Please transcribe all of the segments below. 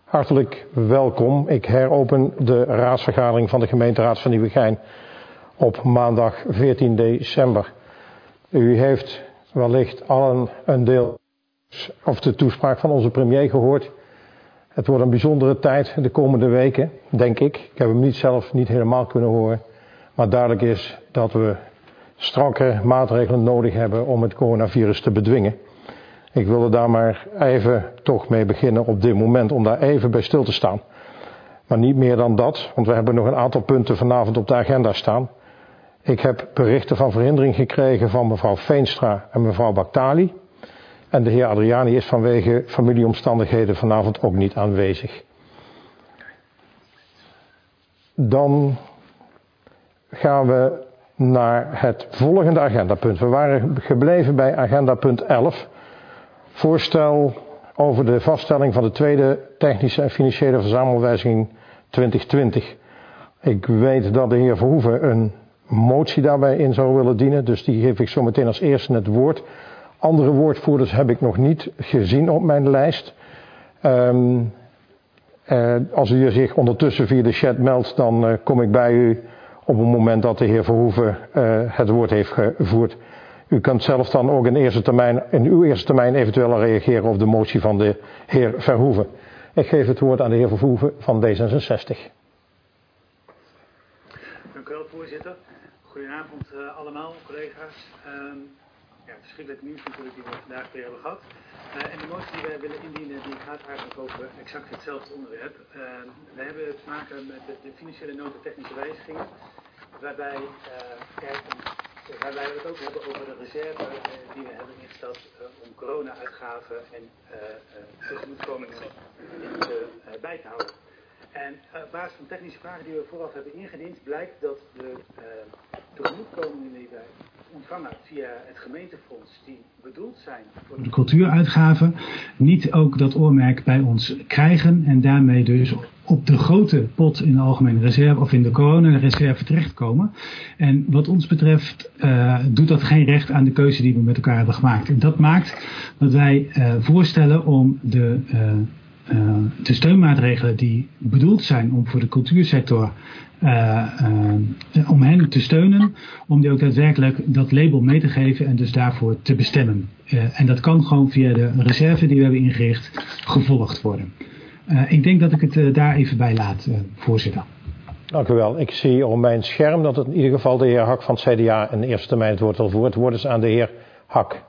Hartelijk welkom. Ik heropen de raadsvergadering van de gemeenteraad van Nieuwegein op maandag 14 december. U heeft wellicht allen een deel of de toespraak van onze premier gehoord. Het wordt een bijzondere tijd de komende weken, denk ik. Ik heb hem zelf niet helemaal kunnen horen. Maar duidelijk is dat we strakke maatregelen nodig hebben om het coronavirus te bedwingen. Ik wilde daar maar even toch mee beginnen op dit moment, om daar even bij stil te staan. Maar niet meer dan dat, want we hebben nog een aantal punten vanavond op de agenda staan. Ik heb berichten van verhindering gekregen van mevrouw Veenstra en mevrouw Baktali. En de heer Adriani is vanwege familieomstandigheden vanavond ook niet aanwezig. Dan gaan we naar het volgende agendapunt. We waren gebleven bij agendapunt 11. Voorstel over de vaststelling van de tweede technische en financiële verzamelwijziging 2020. Ik weet dat de heer Verhoeven een motie daarbij in zou willen dienen, dus die geef ik zo meteen als eerste het woord. Andere woordvoerders heb ik nog niet gezien op mijn lijst. Als u zich ondertussen via de chat meldt, dan kom ik bij u op het moment dat de heer Verhoeven het woord heeft gevoerd. U kunt zelf dan ook in uw eerste termijn eventueel reageren op de motie van de heer Verhoeven. Ik geef het woord aan de heer Verhoeven van D66. Dank u wel, voorzitter. Goedenavond allemaal, collega's. Verschrikkelijk nieuws natuurlijk die we vandaag weer hebben gehad. En de motie die wij willen indienen, die gaat eigenlijk over exact hetzelfde onderwerp. We hebben te maken met de financiële notentechnische wijzigingen, waarbij we het ook hebben over de reserve die we hebben ingesteld om corona-uitgaven en tegemoetkomingen bij te houden. En op basis van technische vragen die we vooraf hebben ingediend, blijkt dat de tegemoetkomingen die wij ontvangen via het gemeentefonds, die bedoeld zijn voor de cultuuruitgaven, niet ook dat oormerk bij ons krijgen en daarmee dus op de grote pot in de algemene reserve of in de coronareserve terechtkomen. En wat ons betreft doet dat geen recht aan de keuze die we met elkaar hebben gemaakt. En dat maakt dat wij voorstellen om de steunmaatregelen die bedoeld zijn om voor de cultuursector om hen te steunen, om die ook daadwerkelijk dat label mee te geven en dus daarvoor te bestemmen. En dat kan gewoon via de reserve die we hebben ingericht gevolgd worden. Ik denk dat ik het daar even bij laat, voorzitter. Dank u wel. Ik zie op mijn scherm dat het in ieder geval de heer Hak van het CDA in de eerste termijn het woord wil voeren. Het woord is aan de heer Hak.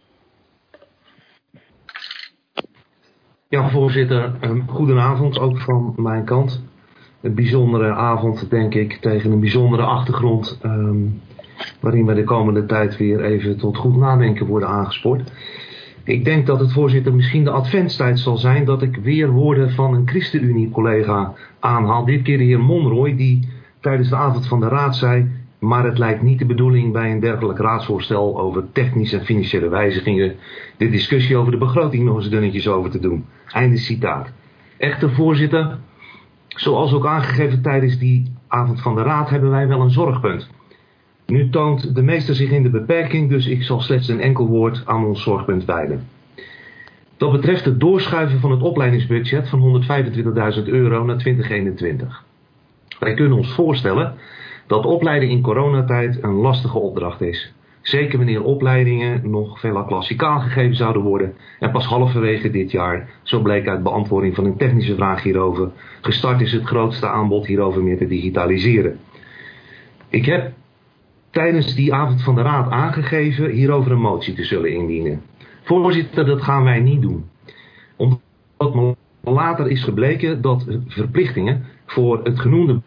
Ja, voorzitter. Goedenavond ook van mijn kant. Een bijzondere avond, denk ik, tegen een bijzondere achtergrond, waarin we de komende tijd weer even tot goed nadenken worden aangespoord. Ik denk dat het, voorzitter, misschien de adventstijd zal zijn dat ik weer woorden van een ChristenUnie-collega aanhaal. Dit keer de heer Monroy, die tijdens de avond van de raad zei: maar het lijkt niet de bedoeling bij een dergelijk raadsvoorstel over technische en financiële wijzigingen de discussie over de begroting nog eens dunnetjes over te doen. Einde citaat. Echter, voorzitter, zoals ook aangegeven tijdens die avond van de raad hebben wij wel een zorgpunt. Nu toont de meester zich in de beperking, dus ik zal slechts een enkel woord aan ons zorgpunt wijden. Dat betreft het doorschuiven van het opleidingsbudget van €125.000 naar 2021. Wij kunnen ons voorstellen dat opleiden in coronatijd een lastige opdracht is. Zeker wanneer opleidingen nog veelal klassikaal gegeven zouden worden en pas halverwege dit jaar, zo bleek uit beantwoording van een technische vraag hierover, gestart is het grootste aanbod hierover meer te digitaliseren. Ik heb tijdens die avond van de raad aangegeven hierover een motie te zullen indienen. Voorzitter, dat gaan wij niet doen. Omdat later is gebleken dat verplichtingen voor het genoemde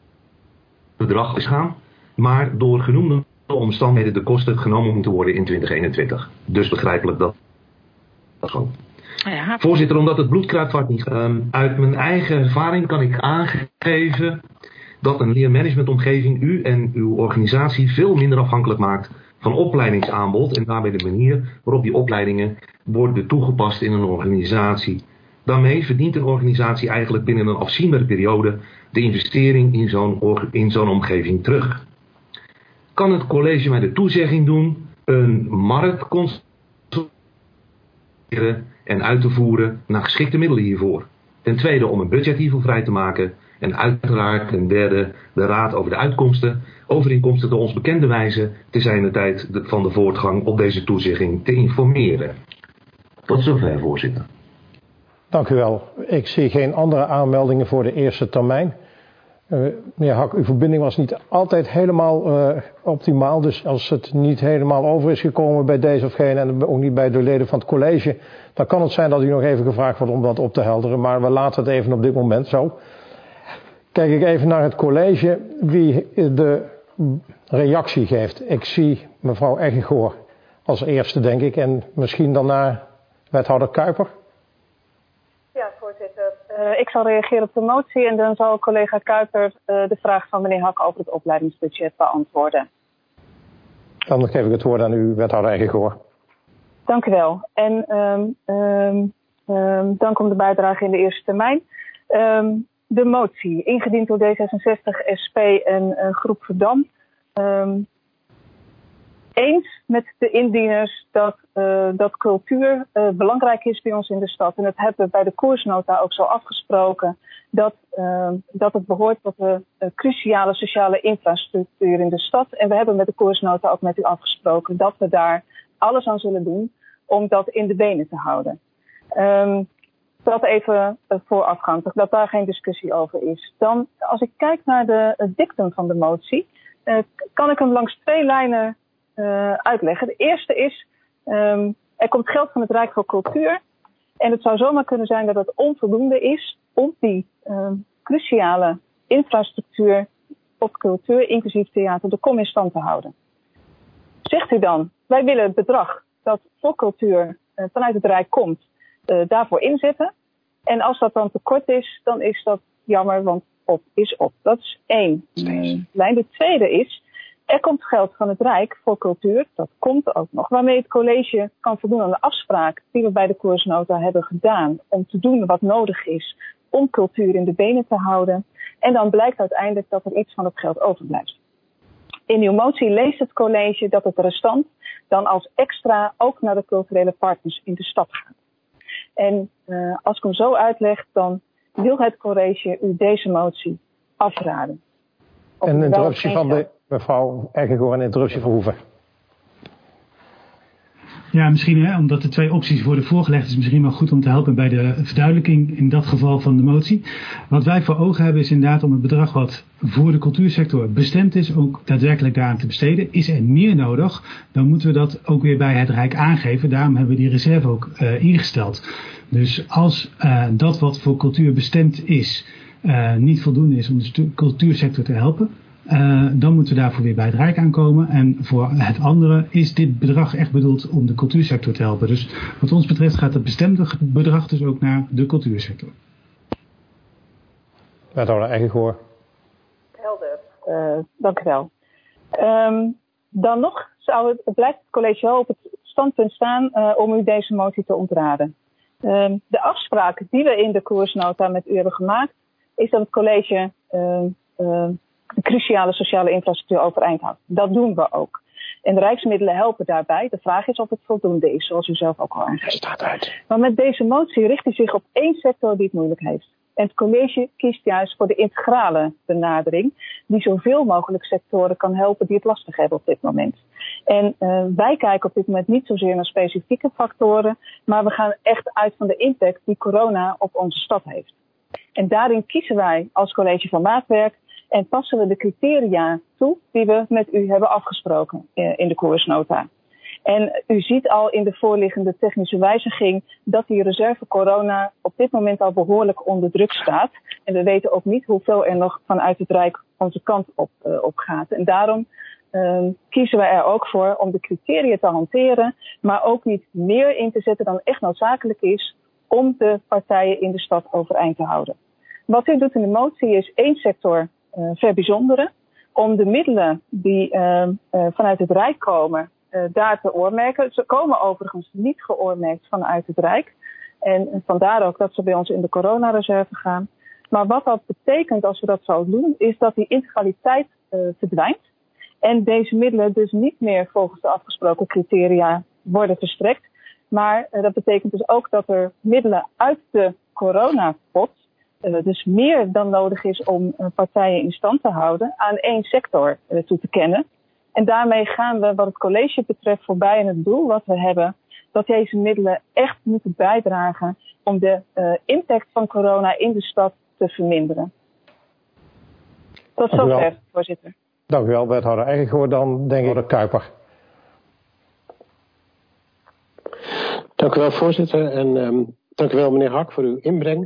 bedrag is gaan, maar door genoemde omstandigheden de kosten genomen moeten worden in 2021. Dus begrijpelijk dat gewoon. Ja. Voorzitter, omdat het bloedkruidvat niet uit mijn eigen ervaring kan ik aangeven dat een leermanagementomgeving u en uw organisatie veel minder afhankelijk maakt van opleidingsaanbod en daarbij de manier waarop die opleidingen worden toegepast in een organisatie. Daarmee verdient een organisatie eigenlijk binnen een afzienbare periode de investering in zo'n omgeving terug. Kan het college mij de toezegging doen een markt constateren en uit te voeren naar geschikte middelen hiervoor? Ten tweede om een budgetniveau vrij te maken. En uiteraard ten derde de raad over de uitkomsten, overeenkomstig de ons bekende wijze te zijn de tijd van de voortgang op deze toezegging te informeren. Tot zover, voorzitter. Dank u wel. Ik zie geen andere aanmeldingen voor de eerste termijn. Meneer Hak, uw verbinding was niet altijd helemaal optimaal. Dus als het niet helemaal over is gekomen bij deze of gene en ook niet bij de leden van het college, dan kan het zijn dat u nog even gevraagd wordt om dat op te helderen. Maar we laten het even op dit moment zo. Kijk ik even naar het college wie de reactie geeft. Ik zie mevrouw Eggegoor als eerste, denk ik. En misschien daarna wethouder Kuiper. Ja, voorzitter. Ik zal reageren op de motie en dan zal collega Kuiper de vraag van meneer Hak over het opleidingsbudget beantwoorden. Dan geef ik het woord aan u, wethouder Eggegoor. Dank u wel. En dank om de bijdrage in de eerste termijn. De motie, ingediend door D66, SP en Groep Verdam. Eens met de indieners dat cultuur belangrijk is bij ons in de stad. En dat hebben we bij de koersnota ook zo afgesproken. Dat het behoort tot de cruciale sociale infrastructuur in de stad. En we hebben met de koersnota ook met u afgesproken dat we daar alles aan zullen doen om dat in de benen te houden. Dat even voorafgaand, dat daar geen discussie over is. Dan, als ik kijk naar het dictum van de motie, kan ik hem langs twee lijnen uitleggen. De eerste is, er komt geld van het Rijk voor cultuur. En het zou zomaar kunnen zijn dat het onvoldoende is om die cruciale infrastructuur op cultuur, inclusief theater, de kom in stand te houden. Zegt u dan, wij willen het bedrag dat voor cultuur vanuit het Rijk komt, daarvoor inzetten. En als dat dan tekort is, dan is dat jammer, want op is op. Dat is één lijn. De tweede is, er komt geld van het Rijk voor cultuur, dat komt ook nog, waarmee het college kan voldoen aan de afspraak die we bij de koersnota hebben gedaan om te doen wat nodig is om cultuur in de benen te houden. En dan blijkt uiteindelijk dat er iets van het geld overblijft. In uw motie leest het college dat het restant dan als extra ook naar de culturele partners in de stad gaat. En als ik hem zo uitleg, dan wil het college u deze motie afraden. Een interruptie van de mevrouw Eggegoor, een interruptie Verhoeven. Ja, misschien omdat er twee opties worden voorgelegd, is misschien wel goed om te helpen bij de verduidelijking in dat geval van de motie. Wat wij voor ogen hebben is inderdaad om het bedrag wat voor de cultuursector bestemd is, ook daadwerkelijk daaraan te besteden. Is er meer nodig, dan moeten we dat ook weer bij het Rijk aangeven. Daarom hebben we die reserve ook ingesteld. Dus als dat wat voor cultuur bestemd is niet voldoende is om de cultuursector te helpen, dan moeten we daarvoor weer bij het Rijk aankomen. En voor het andere is dit bedrag echt bedoeld om de cultuursector te helpen. Dus wat ons betreft gaat het bestemde bedrag dus ook naar de cultuursector. Wethouder Eggegoor. Helder, dank u wel. Dan nog blijft het college wel op het standpunt staan om u deze motie te ontraden. De afspraak die we in de koersnota met u hebben gemaakt, is dat het college de cruciale sociale infrastructuur overeind houdt. Dat doen we ook. En de rijksmiddelen helpen daarbij. De vraag is of het voldoende is, zoals u zelf ook al aangeeft. Maar met deze motie richt u zich op één sector die het moeilijk heeft. En het college kiest juist voor de integrale benadering, die zoveel mogelijk sectoren kan helpen die het lastig hebben op dit moment. En wij kijken op dit moment niet zozeer naar specifieke factoren, maar we gaan echt uit van de impact die corona op onze stad heeft. En daarin kiezen wij als college van maatwerk en passen we de criteria toe die we met u hebben afgesproken in de koersnota. En u ziet al in de voorliggende technische wijziging dat die reserve corona op dit moment al behoorlijk onder druk staat. En we weten ook niet hoeveel er nog vanuit het Rijk onze kant op gaat. En daarom kiezen we er ook voor om de criteria te hanteren, maar ook niet meer in te zetten dan echt noodzakelijk is om de partijen in de stad overeind te houden. Wat u doet in de motie is één sector verbijzonderen, om de middelen die vanuit het Rijk komen, daar te oormerken. Ze komen overigens niet geoormerkt vanuit het Rijk. En vandaar ook dat ze bij ons in de coronareserve gaan. Maar wat dat betekent als we dat zo doen, is dat die integraliteit verdwijnt. En deze middelen dus niet meer volgens de afgesproken criteria worden verstrekt. Maar dat betekent dus ook dat er middelen uit de coronapot dus meer dan nodig is om partijen in stand te houden aan één sector toe te kennen. En daarmee gaan we wat het college betreft voorbij aan het doel wat we hebben, dat deze middelen echt moeten bijdragen om de impact van corona in de stad te verminderen. Tot zover, voorzitter. Dank u wel, wethouder Eggegoor. Dan denk ik de Kuiper. Dank u wel, voorzitter. En dank u wel, meneer Hak, voor uw inbreng.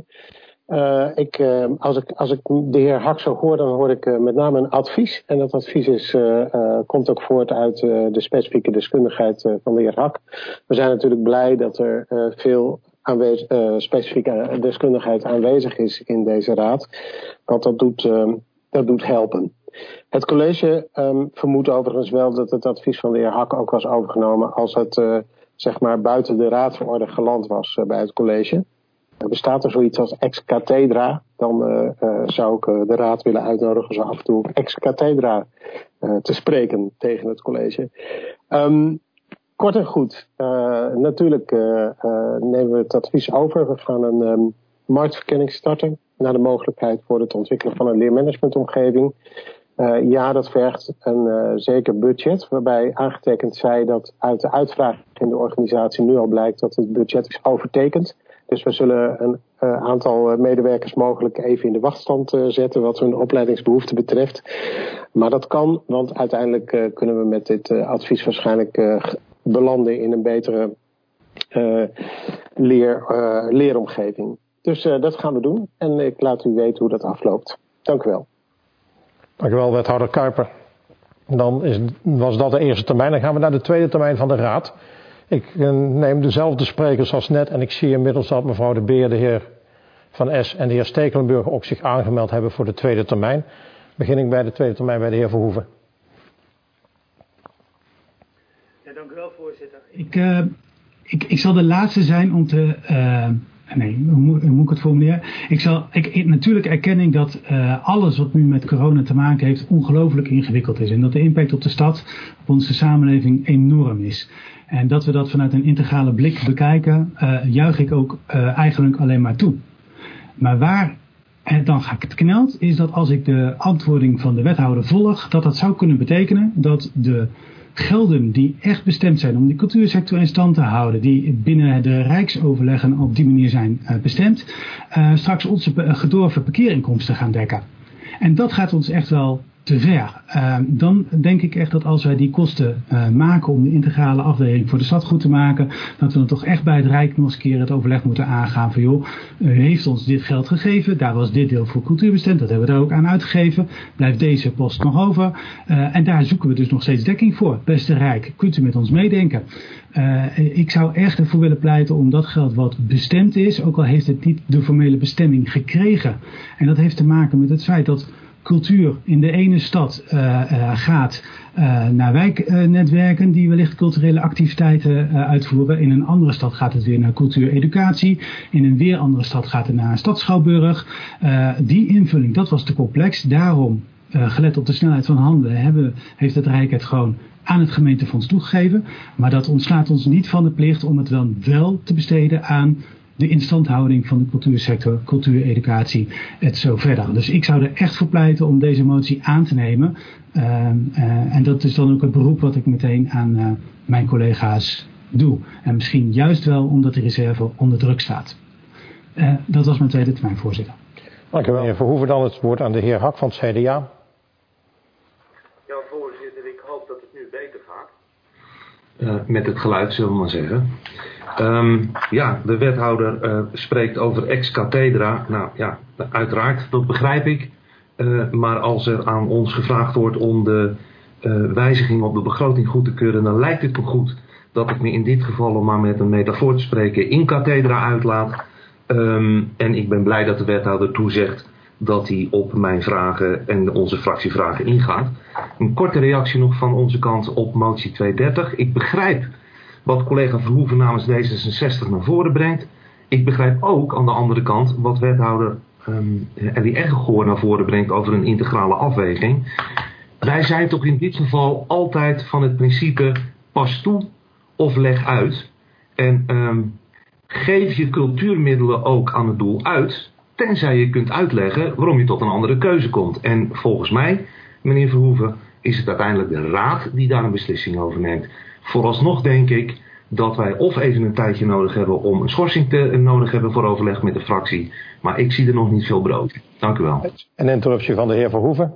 Als ik de heer Hak zo hoor, dan hoor ik met name een advies. En dat advies komt ook voort uit de specifieke deskundigheid van de heer Hak. We zijn natuurlijk blij dat er veel specifieke deskundigheid aanwezig is in deze raad. Want dat doet helpen. Het college vermoedt overigens wel dat het advies van de heer Hak ook was overgenomen als het zeg maar buiten de raadsorde geland was bij het college. Bestaat er zoiets als ex cathedra, dan zou ik de raad willen uitnodigen zo af en toe ex cathedra te spreken tegen het college. Kort en goed, natuurlijk nemen we het advies over. We gaan een marktverkenning starten naar de mogelijkheid voor het ontwikkelen van een leermanagementomgeving. Ja, dat vergt een zeker budget, waarbij aangetekend zij dat uit de uitvraag in de organisatie nu al blijkt dat het budget is overtekend. Dus we zullen een aantal medewerkers mogelijk even in de wachtstand zetten wat hun opleidingsbehoeften betreft. Maar dat kan, want uiteindelijk kunnen we met dit advies waarschijnlijk belanden in een betere leeromgeving. Dus dat gaan we doen en ik laat u weten hoe dat afloopt. Dank u wel. Dank u wel, wethouder Kuiper. Dan was dat de eerste termijn. Dan gaan we naar de tweede termijn van de raad. Ik neem dezelfde sprekers als net en ik zie inmiddels dat mevrouw De Beer, de heer Van S en de heer Stekelenburg ook zich aangemeld hebben voor de tweede termijn. Begin ik bij de tweede termijn bij de heer Verhoeven. Ja, dank u wel, voorzitter. Ik zal de laatste zijn om te... hoe moet ik het formuleren? Natuurlijk erken ik dat alles wat nu met corona te maken heeft ongelooflijk ingewikkeld is. En dat de impact op de stad, op onze samenleving enorm is. En dat we dat vanuit een integrale blik bekijken, juich ik ook eigenlijk alleen maar toe. Maar waar het dan het knelt, is dat als ik de antwoording van de wethouder volg, dat zou kunnen betekenen dat de gelden die echt bestemd zijn om die cultuursector in stand te houden, die binnen de rijksoverleggen op die manier zijn bestemd, straks onze gedorven parkeerinkomsten gaan dekken. En dat gaat ons echt wel te ver. Dan denk ik echt dat als wij die kosten maken om de integrale afweging voor de stad goed te maken, dat we dan toch echt bij het Rijk nog eens een keer het overleg moeten aangaan van joh, u heeft ons dit geld gegeven, daar was dit deel voor cultuur bestemd, dat hebben we daar ook aan uitgegeven, blijft deze post nog over en daar zoeken we dus nog steeds dekking voor. Beste Rijk, kunt u met ons meedenken? Ik zou echt ervoor willen pleiten om dat geld wat bestemd is, ook al heeft het niet de formele bestemming gekregen. En dat heeft te maken met het feit dat cultuur in de ene stad gaat naar wijknetwerken die wellicht culturele activiteiten uitvoeren. In een andere stad gaat het weer naar cultuureducatie. In een weer andere stad gaat het naar een stadsschouwburg. Die invulling, dat was te complex. Daarom, gelet op de snelheid van handelen, heeft het Rijk het gewoon aan het gemeentefonds toegegeven. Maar dat ontslaat ons niet van de plicht om het dan wel te besteden aan de instandhouding van de cultuursector, cultuureducatie en zo verder. Dus ik zou er echt voor pleiten om deze motie aan te nemen. En dat is dan ook het beroep wat ik meteen aan mijn collega's doe. En misschien juist wel omdat de reserve onder druk staat. Dat was mijn tweede termijn, voorzitter. Dank u wel. Meneer Verhoeven, dan het woord aan de heer Hak van het CDA. Ja, voorzitter, ik hoop dat het nu beter gaat. Met het geluid, zullen we maar zeggen. De wethouder spreekt over ex cathedra. Nou ja, uiteraard, dat begrijp ik. Maar als er aan ons gevraagd wordt om de wijziging op de begroting goed te keuren, dan lijkt het me goed dat ik me in dit geval, om maar met een metafoor te spreken, in cathedra uitlaat. En ik ben blij dat de wethouder toezegt dat hij op mijn vragen en onze fractievragen ingaat. Een korte reactie nog van onze kant op motie 230. Ik begrijp wat collega Verhoeven namens D66 naar voren brengt. Ik begrijp ook aan de andere kant wat wethouder Elly Eggegoor naar voren brengt over een integrale afweging. Wij zijn toch in dit geval altijd van het principe pas toe of leg uit. En geef je cultuurmiddelen ook aan het doel uit, tenzij je kunt uitleggen waarom je tot een andere keuze komt. En volgens mij, meneer Verhoeven, is het uiteindelijk de raad die daar een beslissing over neemt. Vooralsnog denk ik dat wij of even een tijdje nodig hebben om een schorsing nodig hebben voor overleg met de fractie. Maar ik zie er nog niet veel brood. Dank u wel. Een interruptie van de heer Verhoeven.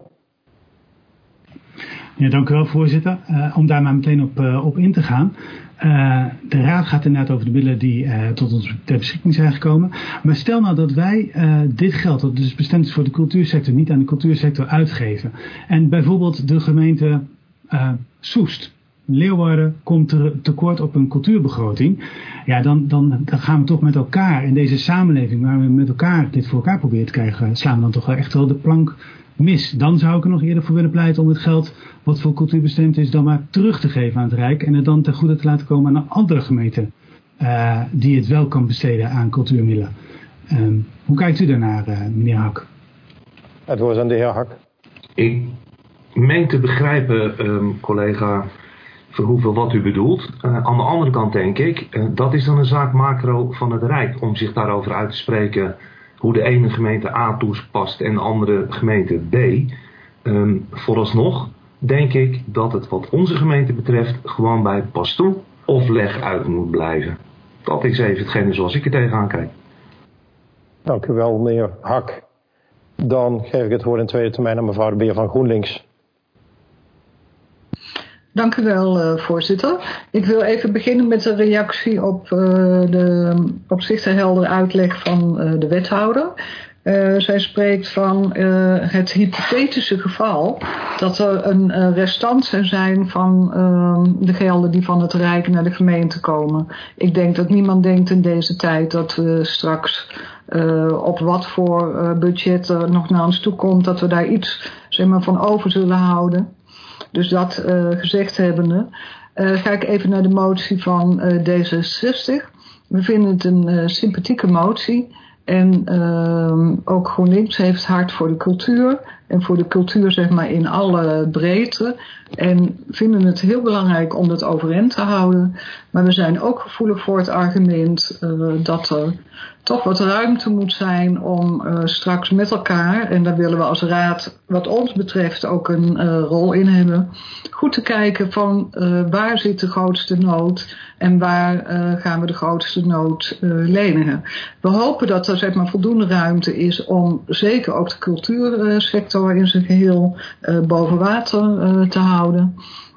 Ja, dank u wel, voorzitter. Om daar maar meteen op in te gaan. De raad gaat inderdaad over de middelen die tot ons ter beschikking zijn gekomen. Maar stel nou dat wij dit geld, dat dus bestemd is voor de cultuursector, niet aan de cultuursector uitgeven. En bijvoorbeeld de gemeente Soest, Leeuwarden, komt tekort op een cultuurbegroting. Ja, dan gaan we toch met elkaar in deze samenleving, waar we met elkaar dit voor elkaar proberen te krijgen, slaan we dan toch echt wel de plank mis. Dan zou ik er nog eerder voor willen pleiten om het geld wat voor cultuur bestemd is dan maar terug te geven aan het Rijk en het dan ten goede te laten komen aan een andere gemeente die het wel kan besteden aan cultuurmiddelen. Hoe kijkt u daarnaar, meneer Hak? Het woord aan de heer Hak. Ik meen te begrijpen, collega Verhoeven, wat u bedoelt. Aan de andere kant denk ik, dat is dan een zaak macro van het Rijk om zich daarover uit te spreken hoe de ene gemeente A toepast en de andere gemeente B. Vooralsnog denk ik dat het wat onze gemeente betreft gewoon bij pas toe of leg uit moet blijven. Dat is even hetgene zoals ik er tegenaan kijk. Dank u wel, meneer Hak. Dan geef ik het woord in tweede termijn aan mevrouw de Beer van GroenLinks. Dank u wel, voorzitter. Ik wil even beginnen met een reactie op de op zich te heldere uitleg van de wethouder. Zij spreekt van het hypothetische geval dat er een restant zou zijn van de gelden die van het Rijk naar de gemeente komen. Ik denk dat niemand denkt in deze tijd dat we straks op wat voor budget er nog naar ons toe komt, dat we daar iets van over zullen houden. Dus dat gezegd hebbende, ga ik even naar de motie van D66. We vinden het een sympathieke motie. En ook GroenLinks heeft hart voor de cultuur. En voor de cultuur in alle breedte. En vinden het heel belangrijk om dat overeind te houden. Maar we zijn ook gevoelig voor het argument dat er toch wat ruimte moet zijn om straks met elkaar, en daar willen we als raad wat ons betreft ook een rol in hebben, goed te kijken van waar zit de grootste nood en waar gaan we de grootste nood lenigen. We hopen dat er voldoende ruimte is om zeker ook de cultuursector in zijn geheel boven water te houden.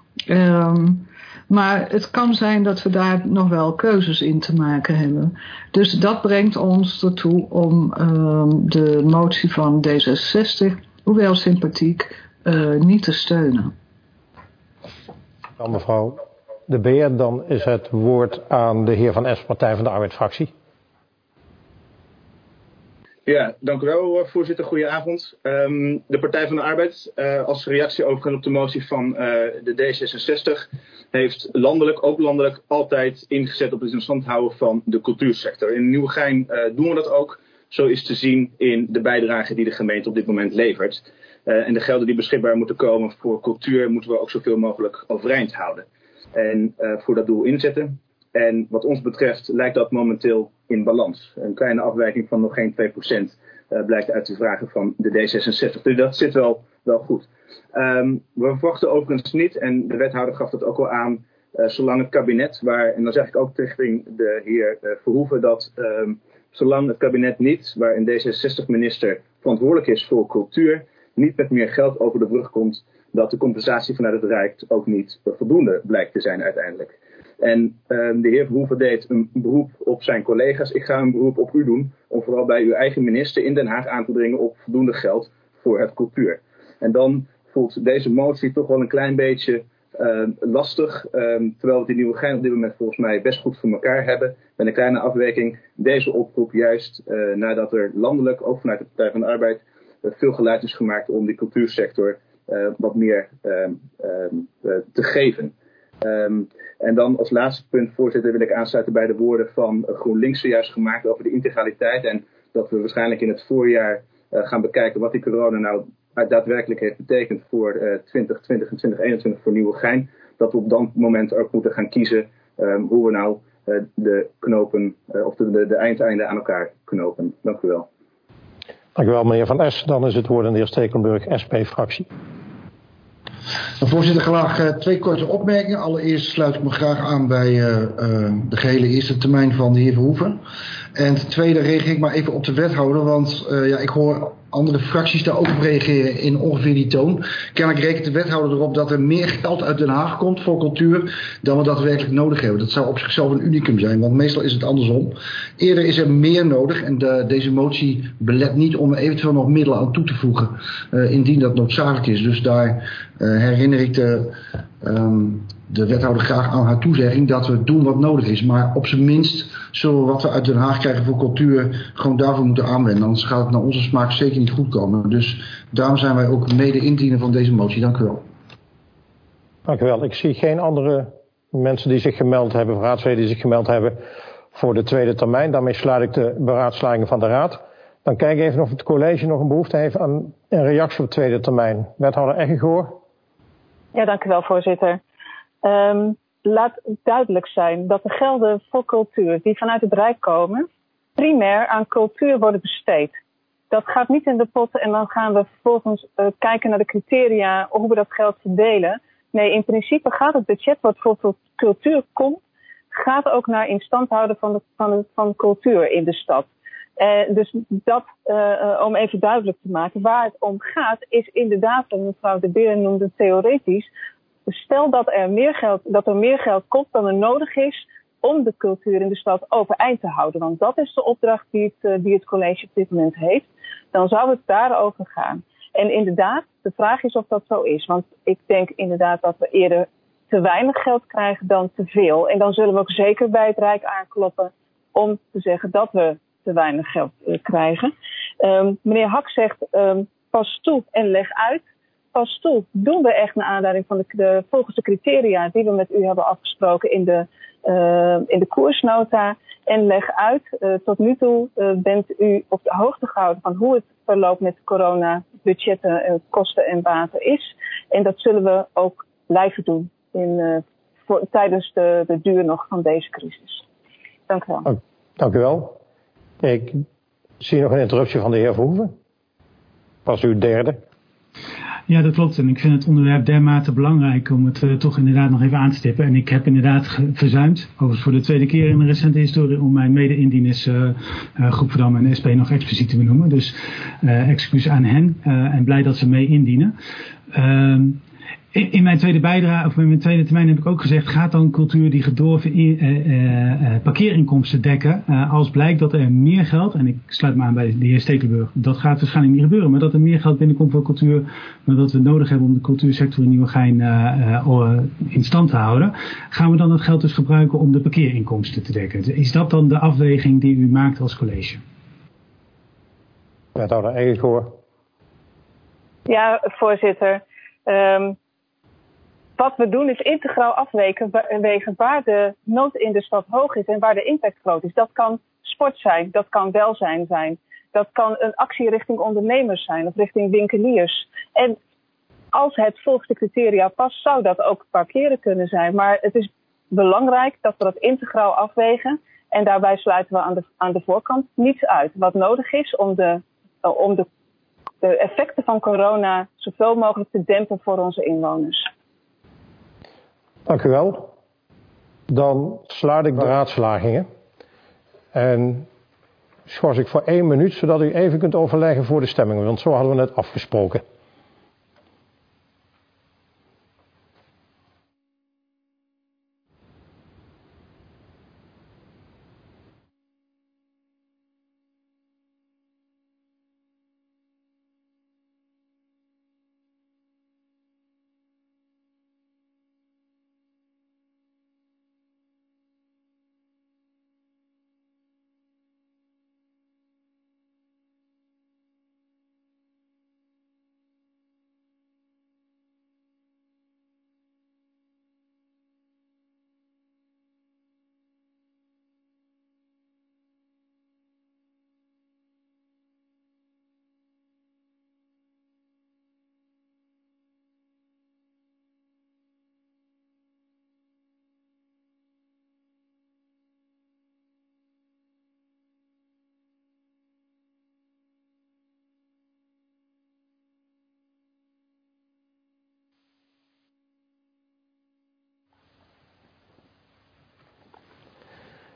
Maar het kan zijn dat we daar nog wel keuzes in te maken hebben. Dus dat brengt ons ertoe om de motie van D66, hoewel sympathiek, niet te steunen. Dan mevrouw de Beer, dan is het woord aan de heer Van Es, Partij van de Arbeid-fractie. Ja, dank u wel, voorzitter. Goedenavond. De Partij van de Arbeid, als reactie overigens op de motie van de D66, heeft ook landelijk, altijd ingezet op het in stand houden van de cultuursector. In Nieuwegein doen we dat ook. Zo is te zien in de bijdrage die de gemeente op dit moment levert. En de gelden die beschikbaar moeten komen voor cultuur moeten we ook zoveel mogelijk overeind houden. En voor dat doel inzetten. En wat ons betreft lijkt dat momenteel in balans. Een kleine afwijking van nog geen 2% blijkt uit de vragen van de D66. Dus dat zit wel goed. We verwachten overigens niet, en de wethouder gaf dat ook al aan, zolang het kabinet, en dan zeg ik ook richting de heer Verhoeven, dat zolang het kabinet niet, waar een D66-minister verantwoordelijk is voor cultuur, niet met meer geld over de brug komt, dat de compensatie vanuit het Rijk ook niet voldoende blijkt te zijn uiteindelijk. En de heer Verhoeven deed een beroep op zijn collega's. Ik ga een beroep op u doen om vooral bij uw eigen minister in Den Haag aan te dringen op voldoende geld voor het cultuur. En dan voelt deze motie toch wel een klein beetje lastig. Terwijl we het in Nieuwegein op dit moment volgens mij best goed voor elkaar hebben. Met een kleine afwijking deze oproep juist nadat er landelijk, ook vanuit de Partij van de Arbeid, veel geluid is gemaakt om die cultuursector wat meer te geven. En dan als laatste punt, voorzitter, wil ik aansluiten bij de woorden van GroenLinks zojuist gemaakt over de integraliteit. En dat we waarschijnlijk in het voorjaar gaan bekijken wat die corona nou daadwerkelijk heeft betekend voor 2020 en 2021 voor Nieuwegein. Dat we op dat moment ook moeten gaan kiezen hoe we nou de knopen of de eindeinden aan elkaar knopen. Dank u wel. Dank u wel, meneer Van Es. Dan is het woord aan de heer Stekelenburg, SP-fractie. Voorzitter, graag 2 korte opmerkingen. Allereerst sluit ik me graag aan bij de gehele eerste termijn van de heer Verhoeven. En ten tweede reageer ik maar even op de wethouder, want ik hoor andere fracties daar ook op reageren in ongeveer die toon. Kennelijk rekent de wethouder erop dat er meer geld uit Den Haag komt voor cultuur dan we daadwerkelijk nodig hebben. Dat zou op zichzelf een unicum zijn, want meestal is het andersom. Eerder is er meer nodig en deze motie belet niet om er eventueel nog middelen aan toe te voegen, indien dat noodzakelijk is. Dus daar herinner ik de wethouder graag aan haar toezegging dat we doen wat nodig is. Maar op zijn minst zullen we wat we uit Den Haag krijgen voor cultuur gewoon daarvoor moeten aanwenden. Anders gaat het naar onze smaak zeker niet goed komen. Dus daarom zijn wij ook mede indiener van deze motie. Dank u wel. Dank u wel. Ik zie geen andere mensen die zich gemeld hebben, of raadsleden die zich gemeld hebben voor de tweede termijn. Daarmee sluit ik de beraadslagingen van de raad. Dan kijk ik even of het college nog een behoefte heeft aan een reactie op de tweede termijn. Wethouder Eggegoor. Ja, dank u wel, voorzitter. Laat duidelijk zijn dat de gelden voor cultuur die vanuit het Rijk komen, primair aan cultuur worden besteed. Dat gaat niet in de pot en dan gaan we vervolgens kijken naar de criteria hoe we dat geld verdelen. Nee, in principe gaat het budget wat voor cultuur komt, gaat ook naar instandhouden van cultuur in de stad. Dus dat, om even duidelijk te maken, waar het om gaat, is inderdaad, wat mevrouw De Beer noemde theoretisch, stel dat er meer geld komt dan er nodig is om de cultuur in de stad overeind te houden. Want dat is de opdracht die het college op dit moment heeft. Dan zou het daarover gaan. En inderdaad, de vraag is of dat zo is. Want ik denk inderdaad dat we eerder te weinig geld krijgen dan te veel. En dan zullen we ook zeker bij het Rijk aankloppen om te zeggen dat we te weinig geld krijgen. Meneer Hak zegt, pas toe en leg uit. Pas toe doen we echt naar aanleiding van volgens de criteria die we met u hebben afgesproken in de koersnota. En leg uit, tot nu toe bent u op de hoogte gehouden van hoe het verloopt met corona, budgetten, kosten en baten is. En dat zullen we ook blijven doen tijdens de duur nog van deze crisis. Dank u wel. Dank u wel. Ik zie nog een interruptie van de heer Verhoeven. Was uw derde? Ja, dat klopt. En ik vind het onderwerp dermate belangrijk om het toch inderdaad nog even aan te stippen. En ik heb inderdaad verzuimd, overigens voor de tweede keer in de recente historie, om mijn mede-indieners Groep Verdam en SP nog expliciet te benoemen. Dus excuus aan hen en blij dat ze mee indienen. In mijn tweede bijdrage, of in mijn tweede termijn heb ik ook gezegd, gaat dan cultuur die gedorven parkeerinkomsten dekken, als blijkt dat er meer geld, en ik sluit me aan bij de heer Stekelenburg, dat gaat waarschijnlijk niet gebeuren, maar dat er meer geld binnenkomt voor cultuur, maar dat we nodig hebben om de cultuursector in Nieuwegein in stand te houden, gaan we dan dat geld dus gebruiken om de parkeerinkomsten te dekken. Is dat dan de afweging die u maakt als college? Wethouder Eggegoor. Ja, voorzitter. Wat we doen is integraal afwegen waar de nood in de stad hoog is en waar de impact groot is. Dat kan sport zijn, dat kan welzijn zijn. Dat kan een actie richting ondernemers zijn of richting winkeliers. En als het volgens de criteria past, zou dat ook parkeren kunnen zijn. Maar het is belangrijk dat we dat integraal afwegen. En daarbij sluiten we aan de voorkant niets uit. Wat nodig is om de effecten van corona zoveel mogelijk te dempen voor onze inwoners. Dank u wel. Dan sluit ik de raadslagingen. En schors ik voor 1 minuut, zodat u even kunt overleggen voor de stemming. Want zo hadden we het afgesproken.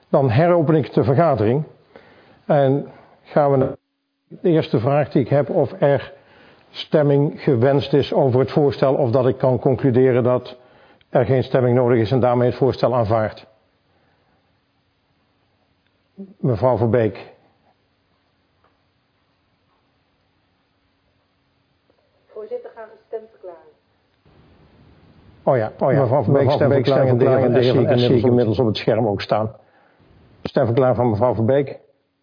Dan heropen ik de vergadering. En gaan we naar de eerste vraag die ik heb, of er stemming gewenst is over het voorstel, of dat ik kan concluderen dat er geen stemming nodig is en daarmee het voorstel aanvaardt. Mevrouw Verbeek. Voorzitter, gaan we stemverklaring. Oh ja. Mevrouw Verbeek, stemverklaring en de heer zie ik inmiddels op het scherm ook staan. Stemverklaring van mevrouw Verbeek.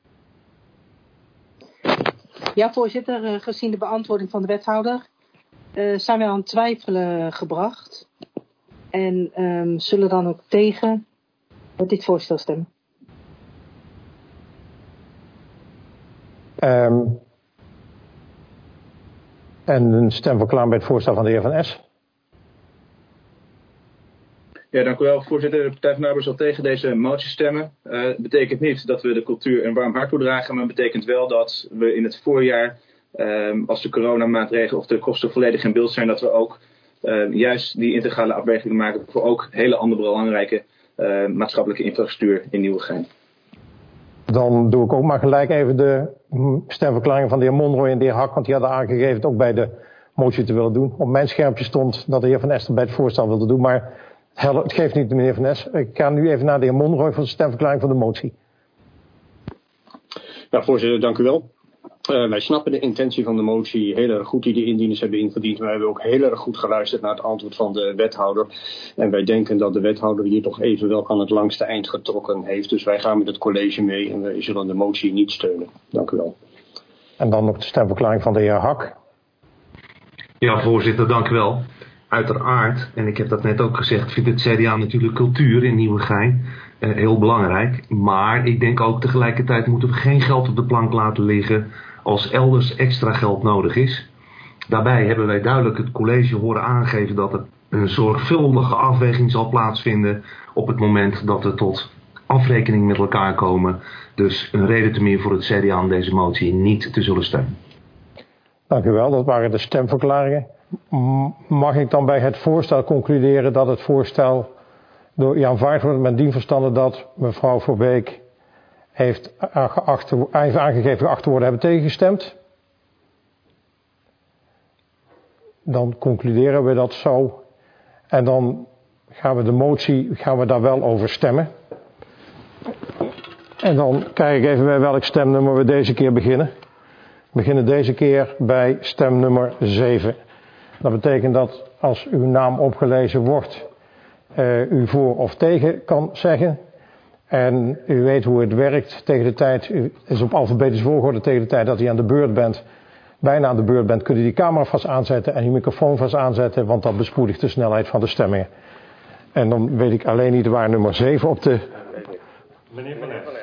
Ja, voorzitter, gezien de beantwoording van de wethouder zijn wij aan het twijfelen gebracht. En zullen dan ook tegen dit voorstel stemmen. En een stemverklaring bij het voorstel van de heer Van S. Ja, dank u wel, voorzitter. De Partij van de Arbeid zal tegen deze motie stemmen. Het betekent niet dat we de cultuur een warm hart toedragen, maar het betekent wel dat we in het voorjaar, als de coronamaatregelen of de kosten volledig in beeld zijn, dat we ook juist die integrale afwegingen maken voor ook hele andere belangrijke maatschappelijke infrastructuur in Nieuwegein. Dan doe ik ook maar gelijk even de stemverklaring van de heer Monroy en de heer Hak, want die hadden aangegeven het ook bij de motie te willen doen. Op mijn schermpje stond dat de heer Van Es bij het voorstel wilde doen, maar het geeft niet de meneer Van Es. Ik ga nu even naar de heer Monroy voor de stemverklaring van de motie. Ja, voorzitter, dank u wel. Wij snappen de intentie van de motie heel erg goed die de indieners hebben ingediend. Maar we hebben ook heel erg goed geluisterd naar het antwoord van de wethouder. En wij denken dat de wethouder hier toch even wel aan het langste eind getrokken heeft. Dus wij gaan met het college mee en wij zullen de motie niet steunen. Dank u wel. En dan nog de stemverklaring van de heer Hak. Ja, voorzitter, dank u wel. Uiteraard, en ik heb dat net ook gezegd, vindt het CDA natuurlijk cultuur in Nieuwegein heel belangrijk. Maar ik denk ook tegelijkertijd moeten we geen geld op de plank laten liggen als elders extra geld nodig is. Daarbij hebben wij duidelijk het college horen aangeven dat er een zorgvuldige afweging zal plaatsvinden op het moment dat we tot afrekening met elkaar komen. Dus een reden te meer voor het CDA om deze motie niet te zullen steunen. Dank u wel, dat waren de stemverklaringen. Mag ik dan bij het voorstel concluderen dat het voorstel door Jan aanvaard wordt met dien verstande dat mevrouw Verbeek heeft aangegeven geacht te worden hebben tegengestemd? Dan concluderen we dat zo. En dan gaan we de motie, daar wel over stemmen. En dan kijk ik even bij welk stemnummer we deze keer beginnen. We beginnen deze keer bij stemnummer 7. Dat betekent dat als uw naam opgelezen wordt, u voor of tegen kan zeggen. En u weet hoe het werkt. Tegen de tijd, u is op alfabetische volgorde, tegen de tijd dat u aan de beurt bent, bijna aan de beurt bent, kunt u die camera vast aanzetten en uw microfoon vast aanzetten, want dat bespoedigt de snelheid van de stemmingen. En dan weet ik alleen niet waar nummer 7 op de... Meneer Van Es.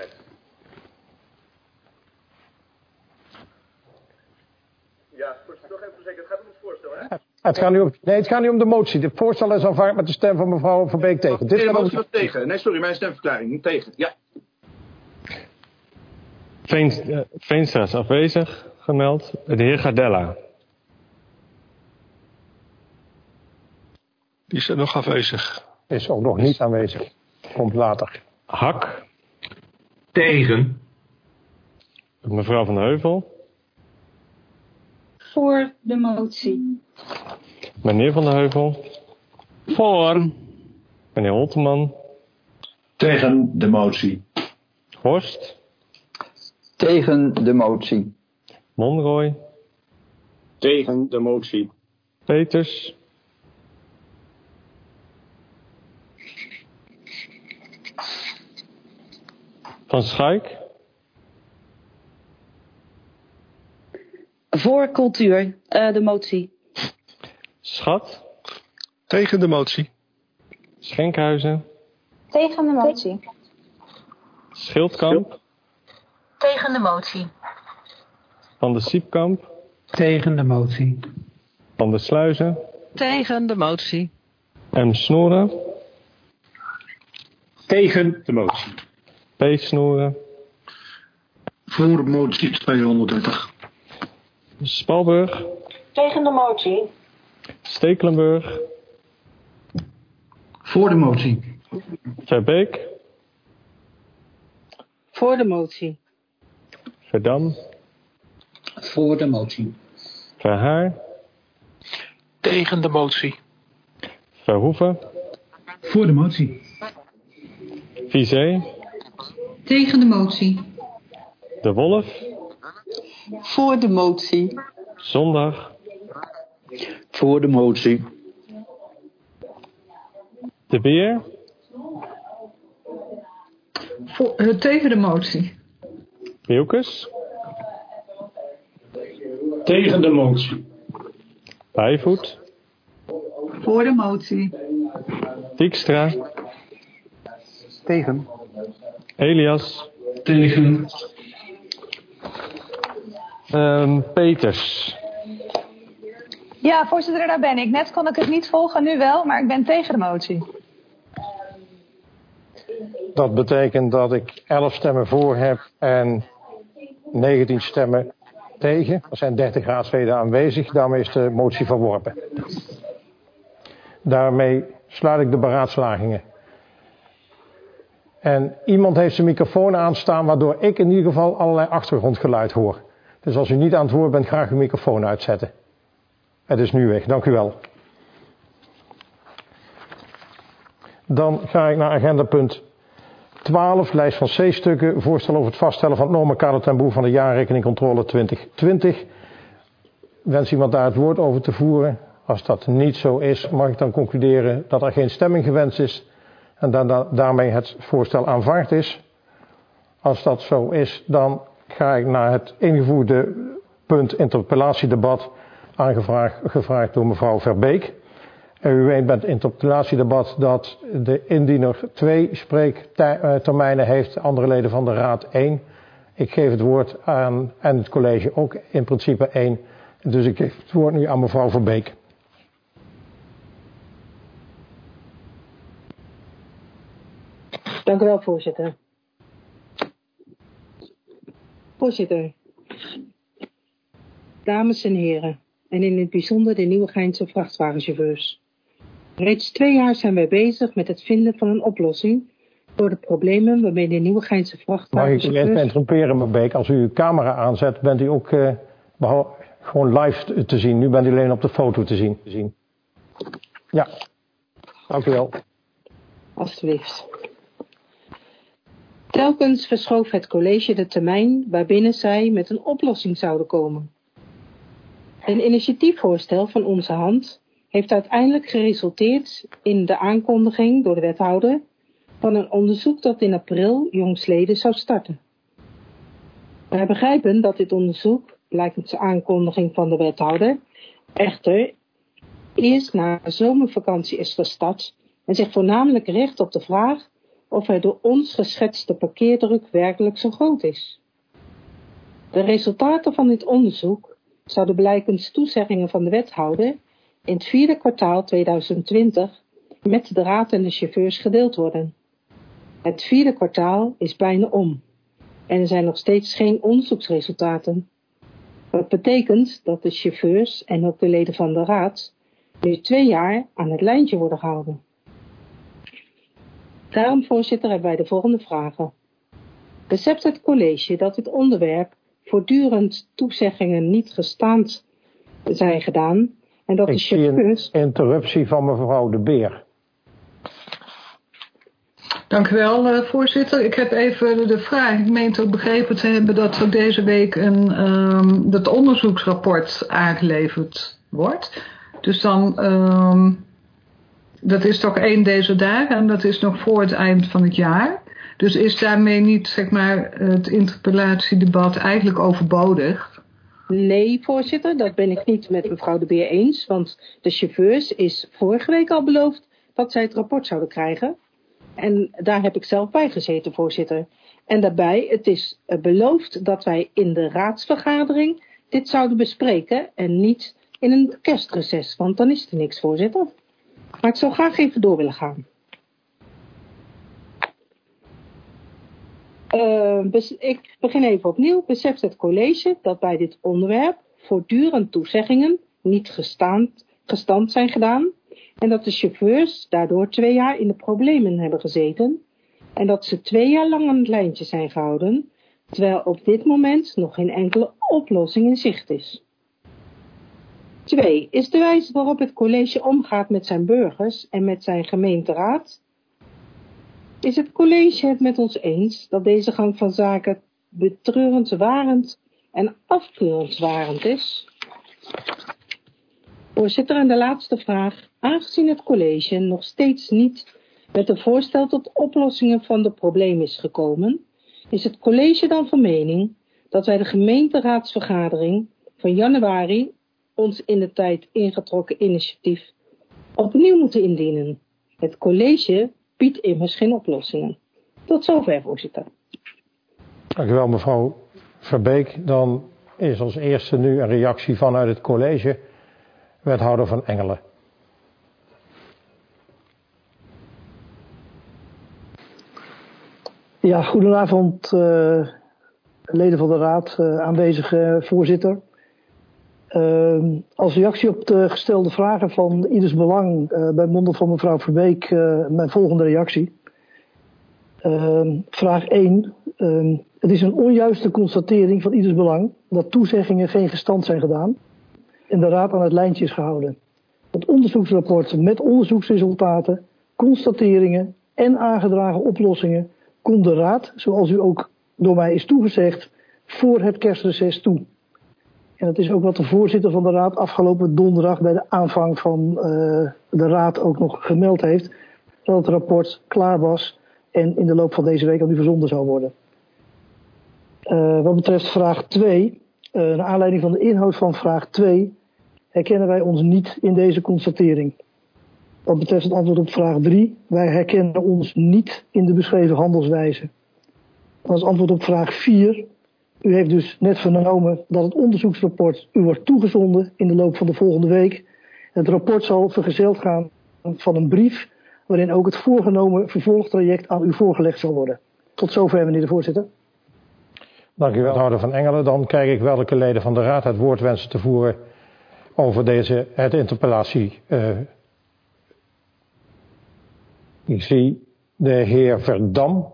Ja, nog even verzekerd, het gaat om het voorstel, hè? Het gaat niet om de motie. Het voorstel is aanvaard met de stem van mevrouw Verbeek tegen. Nee, de motie was tegen. Nee, sorry, mijn stemverklaring. Tegen, ja. Veenstra is afwezig gemeld. De heer Gardella. Die is er nog afwezig. Is ook nog niet aanwezig. Komt later. Hak. Tegen. Mevrouw Van de Heuvel. Voor de motie. Meneer Van de Heuvel. Voor. Meneer Holteman. Tegen de motie. Horst. Tegen de motie. Monroy. Tegen de motie. Peters. Van Schaik. Voor cultuur, de motie. Schat. Tegen de motie. Schenkhuizen. Tegen de motie. Schildkamp. Tegen de motie. Van de Siepkamp. Tegen de motie. Van de Sluizen. Tegen de motie. M. Snoeren. Tegen de motie. P. Snoeren. Voor motie 230. Spalburg. Tegen de motie. Stekelenburg. Voor de motie. Verbeek. Voor de motie. Verdam. Voor de motie. Verhaar. Tegen de motie. Verhoeven. Voor de motie. Vizé. Tegen de motie. De Wolf. Voor de motie. Zondag. Voor de motie. De Beer. Tegen de motie. Wilkes. Tegen de motie. Bijvoet. Voor de motie. Dijkstra. Tegen. Elias. Tegen. Peters. Ja, voorzitter, daar ben ik. Net kon ik het niet volgen, nu wel, maar ik ben tegen de motie. Dat betekent dat ik 11 stemmen voor heb en 19 stemmen tegen. Er zijn 30 raadsleden aanwezig, daarmee is de motie verworpen. Daarmee sluit ik de beraadslagingen. En iemand heeft zijn microfoon aanstaan, waardoor ik in ieder geval allerlei achtergrondgeluid hoor. Dus als u niet aan het woord bent, graag uw microfoon uitzetten. Het is nu weg, dank u wel. Dan ga ik naar agenda punt 12, lijst van C-stukken, voorstel over het vaststellen van het normenkader ten behoeve van de jaarrekeningcontrole 2020. Wens iemand daar het woord over te voeren? Als dat niet zo is, mag ik dan concluderen dat er geen stemming gewenst is en daarmee het voorstel aanvaard is. Als dat zo is, dan ga ik naar het ingevoerde punt interpellatiedebat, gevraagd door mevrouw Verbeek. En u weet bij het interpellatiedebat dat de indiener 2 spreektermijnen heeft, andere leden van de raad 1. Ik geef het woord aan en het college ook in principe 1. Dus ik geef het woord nu aan mevrouw Verbeek. Dank u wel, voorzitter. Voorzitter, dames en heren, en in het bijzonder de Nieuwegeinse vrachtwagenchauffeurs. Reeds 2 jaar zijn wij bezig met het vinden van een oplossing voor de problemen waarmee de Nieuwegeinse vrachtwagenchauffeurs... Mag ik even interromperen, mevrouw Beek? Als u uw camera aanzet, bent u ook gewoon live te zien. Nu bent u alleen op de foto te zien. Ja, dank u wel. Alsjeblieft. Telkens verschoof het college de termijn waarbinnen zij met een oplossing zouden komen. Een initiatiefvoorstel van onze hand heeft uiteindelijk geresulteerd in de aankondiging door de wethouder van een onderzoek dat in april jongstleden zou starten. Wij begrijpen dat dit onderzoek, blijkens de aankondiging van de wethouder, echter eerst na de zomervakantie is gestart en zich voornamelijk richt op de vraag of er door ons geschetste parkeerdruk werkelijk zo groot is. De resultaten van dit onderzoek zouden blijkens toezeggingen van de wethouder in het 4e kwartaal 2020 met de raad en de chauffeurs gedeeld worden. Het 4e kwartaal is bijna om en er zijn nog steeds geen onderzoeksresultaten. Dat betekent dat de chauffeurs en ook de leden van de raad nu 2 jaar aan het lijntje worden gehouden. Daarom, voorzitter, hebben wij de volgende vragen. Beseft het college dat dit onderwerp voortdurend toezeggingen niet gestaand zijn gedaan en dat de chauffeurs... Een interruptie van mevrouw De Beer. Dank u wel, voorzitter. Ik heb even de vraag. Ik meen te begrepen te hebben dat er deze week het onderzoeksrapport aangeleverd wordt. Dus dan, dat is toch 1 deze dagen en dat is nog voor het eind van het jaar. Dus is daarmee niet, zeg maar, het interpellatiedebat eigenlijk overbodig? Nee, voorzitter, dat ben ik niet met mevrouw De Beer eens. Want de chauffeurs is vorige week al beloofd dat zij het rapport zouden krijgen. En daar heb ik zelf bij gezeten, voorzitter. En daarbij, het is beloofd dat wij in de raadsvergadering dit zouden bespreken en niet in een kerstreces, want dan is er niks, voorzitter. Maar ik zou graag even door willen gaan. Ik begin even opnieuw. Beseft het college dat bij dit onderwerp voortdurend toezeggingen niet gestand zijn gedaan en dat de chauffeurs daardoor 2 jaar in de problemen hebben gezeten En dat ze 2 jaar lang aan het lijntje zijn gehouden, terwijl op dit moment nog geen enkele oplossing in zicht is. 2. Is de wijze waarop het college omgaat met zijn burgers en met zijn gemeenteraad? Is het college het met ons eens dat deze gang van zaken betreurenswaardig en afkeurenswaardig is? Voorzitter, en de laatste vraag. Aangezien het college nog steeds niet met een voorstel tot oplossingen van het probleem is gekomen, is het college dan van mening dat wij de gemeenteraadsvergadering van januari ons in de tijd ingetrokken initiatief opnieuw moeten indienen. Het college biedt immers geen oplossingen. Tot zover, voorzitter. Dank u wel, mevrouw Verbeek. Dan is als eerste nu een reactie vanuit het college. Wethouder Van Engelen. Ja, goedenavond leden van de raad, aanwezige voorzitter. Als reactie op de gestelde vragen van ieders belang bij monden van mevrouw Verbeek mijn volgende reactie. Vraag 1. Het is een onjuiste constatering van ieders belang dat toezeggingen geen gestand zijn gedaan en de raad aan het lijntje is gehouden. Het onderzoeksrapport met onderzoeksresultaten, constateringen en aangedragen oplossingen komt de raad, zoals u ook door mij is toegezegd, voor het kerstreces toe. En dat is ook wat de voorzitter van de raad afgelopen donderdag bij de aanvang van de raad ook nog gemeld heeft. Dat het rapport klaar was en in de loop van deze week aan u verzonden zou worden. Wat betreft vraag 2, naar aanleiding van de inhoud van vraag 2, herkennen wij ons niet in deze constatering. Wat betreft het antwoord op vraag 3, wij herkennen ons niet in de beschreven handelswijze. Als antwoord op vraag 4, u heeft dus net vernomen dat het onderzoeksrapport u wordt toegezonden in de loop van de volgende week. Het rapport zal vergezeld gaan van een brief waarin ook het voorgenomen vervolgtraject aan u voorgelegd zal worden. Tot zover, meneer de voorzitter. Dank u wel, wethouder Van Engelen. Dan kijk ik welke leden van de raad het woord wensen te voeren over het interpellatie. Ik zie de heer Verdam.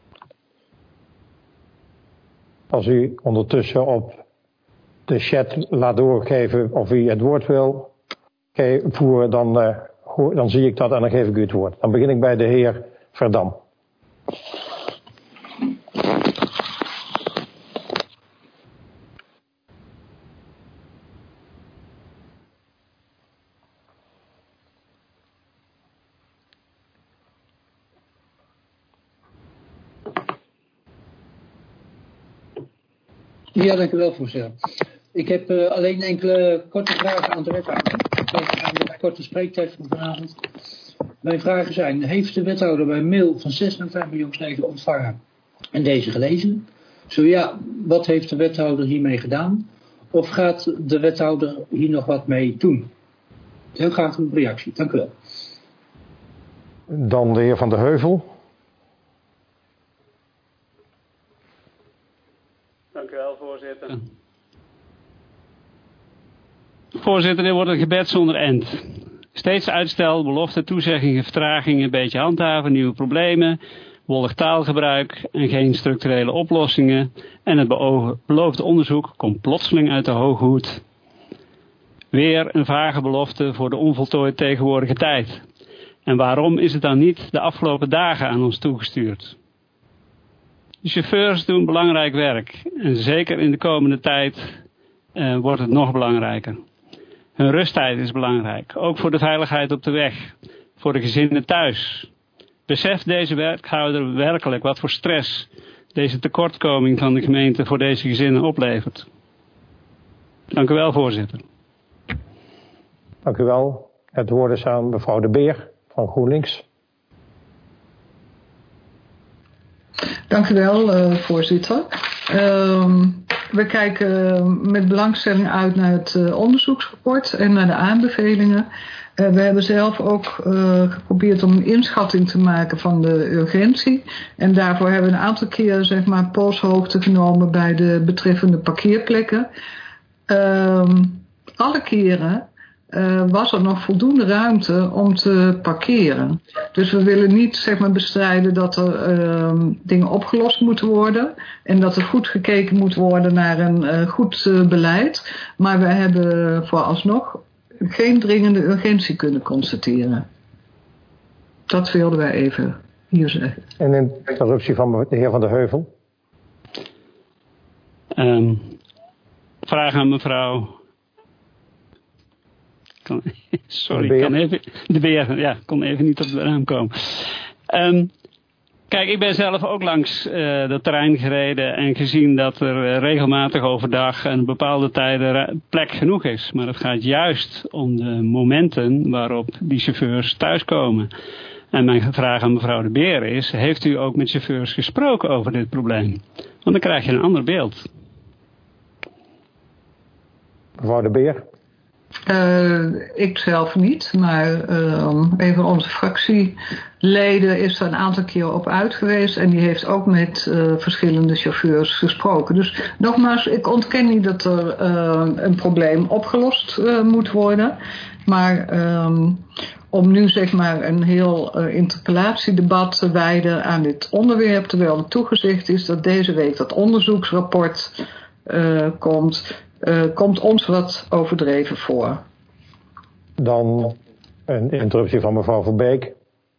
Als u ondertussen op de chat laat doorgeven of u het woord wil voeren, dan zie ik dat en dan geef ik u het woord. Dan begin ik bij de heer Verdam. Ja, dank u wel, voorzitter. Ik heb alleen enkele korte vragen aan de wethouder. Aan de korte spreektijd van vanavond. Mijn vragen zijn: heeft de wethouder bij mail van 6 november jongsleden ontvangen en deze gelezen? Zo ja, wat heeft de wethouder hiermee gedaan? Of gaat de wethouder hier nog wat mee doen? Heel graag een reactie. Dank u wel. Dan de heer Van der Heuvel. Dank u wel, voorzitter. Voorzitter, dit wordt een gebed zonder end. Steeds uitstel, belofte, toezeggingen, vertragingen, een beetje handhaven, nieuwe problemen, wollig taalgebruik en geen structurele oplossingen. En het beloofde onderzoek komt plotseling uit de hoge hoed. Weer een vage belofte voor de onvoltooid tegenwoordige tijd. En waarom is het dan niet de afgelopen dagen aan ons toegestuurd? De chauffeurs doen belangrijk werk. En zeker in de komende tijd wordt het nog belangrijker. Hun rusttijd is belangrijk. Ook voor de veiligheid op de weg. Voor de gezinnen thuis. Beseft deze werkhouder werkelijk wat voor stress deze tekortkoming van de gemeente voor deze gezinnen oplevert? Dank u wel, voorzitter. Dank u wel. Het woord is aan mevrouw De Beer van GroenLinks. Dank u wel, voorzitter. We kijken met belangstelling uit naar het onderzoeksrapport en naar de aanbevelingen. We hebben zelf ook geprobeerd om een inschatting te maken van de urgentie. En daarvoor hebben we een aantal keer polshoogte genomen bij de betreffende parkeerplekken. Alle keren was er nog voldoende ruimte om te parkeren. Dus we willen niet zeg maar bestrijden dat er dingen opgelost moeten worden en dat er goed gekeken moet worden naar een goed beleid. Maar we hebben vooralsnog geen dringende urgentie kunnen constateren. Dat wilden wij even hier zeggen. En in interruptie van de heer Van der Heuvel. Vraag aan mevrouw. De Beer. Ja, kon even niet op de naam komen. Kijk, ik ben zelf ook langs dat terrein gereden en gezien dat er regelmatig overdag en bepaalde tijden plek genoeg is. Maar het gaat juist om de momenten waarop die chauffeurs thuiskomen. En mijn vraag aan mevrouw De Beer is, heeft u ook met chauffeurs gesproken over dit probleem? Want dan krijg je een ander beeld. Mevrouw De Beer? Ik zelf niet, maar een van onze fractieleden is er een aantal keer op uit geweest en die heeft ook met verschillende chauffeurs gesproken. Dus nogmaals, ik ontken niet dat er een probleem opgelost moet worden, maar om nu zeg maar een heel interpellatiedebat te wijden aan dit onderwerp, terwijl er toegezegd is dat deze week dat onderzoeksrapport komt ons wat overdreven voor. Dan een interruptie van mevrouw Verbeek.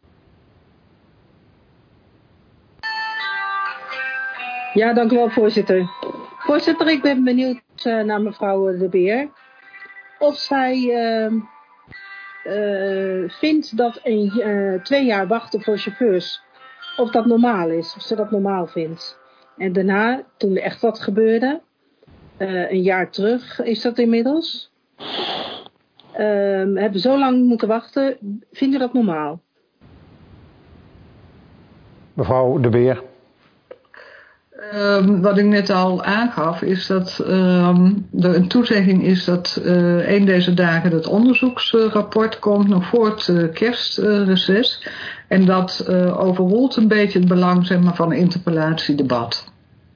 Ja, dank u wel, voorzitter. Voorzitter, ik ben benieuwd naar mevrouw De Beer. Of zij vindt dat 2 jaar wachten voor chauffeurs, of dat normaal is, of ze dat normaal vindt. En daarna, toen er echt wat gebeurde, een jaar terug is dat inmiddels, hebben zo lang moeten wachten, vindt u dat normaal? Mevrouw De Beer. Wat ik net al aangaf is dat er een toezegging is dat een deze dagen het onderzoeksrapport komt nog voor het kerstreces. En dat overroelt een beetje het belang zeg maar, van een interpellatiedebat.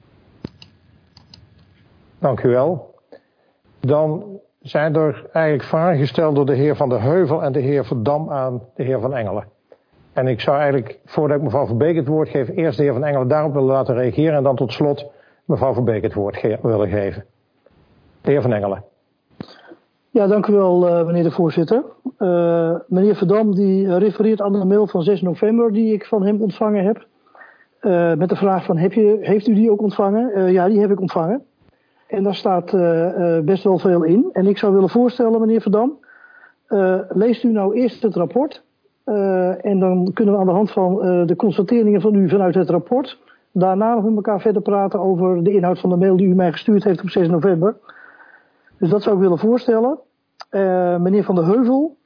Dank u wel. Dan zijn er eigenlijk vragen gesteld door de heer Van der Heuvel en de heer Verdam aan de heer Van Engelen. En ik zou eigenlijk, voordat ik mevrouw Verbeek het woord geef, eerst de heer Van Engelen daarop willen laten reageren en dan tot slot mevrouw Verbeek het woord willen geven. De heer Van Engelen. Ja, dank u wel meneer de voorzitter. Meneer Verdam die refereert aan de mail van 6 november die ik van hem ontvangen heb. Met de vraag van heeft u die ook ontvangen? Ja, die heb ik ontvangen. En daar staat best wel veel in. En ik zou willen voorstellen, meneer Verdam, leest u nou eerst het rapport. En dan kunnen we aan de hand van de constateringen van u vanuit het rapport daarna nog met elkaar verder praten over de inhoud van de mail die u mij gestuurd heeft op 6 november. Dus dat zou ik willen voorstellen. Meneer Van der Heuvel,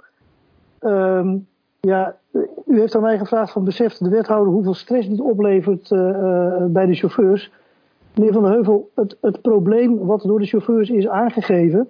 ja, u heeft aan mij gevraagd van beseft de wethouder hoeveel stress dit oplevert bij de chauffeurs. Meneer Van der Heuvel, het probleem wat door de chauffeurs is aangegeven,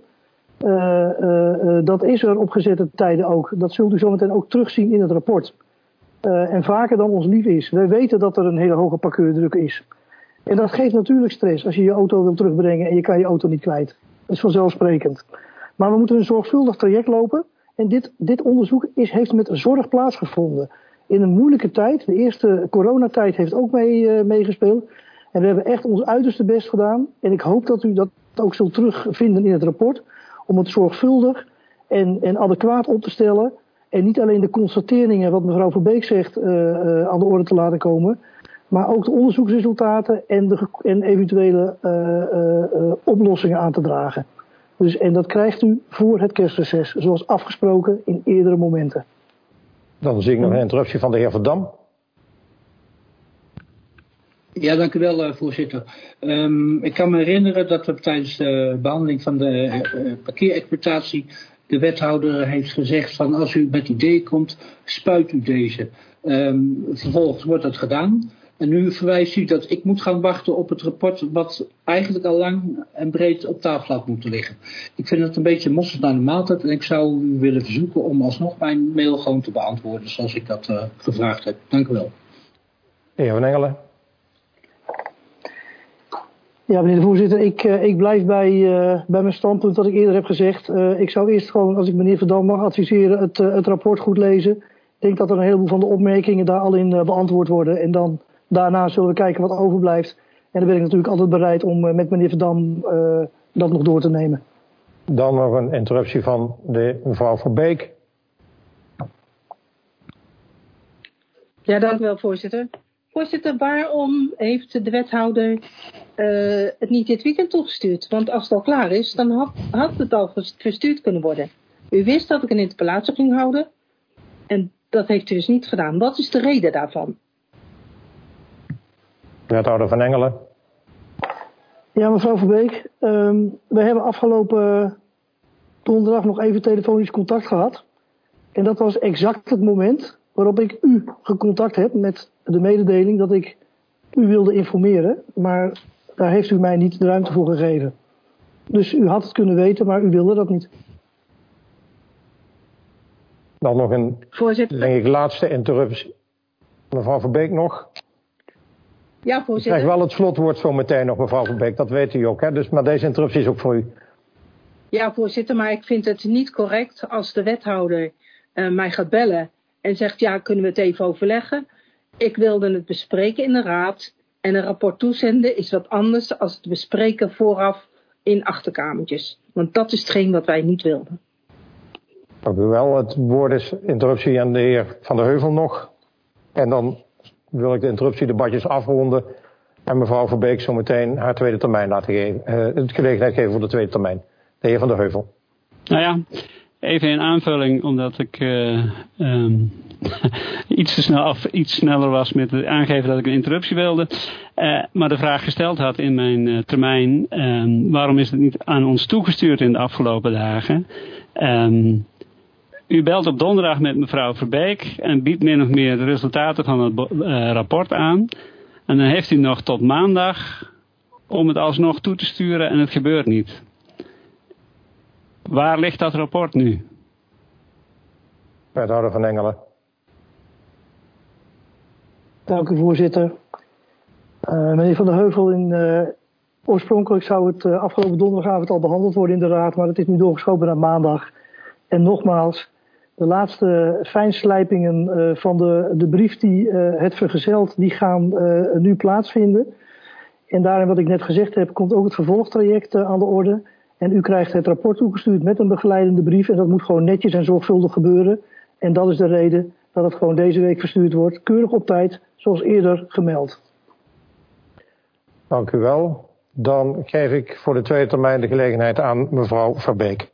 dat is er op gezette tijden ook. Dat zult u zometeen ook terugzien in het rapport. En vaker dan ons lief is. Wij weten dat er een hele hoge parkeerdruk is. En dat geeft natuurlijk stress als je je auto wil terugbrengen en je kan je auto niet kwijt. Dat is vanzelfsprekend. Maar we moeten een zorgvuldig traject lopen. En dit onderzoek heeft met zorg plaatsgevonden. In een moeilijke tijd. De eerste coronatijd heeft ook meegespeeld. En we hebben echt ons uiterste best gedaan. En ik hoop dat u dat ook zult terugvinden in het rapport. Om het zorgvuldig en adequaat op te stellen. En niet alleen de constateringen, wat mevrouw Verbeek zegt, aan de orde te laten komen. Maar ook de onderzoeksresultaten en eventuele oplossingen aan te dragen. Dus, en dat krijgt u voor het kerstreces, zoals afgesproken in eerdere momenten. Dan zie ik nog een interruptie van de heer Verdam. Ja, dank u wel, voorzitter. Ik kan me herinneren dat we tijdens de behandeling van de parkeerexploitatie de wethouder heeft gezegd van als u met ideeën komt, spuit u deze. Vervolgens wordt dat gedaan. En nu verwijst u dat ik moet gaan wachten op het rapport wat eigenlijk al lang en breed op tafel had moeten liggen. Ik vind het een beetje mosterd naar de maaltijd en ik zou u willen verzoeken om alsnog mijn mail gewoon te beantwoorden zoals ik dat gevraagd heb. Dank u wel. Heer Van Engelen. Ja, meneer de voorzitter, ik blijf bij mijn standpunt dat ik eerder heb gezegd. Ik zou eerst gewoon, als ik meneer Verdam mag adviseren, het rapport goed lezen. Ik denk dat er een heleboel van de opmerkingen daar al in beantwoord worden. En dan daarna zullen we kijken wat overblijft. En dan ben ik natuurlijk altijd bereid om met meneer Verdam dat nog door te nemen. Dan nog een interruptie van de mevrouw Verbeek. Ja, dank u wel, voorzitter. Voorzitter, waarom heeft de wethouder het niet dit weekend toegestuurd? Want als het al klaar is, dan had het al verstuurd kunnen worden. U wist dat ik een interpellatie ging houden. En dat heeft u dus niet gedaan. Wat is de reden daarvan? Wethouder Van Engelen. Ja, mevrouw Verbeek. We hebben afgelopen donderdag nog even telefonisch contact gehad. En dat was exact het moment waarop ik u gecontact heb met de mededeling dat ik u wilde informeren. Maar daar heeft u mij niet de ruimte voor gegeven. Dus u had het kunnen weten, maar u wilde dat niet. Dan nog een, voorzitter, denk ik, laatste interruptie. Mevrouw Verbeek nog? Ja, voorzitter. Ik krijg wel het slotwoord zo meteen nog, mevrouw Verbeek. Dat weet u ook, hè? Dus, maar deze interruptie is ook voor u. Ja, voorzitter, maar ik vind het niet correct als de wethouder mij gaat bellen en zegt, ja, kunnen we het even overleggen? Ik wilde het bespreken in de raad en een rapport toezenden is wat anders dan het bespreken vooraf in achterkamertjes. Want dat is hetgeen wat wij niet wilden. Dank u wel. Het woord is interruptie aan de heer Van der Heuvel nog. En dan wil ik de interruptiedebatjes afronden en mevrouw Verbeek zo meteen haar tweede termijn laten geven. Het gelegenheid geven voor de tweede termijn. De heer Van der Heuvel. Nou ja, even in aanvulling, omdat ik iets sneller was met het aangeven dat ik een interruptie wilde. Maar de vraag gesteld had in mijn termijn, waarom is het niet aan ons toegestuurd in de afgelopen dagen? U belt op donderdag met mevrouw Verbeek en biedt min of meer de resultaten van het rapport aan. En dan heeft u nog tot maandag om het alsnog toe te sturen en het gebeurt niet. Waar ligt dat rapport nu? Wethouder Van Engelen. Dank u, voorzitter. Meneer Van der Heuvel, oorspronkelijk zou het afgelopen donderdagavond al behandeld worden in de raad, maar het is nu doorgeschoven naar maandag. En nogmaals, de laatste fijnslijpingen van de brief die het vergezelt, die gaan nu plaatsvinden. En daarin wat ik net gezegd heb, komt ook het vervolgtraject aan de orde. En u krijgt het rapport toegestuurd met een begeleidende brief. En dat moet gewoon netjes en zorgvuldig gebeuren. En dat is de reden dat het gewoon deze week verstuurd wordt. Keurig op tijd, zoals eerder gemeld. Dank u wel. Dan geef ik voor de tweede termijn de gelegenheid aan mevrouw Verbeek.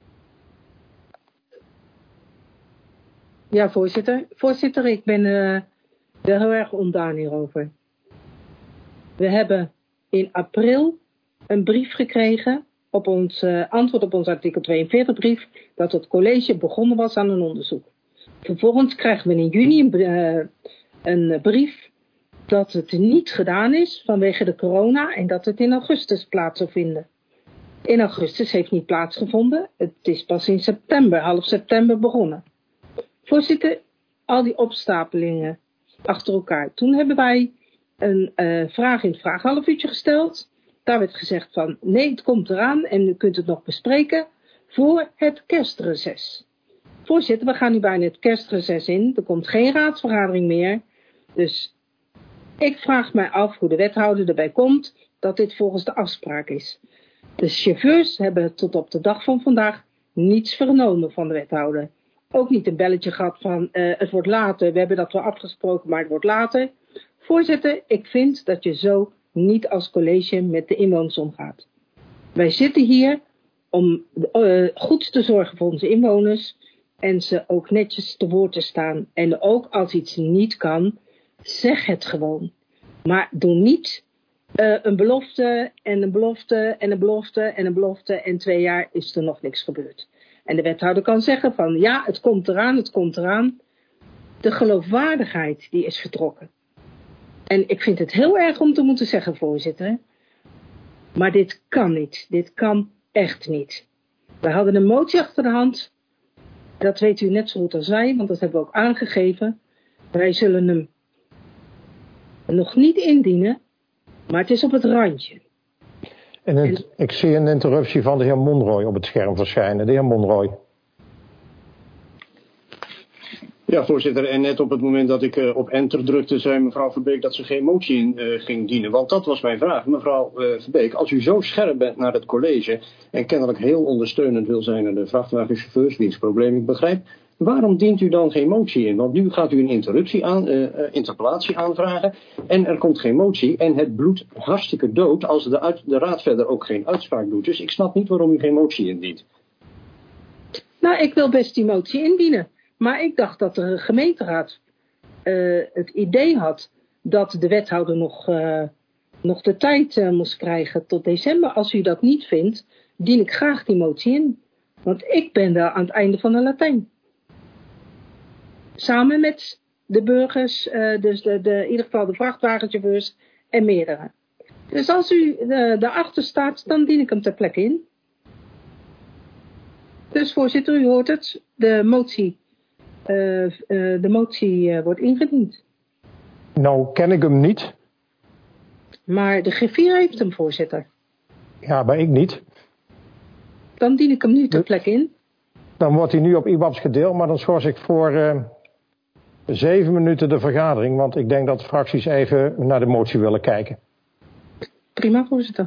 Ja, voorzitter. Voorzitter, ik ben heel erg ontdaan hierover. We hebben in april een brief gekregen op ons antwoord op ons artikel 42 brief dat het college begonnen was aan een onderzoek. Vervolgens krijgen we in juni een brief dat het niet gedaan is vanwege de corona en dat het in augustus plaats zou vinden. In augustus heeft niet plaatsgevonden. Het is pas in september, half september begonnen. Voorzitter, al die opstapelingen achter elkaar. Toen hebben wij een vraag in het vraaghalfuurtje gesteld. Daar werd gezegd van nee, het komt eraan en u kunt het nog bespreken voor het kerstreces. Voorzitter, we gaan nu bijna het kerstreces in. Er komt geen raadsvergadering meer. Dus ik vraag mij af hoe de wethouder erbij komt dat dit volgens de afspraak is. De chauffeurs hebben tot op de dag van vandaag niets vernomen van de wethouder. Ook niet een belletje gehad van het wordt later. We hebben dat wel afgesproken, maar het wordt later. Voorzitter, ik vind dat je zo niet als college met de inwoners omgaat. Wij zitten hier om goed te zorgen voor onze inwoners en ze ook netjes te woord te staan. En ook als iets niet kan, zeg het gewoon. Maar doe niet een belofte en een belofte en een belofte en een belofte en 2 jaar is er nog niks gebeurd. En de wethouder kan zeggen van ja, het komt eraan, het komt eraan. De geloofwaardigheid die is vertrokken. En ik vind het heel erg om te moeten zeggen, voorzitter. Maar dit kan niet. Dit kan echt niet. We hadden een motie achter de hand. Dat weet u net zo goed als wij, want dat hebben we ook aangegeven. Wij zullen hem nog niet indienen, maar het is op het randje. Ik zie een interruptie van de heer Monroy op het scherm verschijnen. De heer Monroy. Ja, voorzitter. En net op het moment dat ik op enter drukte, zei mevrouw Verbeek dat ze geen motie in ging dienen. Want dat was mijn vraag. Mevrouw Verbeek, als u zo scherp bent naar het college en kennelijk heel ondersteunend wil zijn aan de vrachtwagenchauffeurs, wiens probleem ik begrijp, waarom dient u dan geen motie in? Want nu gaat u een interpellatie aanvragen en er komt geen motie en het bloedt hartstikke dood als de raad verder ook geen uitspraak doet. Dus ik snap niet waarom u geen motie indient. Nou, ik wil best die motie indienen. Maar ik dacht dat de gemeenteraad het idee had dat de wethouder nog de tijd moest krijgen tot december. Als u dat niet vindt, dien ik graag die motie in. Want ik ben daar aan het einde van de Latijn. Samen met de burgers, dus in ieder geval de vrachtwagenchauffeurs en meerdere. Dus als u daarachter staat, dan dien ik hem ter plekke in. Dus voorzitter, u hoort het. De motie wordt ingediend. Nou ken ik hem niet. Maar de griffier heeft hem, voorzitter. Ja, maar ik niet. Dan dien ik hem nu ter plekke in. Dan wordt hij nu op IWABS gedeeld, maar dan schors ik voor 7 minuten de vergadering. Want ik denk dat de fracties even naar de motie willen kijken. Prima, voorzitter.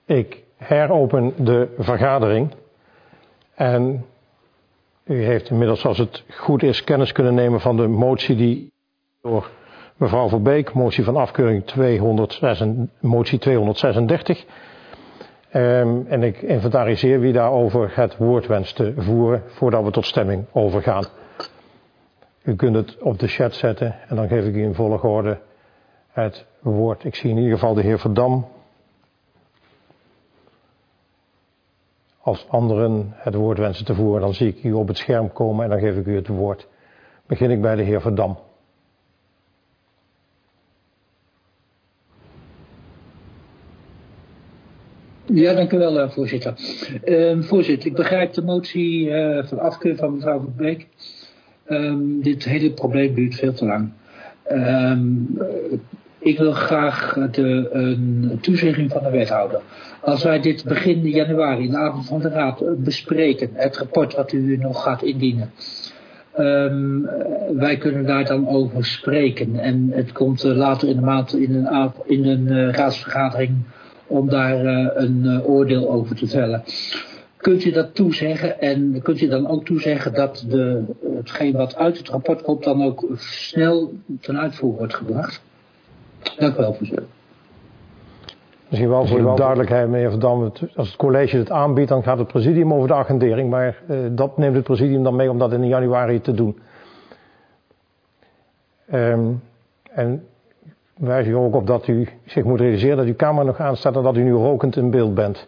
Ik heropen de vergadering. En u heeft inmiddels, als het goed is, kennis kunnen nemen van de motie die door mevrouw Verbeek, motie van afkeuring motie 236. En ik inventariseer wie daarover het woord wenst te voeren voordat we tot stemming overgaan. U kunt het op de chat zetten en dan geef ik u in volgorde het woord. Ik zie in ieder geval de heer Verdam. Als anderen het woord wensen te voeren, dan zie ik u op het scherm komen en dan geef ik u het woord. Begin ik bij de heer Verdam. Ja, dank u wel, voorzitter. Voorzitter, ik begrijp de motie van afkeur van mevrouw Verbeek. Dit hele probleem duurt veel te lang. Ik wil graag een toezegging van de wethouder. Als wij dit begin januari, de avond van de raad, bespreken, het rapport wat u nog gaat indienen. Wij kunnen daar dan over spreken. En het komt later in de maand in een raadsvergadering om daar een oordeel over te vellen. Kunt u dat toezeggen en kunt u dan ook toezeggen dat hetgeen wat uit het rapport komt dan ook snel ten uitvoer wordt gebracht? Dank u wel, voorzitter. Misschien wel voor de duidelijkheid, meneer Verdam, als het college het aanbiedt, dan gaat het presidium over de agendering, maar dat neemt het presidium dan mee om dat in januari te doen. En wijs u ook op dat u zich moet realiseren dat uw camera nog aanstaat en dat u nu rokend in beeld bent.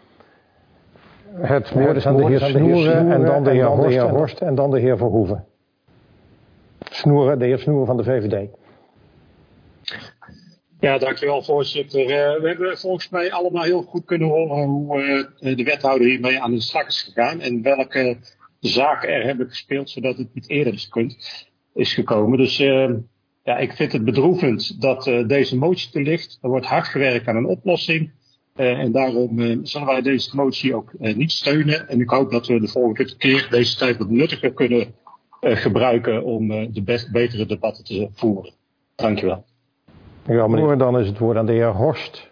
Het woord is aan de heer Snoeren en dan de heer Horst en dan de heer Verhoeven. Snoeren, de heer Snoeren van de VVD. Ja, dankjewel voorzitter. We hebben volgens mij allemaal heel goed kunnen horen hoe de wethouder hiermee aan de slag is gegaan en welke zaken er hebben gespeeld zodat het niet eerder is gekomen. Dus ja, ik vind het bedroevend dat deze motie er ligt. Er wordt hard gewerkt aan een oplossing en daarom zullen wij deze motie ook niet steunen. En ik hoop dat we de volgende keer deze tijd wat nuttiger kunnen gebruiken om betere debatten te voeren. Dankjewel. Ja, meneer, dan is het woord aan de heer Horst.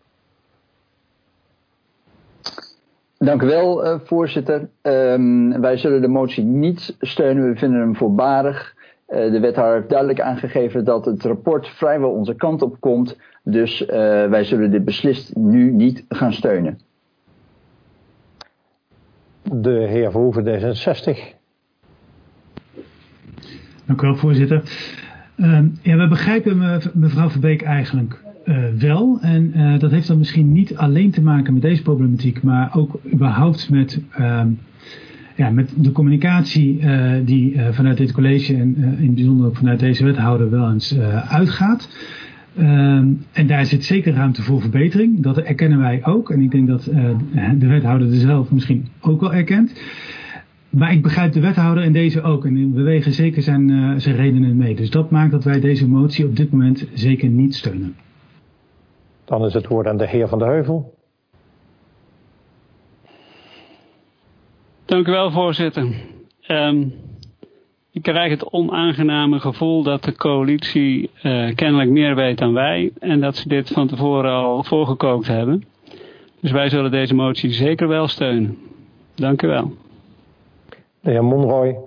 Dank u wel, voorzitter. Wij zullen de motie niet steunen. We vinden hem voorbarig. De wethouder heeft duidelijk aangegeven dat het rapport vrijwel onze kant op komt. Dus wij zullen dit beslist nu niet gaan steunen. De heer Verhoeven, D66. Dank u wel, voorzitter. Ja, we begrijpen mevrouw Verbeek eigenlijk wel. En dat heeft dan misschien niet alleen te maken met deze problematiek, maar ook überhaupt met de communicatie die vanuit dit college en in het bijzonder ook vanuit deze wethouder wel eens uitgaat. En daar zit zeker ruimte voor verbetering. Dat erkennen wij ook. En ik denk dat de wethouder er zelf misschien ook wel erkent. Maar ik begrijp de wethouder en deze ook. En we wegen zeker zijn redenen mee. Dus dat maakt dat wij deze motie op dit moment zeker niet steunen. Dan is het woord aan de heer Van de Heuvel. Dank u wel, voorzitter. Ik krijg het onaangename gevoel dat de coalitie kennelijk meer weet dan wij. En dat ze dit van tevoren al voorgekookt hebben. Dus wij zullen deze motie zeker wel steunen. Dank u wel. De heer Monroy.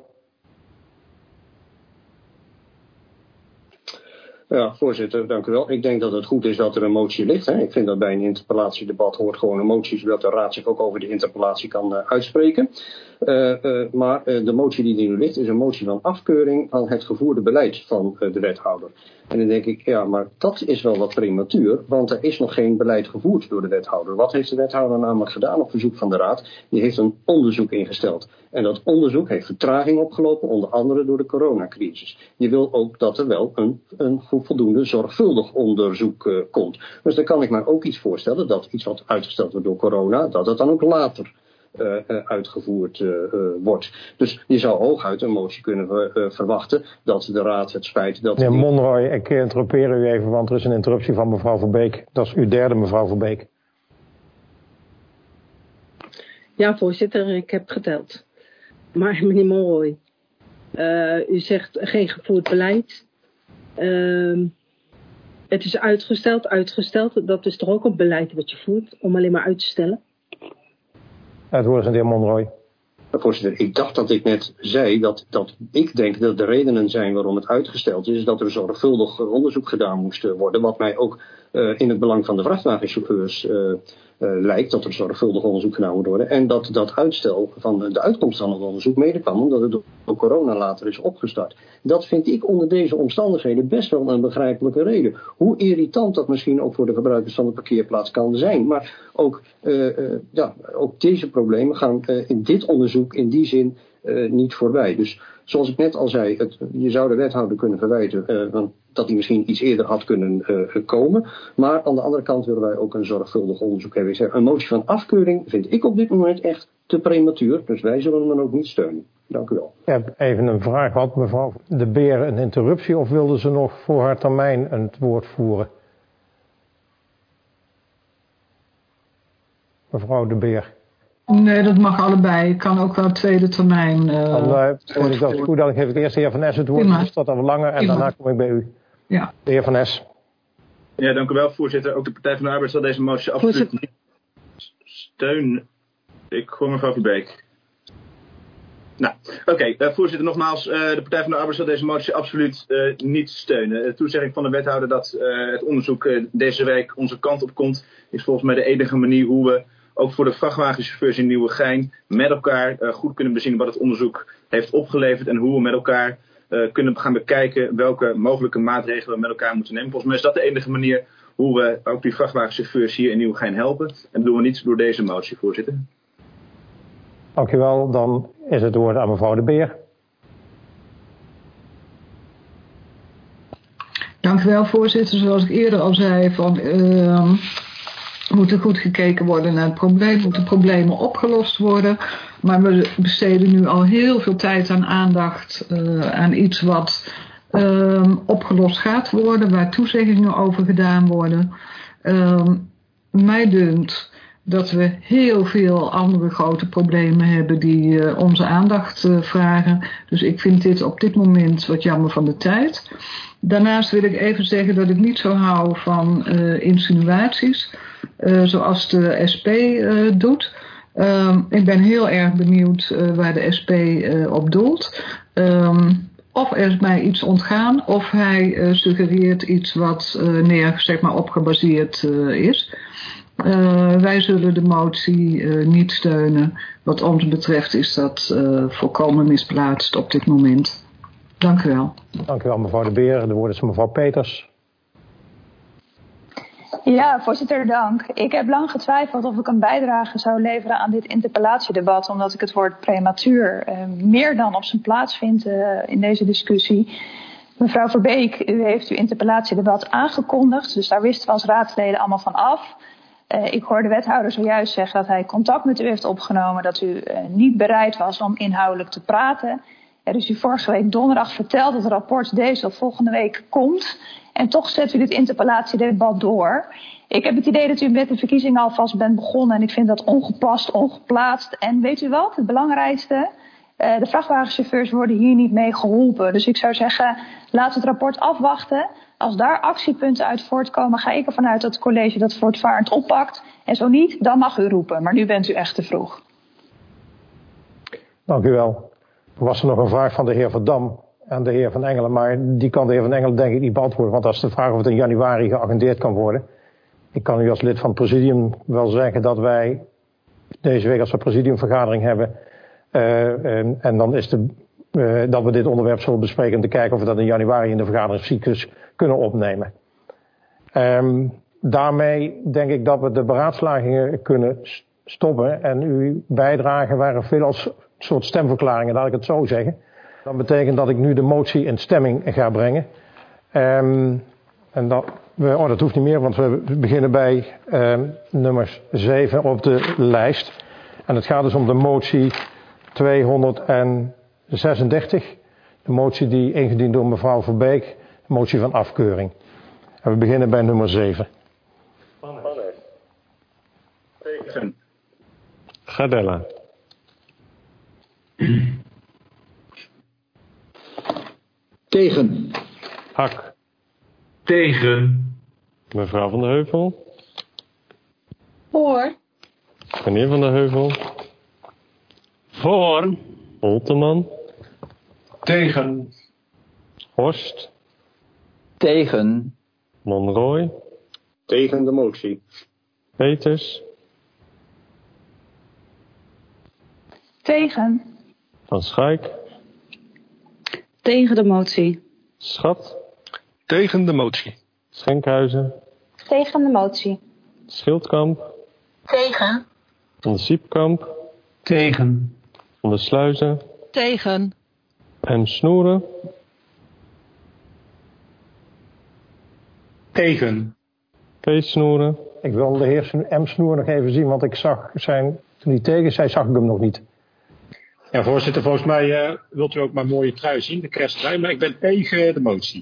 Ja, voorzitter, dank u wel. Ik denk dat het goed is dat er een motie ligt. Hè. Ik vind dat bij een interpellatiedebat hoort gewoon een motie, zodat de raad zich ook over de interpellatie kan uitspreken. Maar de motie die er nu ligt is een motie van afkeuring van het gevoerde beleid van de wethouder. En dan denk ik, ja, maar dat is wel wat prematuur, want er is nog geen beleid gevoerd door de wethouder. Wat heeft de wethouder namelijk gedaan op verzoek van de raad? Die heeft een onderzoek ingesteld. En dat onderzoek heeft vertraging opgelopen, onder andere door de coronacrisis. Je wil ook dat er wel een voldoende zorgvuldig onderzoek komt. Dus dan kan ik me ook iets voorstellen dat iets wat uitgesteld wordt door corona, dat het dan ook later uitgevoerd wordt. Dus je zou hooguit een motie kunnen verwachten dat de raad het spijt dat... Meneer Monroy, ik interrompeer u even, want er is een interruptie van mevrouw Verbeek. Dat is uw derde, mevrouw Verbeek. Ja, voorzitter, ik heb geteld. Maar meneer Monroy, u zegt geen gevoerd beleid. Het is uitgesteld. Dat is toch ook een beleid wat je voert, om alleen maar uit te stellen? Het woord is aan de heer Monroy. Voorzitter, ik dacht dat ik net zei dat ik denk dat de redenen zijn waarom het uitgesteld is dat er zorgvuldig onderzoek gedaan moest worden, wat mij ook in het belang van de vrachtwagenchauffeurs lijkt, dat er zorgvuldig onderzoek gedaan moet worden. En dat uitstel van de uitkomst van het onderzoek mede kwam omdat het door corona later is opgestart. Dat vind ik onder deze omstandigheden best wel een begrijpelijke reden. Hoe irritant dat misschien ook voor de gebruikers van de parkeerplaats kan zijn. Maar ook deze problemen gaan in dit onderzoek in die zin niet voorbij. Dus zoals ik net al zei, je zou de wethouder kunnen verwijten dat hij misschien iets eerder had kunnen komen. Maar aan de andere kant willen wij ook een zorgvuldig onderzoek hebben. Ik zeg, een motie van afkeuring vind ik op dit moment echt te prematuur. Dus wij zullen hem dan ook niet steunen. Dank u wel. Ik heb even een vraag. Had mevrouw De Beer een interruptie of wilde ze nog voor haar termijn het woord voeren? Mevrouw De Beer. Nee, dat mag allebei. Ik kan ook wel tweede termijn. Dan vind ik dat goed. Dan geef ik eerst de heer Van Es het woord. Dus dat dan langer en daarna kom ik bij u. Ja. De heer Van Es. Ja, dank u wel, voorzitter. Ook de Partij van de Arbeid zal deze motie absoluut niet steunen. Ik hoor mevrouw Verbeek. Nou, oké. Voorzitter, nogmaals. De Partij van de Arbeid zal deze motie absoluut niet steunen. De toezegging van de wethouder dat het onderzoek deze week onze kant op komt, is volgens mij de enige manier hoe we ook voor de vrachtwagenchauffeurs in Nieuwegein met elkaar goed kunnen bezien wat het onderzoek heeft opgeleverd en hoe we met elkaar kunnen gaan bekijken welke mogelijke maatregelen we met elkaar moeten nemen. Volgens mij is dat de enige manier hoe we ook die vrachtwagenchauffeurs hier in Nieuwegein helpen. En dat doen we niet door deze motie, voorzitter. Dank u wel. Dan is het woord aan mevrouw De Beer. Dank u wel, voorzitter. Zoals ik eerder al zei, moet er goed gekeken worden naar het probleem, moeten problemen opgelost worden. Maar we besteden nu al heel veel tijd en aandacht aan iets wat opgelost gaat worden, waar toezeggingen over gedaan worden. Mij dunkt dat we heel veel andere grote problemen hebben die onze aandacht vragen. Dus ik vind dit op dit moment wat jammer van de tijd. Daarnaast wil ik even zeggen dat ik niet zo hou van insinuaties, zoals de SP doet. Ik ben heel erg benieuwd waar de SP op doelt. Of er is mij iets ontgaan, of hij suggereert iets wat op gebaseerd is. Wij zullen de motie niet steunen. Wat ons betreft is dat volkomen misplaatst op dit moment. Dank u wel. Dank u wel, mevrouw De Beer. De woord is mevrouw Peters. Ja, voorzitter, dank. Ik heb lang getwijfeld of ik een bijdrage zou leveren aan dit interpellatiedebat, omdat ik het woord prematuur meer dan op zijn plaats vind in deze discussie. Mevrouw Verbeek, u heeft uw interpellatiedebat aangekondigd, dus daar wisten we als raadsleden allemaal van af. Ik hoorde de wethouder zojuist zeggen dat hij contact met u heeft opgenomen, dat u niet bereid was om inhoudelijk te praten. Er is u vorige week donderdag verteld dat het rapport deze of volgende week komt. En toch zet u dit interpellatiedebat door. Ik heb het idee dat u met de verkiezingen alvast bent begonnen. En ik vind dat ongepast, ongeplaatst. En weet u wat? Het belangrijkste. De vrachtwagenchauffeurs worden hier niet mee geholpen. Dus ik zou zeggen, laat het rapport afwachten. Als daar actiepunten uit voortkomen, ga ik ervan uit dat het college dat voortvarend oppakt. En zo niet, dan mag u roepen. Maar nu bent u echt te vroeg. Dank u wel. Was er nog een vraag van de heer Van Dam aan de heer Van Engelen, maar die kan de heer Van Engelen denk ik niet beantwoorden, want dat is de vraag of het in januari geagendeerd kan worden. Ik kan u als lid van het presidium wel zeggen dat wij deze week als we presidiumvergadering hebben, en dan is dat we dit onderwerp zullen bespreken om te kijken of we dat in januari in de vergaderingscyclus kunnen opnemen. Daarmee denk ik dat we de beraadslagingen kunnen stoppen en uw bijdragen waren veel als soort stemverklaringen, laat ik het zo zeggen. Dat betekent dat ik nu de motie in stemming ga brengen. En dat hoeft niet meer, want we beginnen bij nummer 7 op de lijst. En het gaat dus om de motie 236. De motie die ingediend door mevrouw Verbeek. De motie van afkeuring. En we beginnen bij nummer 7. Tegen. Gardella. Tegen. Hak. Tegen. Mevrouw van der Heuvel. Voor. Meneer van der Heuvel. Voor. Holteman. Tegen. Horst. Tegen. Monroy. Tegen de motie. Peters. Tegen. Van Schaik. Tegen de motie. Schat. Tegen de motie. Schenkhuizen. Tegen de motie. Schildkamp. Tegen. Van de Siepkamp. Tegen. Van de Sluizen. Tegen. En Snoeren. Tegen. Kees Snoeren. Ik wil de heer M. Snoer nog even zien, want ik zag toen hij tegen zei, zag ik hem nog niet. Ja, voorzitter, volgens mij wilt u ook mijn mooie trui zien, de kersttrui, maar ik ben tegen de motie.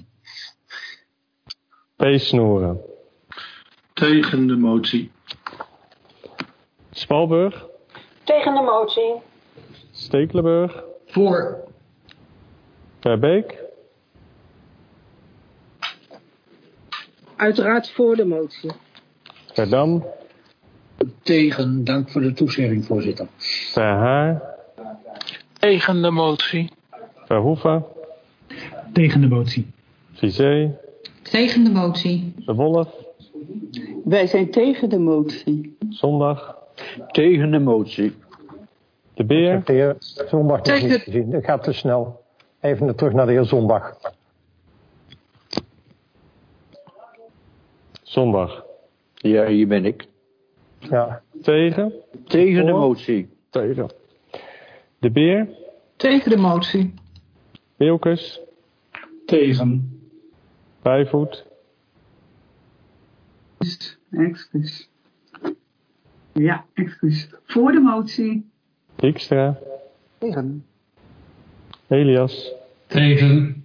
P. Snoeren. Tegen de motie. Spalburg. Tegen de motie. Stekelenburg. Voor. Verbeek. Uiteraard voor de motie. Verdam. Tegen. Dank voor de toezegging, voorzitter. Verhaar. Tegen de motie. Verhoeven. Tegen de motie. Vizé. Tegen de motie. De Wolf. Wij zijn tegen de motie. Zondag. Tegen de motie. De Beer. Ik heb de heer Zondag nog niet gezien. Het gaat te snel. Even terug naar de heer Zondag. Zondag. Ja, hier ben ik. Ja. Tegen. Tegen de motie. Tegen. De Beer. Tegen de motie. Wilkes. Tegen. Bijvoet. Excuus. Ja, excuus. Voor de motie. Dijkstra. Tegen. Elias. Tegen.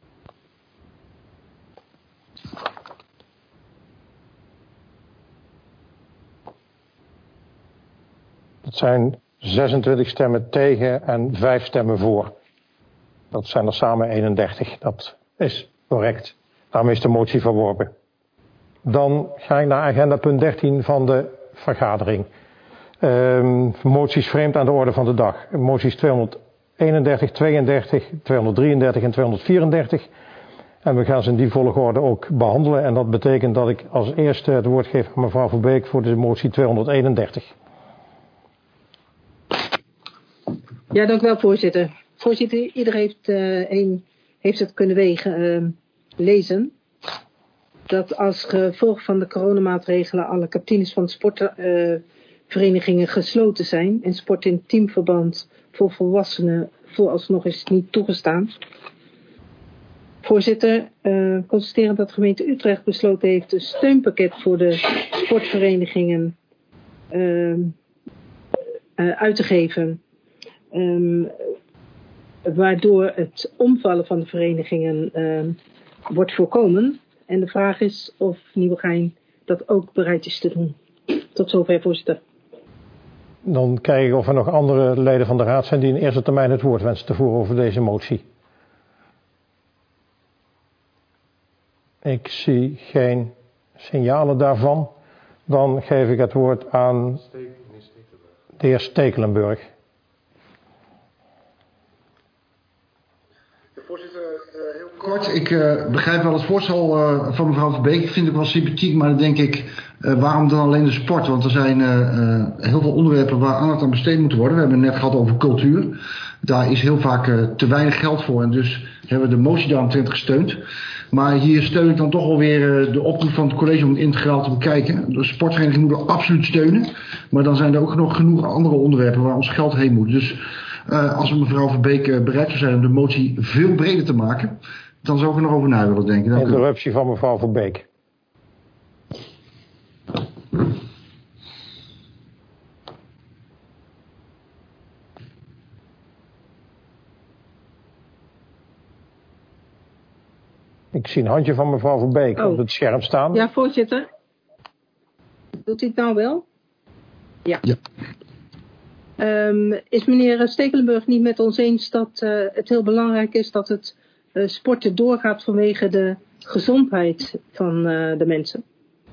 Het zijn 26 stemmen tegen en 5 stemmen voor. Dat zijn er samen 31. Dat is correct. Daarmee is de motie verworpen. Dan ga ik naar agenda punt 13 van de vergadering. Moties vreemd aan de orde van de dag. Moties 231, 32, 233 en 234. En we gaan ze in die volgorde ook behandelen. En dat betekent dat ik als eerste het woord geef aan mevrouw Verbeek voor de motie 231. Ja, dank u wel, voorzitter. Voorzitter, iedereen heeft het kunnen lezen. Dat als gevolg van de coronamaatregelen alle kantines van sportverenigingen gesloten zijn. En sport in teamverband voor volwassenen vooralsnog is niet toegestaan. Voorzitter, constateren dat de gemeente Utrecht besloten heeft een steunpakket voor de sportverenigingen uit te geven. Waardoor het omvallen van de verenigingen wordt voorkomen. En de vraag is of Nieuwegein dat ook bereid is te doen. Tot zover, voorzitter. Dan kijk ik of er nog andere leden van de raad zijn die in eerste termijn het woord wensen te voeren over deze motie. Ik zie geen signalen daarvan. Dan geef ik het woord aan de heer Stekelenburg. Voorzitter, heel kort. Ik begrijp wel het voorstel van mevrouw Verbeek. Ik vind het ook wel sympathiek, maar dan denk ik, waarom dan alleen de sport? Want er zijn heel veel onderwerpen waar aandacht aan besteed moet worden. We hebben het net gehad over cultuur. Daar is heel vaak te weinig geld voor en dus hebben we de motie daaromtrent gesteund. Maar hier steun ik dan toch alweer de oproep van het college om het integraal te bekijken. De sportvereniging moet we absoluut steunen. Maar dan zijn er ook nog genoeg andere onderwerpen waar ons geld heen moet. Dus als mevrouw Verbeek bereid zou zijn om de motie veel breder te maken, dan zou ik er nog over na willen denken. Dank u. Interruptie van mevrouw Verbeek. Ik zie een handje van mevrouw Verbeek op het scherm staan. Ja, voorzitter. Doet hij het nou wel? Ja. Is meneer Stekelenburg niet met ons eens dat het heel belangrijk is dat het sporten doorgaat vanwege de gezondheid van de mensen?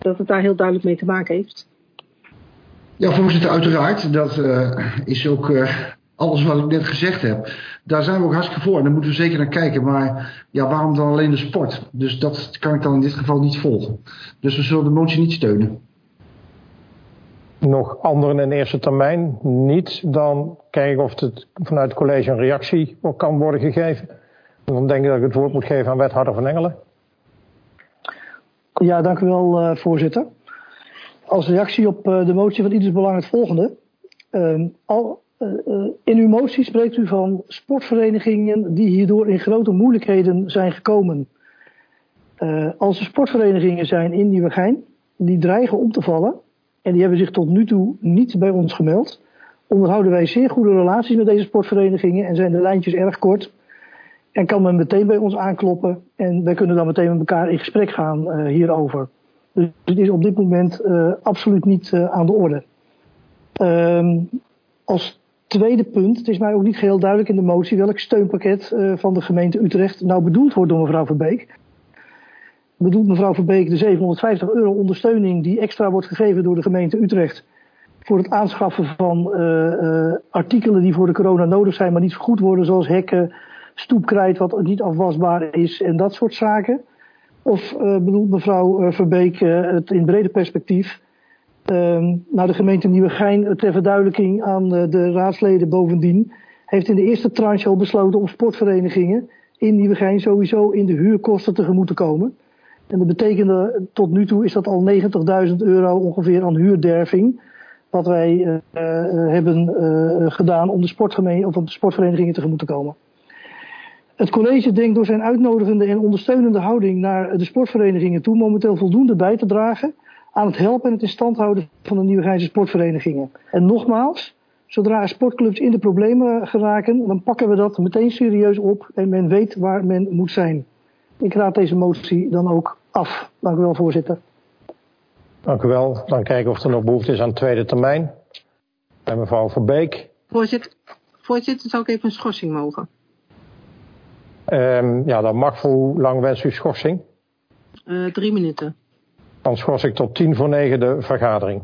dat het daar heel duidelijk mee te maken heeft. Ja, voorzitter, uiteraard. Dat is ook alles wat ik net gezegd heb. Daar zijn we ook hartstikke voor en daar moeten we zeker naar kijken. Maar ja, waarom dan alleen de sport? Dus dat kan ik dan in dit geval niet volgen. Dus we zullen de motie niet steunen. Nog anderen in eerste termijn niet. Dan kijken of het vanuit het college een reactie op kan worden gegeven. En dan denk ik dat ik het woord moet geven aan wethouder Van Engelen. Ja, dank u wel, voorzitter. Als reactie op de motie van Ieders Belang het volgende. In uw motie spreekt u van sportverenigingen die hierdoor in grote moeilijkheden zijn gekomen. Als er sportverenigingen zijn in Nieuwegein die dreigen om te vallen en die hebben zich tot nu toe niet bij ons gemeld, onderhouden wij zeer goede relaties met deze sportverenigingen en zijn de lijntjes erg kort. En kan men meteen bij ons aankloppen en wij kunnen dan meteen met elkaar in gesprek gaan hierover. Dus het is op dit moment absoluut niet aan de orde. Als tweede punt, het is mij ook niet geheel duidelijk in de motie welk steunpakket van de gemeente Utrecht nou bedoeld wordt door mevrouw Verbeek. Bedoelt mevrouw Verbeek de €750 ondersteuning die extra wordt gegeven door de gemeente Utrecht voor het aanschaffen van artikelen die voor de corona nodig zijn, maar niet vergoed worden, zoals hekken, stoepkrijt wat niet afwasbaar is en dat soort zaken? Of bedoelt mevrouw Verbeek het in breder perspectief? Nou, de gemeente Nieuwegein, ter verduidelijking aan de raadsleden bovendien, heeft in de eerste tranche al besloten om sportverenigingen in Nieuwegein sowieso in de huurkosten tegemoet te komen. En dat betekende, tot nu toe is dat al €90.000 ongeveer aan huurderving, wat wij hebben gedaan om de sportverenigingen tegemoet te komen. Het college denkt door zijn uitnodigende en ondersteunende houding naar de sportverenigingen toe momenteel voldoende bij te dragen aan het helpen en het in stand houden van de Nieuwegeinse sportverenigingen. En nogmaals, zodra er sportclubs in de problemen geraken, dan pakken we dat meteen serieus op en men weet waar men moet zijn. Ik raad deze motie dan ook af. Dank u wel, voorzitter. Dank u wel. Dan kijken of er nog behoefte is aan tweede termijn. Bij mevrouw Verbeek. Voorzitter, zou ik even een schorsing mogen? Ja, dat mag. Voor hoe lang wenst u schorsing? 3 minuten. Dan schors ik tot 8:50 de vergadering.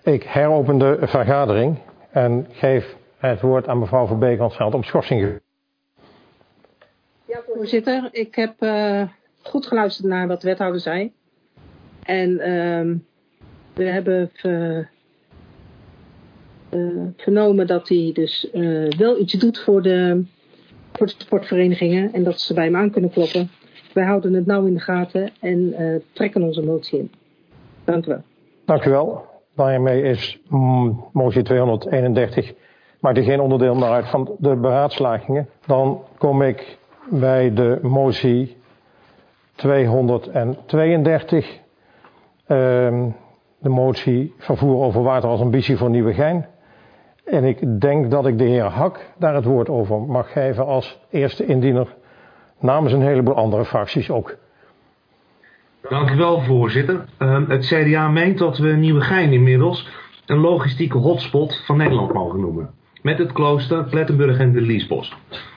Ik heropen de vergadering en geef het woord aan mevrouw Verbeek-Hansveld om schorsing. Ja, voorzitter. Ik heb goed geluisterd naar wat de wethouder zei. En we hebben vernomen dat hij dus wel iets doet voor de sportverenigingen. En dat ze bij hem aan kunnen kloppen. Wij houden het nauw in de gaten en trekken onze motie in. Dank u wel. Dank u wel. Daarmee is motie 231, maakt er geen onderdeel meer uit van de beraadslagingen. Dan kom ik bij de motie 232. De motie vervoer over water als ambitie voor Nieuwegein. En ik denk dat ik de heer Hak daar het woord over mag geven als eerste indiener. Namens een heleboel andere fracties ook. Dank u wel, voorzitter. Het CDA meent dat we Nieuwegein inmiddels een logistieke hotspot van Nederland mogen noemen. Met het klooster, Plettenburg en de Liesbos.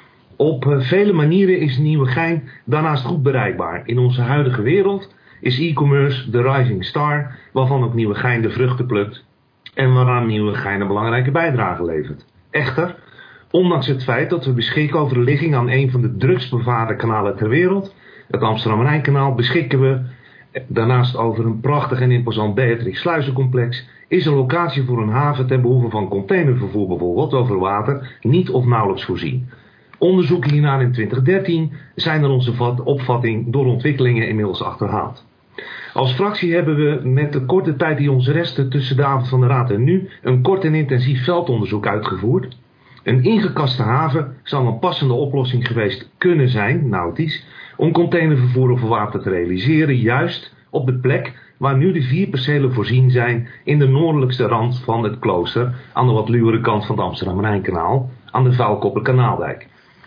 Op vele manieren is Nieuwegein daarnaast goed bereikbaar. In onze huidige wereld is e-commerce de rising star, waarvan ook Nieuwegein de vruchten plukt. En waaraan Nieuwegein een belangrijke bijdrage levert. Echter, ondanks het feit dat we beschikken over de ligging aan een van de drukst bevaarde kanalen ter wereld, het Amsterdam-Rijnkanaal, beschikken we daarnaast over een prachtig en imposant Beatrix-sluizencomplex, is een locatie voor een haven ten behoeve van containervervoer bijvoorbeeld over water niet of nauwelijks voorzien. Onderzoeken hiernaar in 2013 zijn er onze opvatting door ontwikkelingen inmiddels achterhaald. Als fractie hebben we met de korte tijd die ons restte tussen de avond van de Raad en nu een kort en intensief veldonderzoek uitgevoerd. Een ingekaste haven zou een passende oplossing geweest kunnen zijn, nautisch, om containervervoer over water te realiseren, juist op de plek waar nu de 4 percelen voorzien zijn in de noordelijkste rand van het klooster, aan de wat luwere kant van het Amsterdam-Rijnkanaal, aan de Vuilkoper-Kanaaldijk.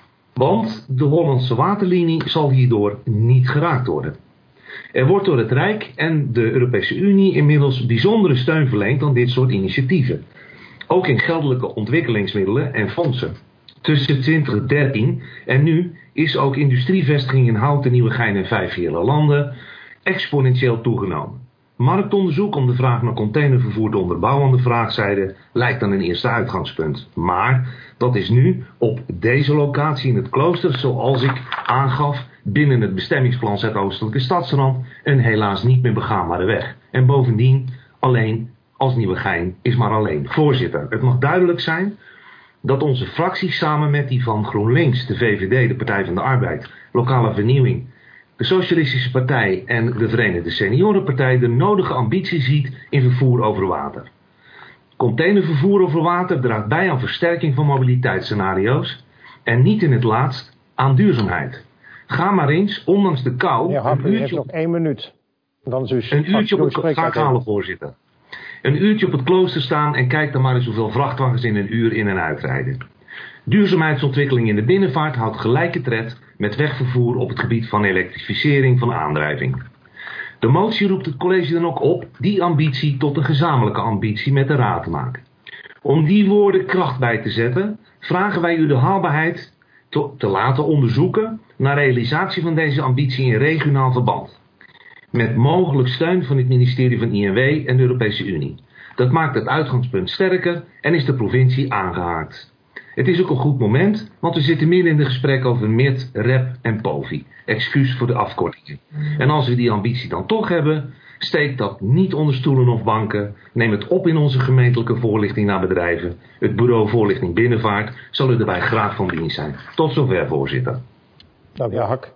Want de Hollandse waterlinie zal hierdoor niet geraakt worden. Er wordt door het Rijk en de Europese Unie inmiddels bijzondere steun verleend aan dit soort initiatieven. Ook in geldelijke ontwikkelingsmiddelen en fondsen. Tussen 2013 en nu is ook industrievestiging in Houten, Nieuwegein en 5 landen exponentieel toegenomen. Marktonderzoek om de vraag naar containervervoer te onderbouwen aan de vraagzijde lijkt dan een eerste uitgangspunt. Maar dat is nu op deze locatie in het klooster, zoals ik aangaf, binnen het bestemmingsplan Zuidoostelijke Stadsrand een helaas niet meer begaanbare weg. En bovendien alleen als Nieuwegein is maar alleen. Voorzitter, het mag duidelijk zijn dat onze fractie samen met die van GroenLinks, de VVD, de Partij van de Arbeid, Lokale Vernieuwing, de Socialistische Partij en de Verenigde Seniorenpartij de nodige ambitie ziet in vervoer over water. Containervervoer over water draagt bij aan versterking van mobiliteitsscenario's en niet in het laatst aan duurzaamheid. Ga maar eens, ondanks de kou, ja, Harper, u heeft nog 1 minuut. Dan is een uurtje op het ga ik halen, voorzitter. Een uurtje op het klooster staan en kijk dan maar eens hoeveel vrachtwagens in een uur in en uitrijden. Duurzaamheidsontwikkeling in de binnenvaart houdt gelijke tred met wegvervoer op het gebied van elektrificering van aandrijving. De motie roept het college dan ook op die ambitie tot een gezamenlijke ambitie met de Raad te maken. Om die woorden kracht bij te zetten, vragen wij u de haalbaarheid te laten onderzoeken naar realisatie van deze ambitie in regionaal verband. Met mogelijk steun van het ministerie van INW en de Europese Unie. Dat maakt het uitgangspunt sterker en is de provincie aangehaakt. Het is ook een goed moment, want we zitten midden in de gesprekken over MIRT, REP en POVI. Excuus voor de afkortingen. En als we die ambitie dan toch hebben, steek dat niet onder stoelen of banken. Neem het op in onze gemeentelijke voorlichting naar bedrijven. Het bureau voorlichting binnenvaart zal u daarbij graag van dienst zijn. Tot zover, voorzitter. Dank u, Hak.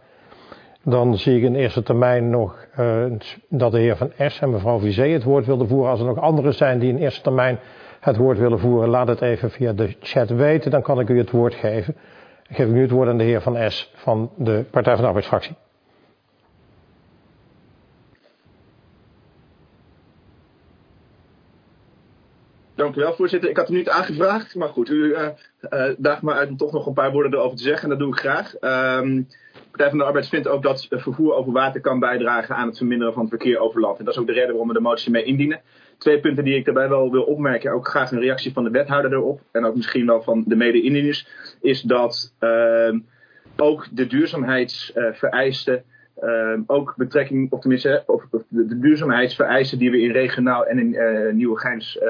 Dan zie ik in eerste termijn nog dat de heer Van Es en mevrouw Vizé het woord wilden voeren. Als er nog anderen zijn die in eerste termijn het woord willen voeren, laat het even via de chat weten. Dan kan ik u het woord geven. Dan geef ik nu het woord aan de heer Van Es van de Partij van de Arbeidsfractie. Dank u wel, voorzitter. Ik had u niet aangevraagd, maar goed, u daagt me uit om toch nog een paar woorden erover te zeggen en dat doe ik graag. De Partij van de Arbeid vindt ook dat vervoer over water kan bijdragen aan het verminderen van het verkeer over land. En dat is ook de reden waarom we de motie mee indienen. 2 punten die ik daarbij wel wil opmerken, ook graag een reactie van de wethouder erop en ook misschien wel van de mede-indieners, is dat ook de duurzaamheidsvereisten ook betrekking, of tenminste de duurzaamheidsvereisen die we in regionaal en in Nieuwegein's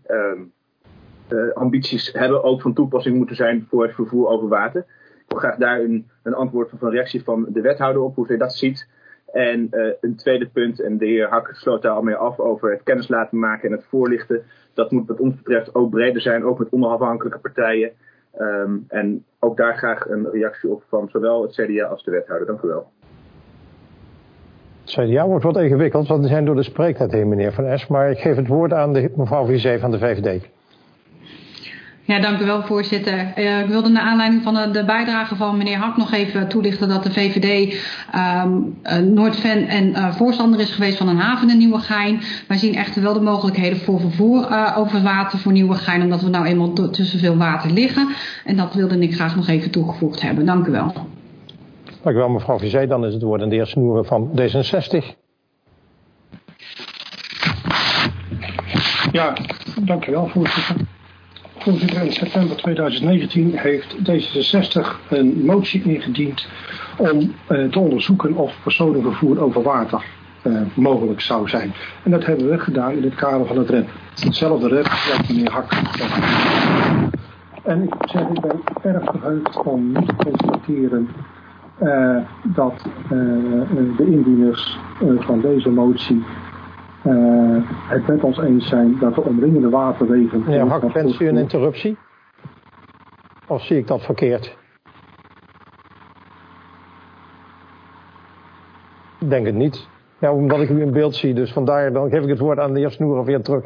ambities hebben, ook van toepassing moeten zijn voor het vervoer over water. Ik wil graag daar een antwoord van reactie van de wethouder op, hoe hij dat ziet. En een tweede punt, en de heer Hak sloot daar al mee af over het kennis laten maken en het voorlichten. Dat moet wat ons betreft ook breder zijn, ook met onafhankelijke partijen. En ook daar graag een reactie op van zowel het CDA als de wethouder. Dank u wel. Het CDA wordt wat ingewikkeld, want we zijn door de spreektijd heen, meneer Van Es. Maar ik geef het woord aan mevrouw Vizé van de VVD. Ja, dank u wel, voorzitter. Ik wilde naar aanleiding van de bijdrage van meneer Hak nog even toelichten dat de VVD nooit fan en voorstander is geweest van een haven in Nieuwegein. Wij zien echter wel de mogelijkheden voor vervoer over water voor Nieuwegein, omdat we nou eenmaal tussen veel water liggen. En dat wilde ik graag nog even toegevoegd hebben. Dank u wel. Dank u wel, mevrouw Vizé. Dan is het woord aan de heer Snoeren van D66. Ja, dank u wel, voorzitter. Voorzitter, in september 2019 heeft D66 een motie ingediend om te onderzoeken of personenvervoer over water mogelijk zou zijn. En dat hebben we gedaan in het kader van het REP. Hetzelfde REP wat meneer Hak. En ik moet zeggen, ik ben erg verheugd om nu te constateren dat de indieners van deze motie het met ons eens zijn dat de omringende waterwegen... Meneer Hak, wenst u een interruptie? Of zie ik dat verkeerd? Ik denk het niet. Ja, omdat ik u in beeld zie, dus vandaar dan geef ik het woord aan de heer Snoeren weer terug.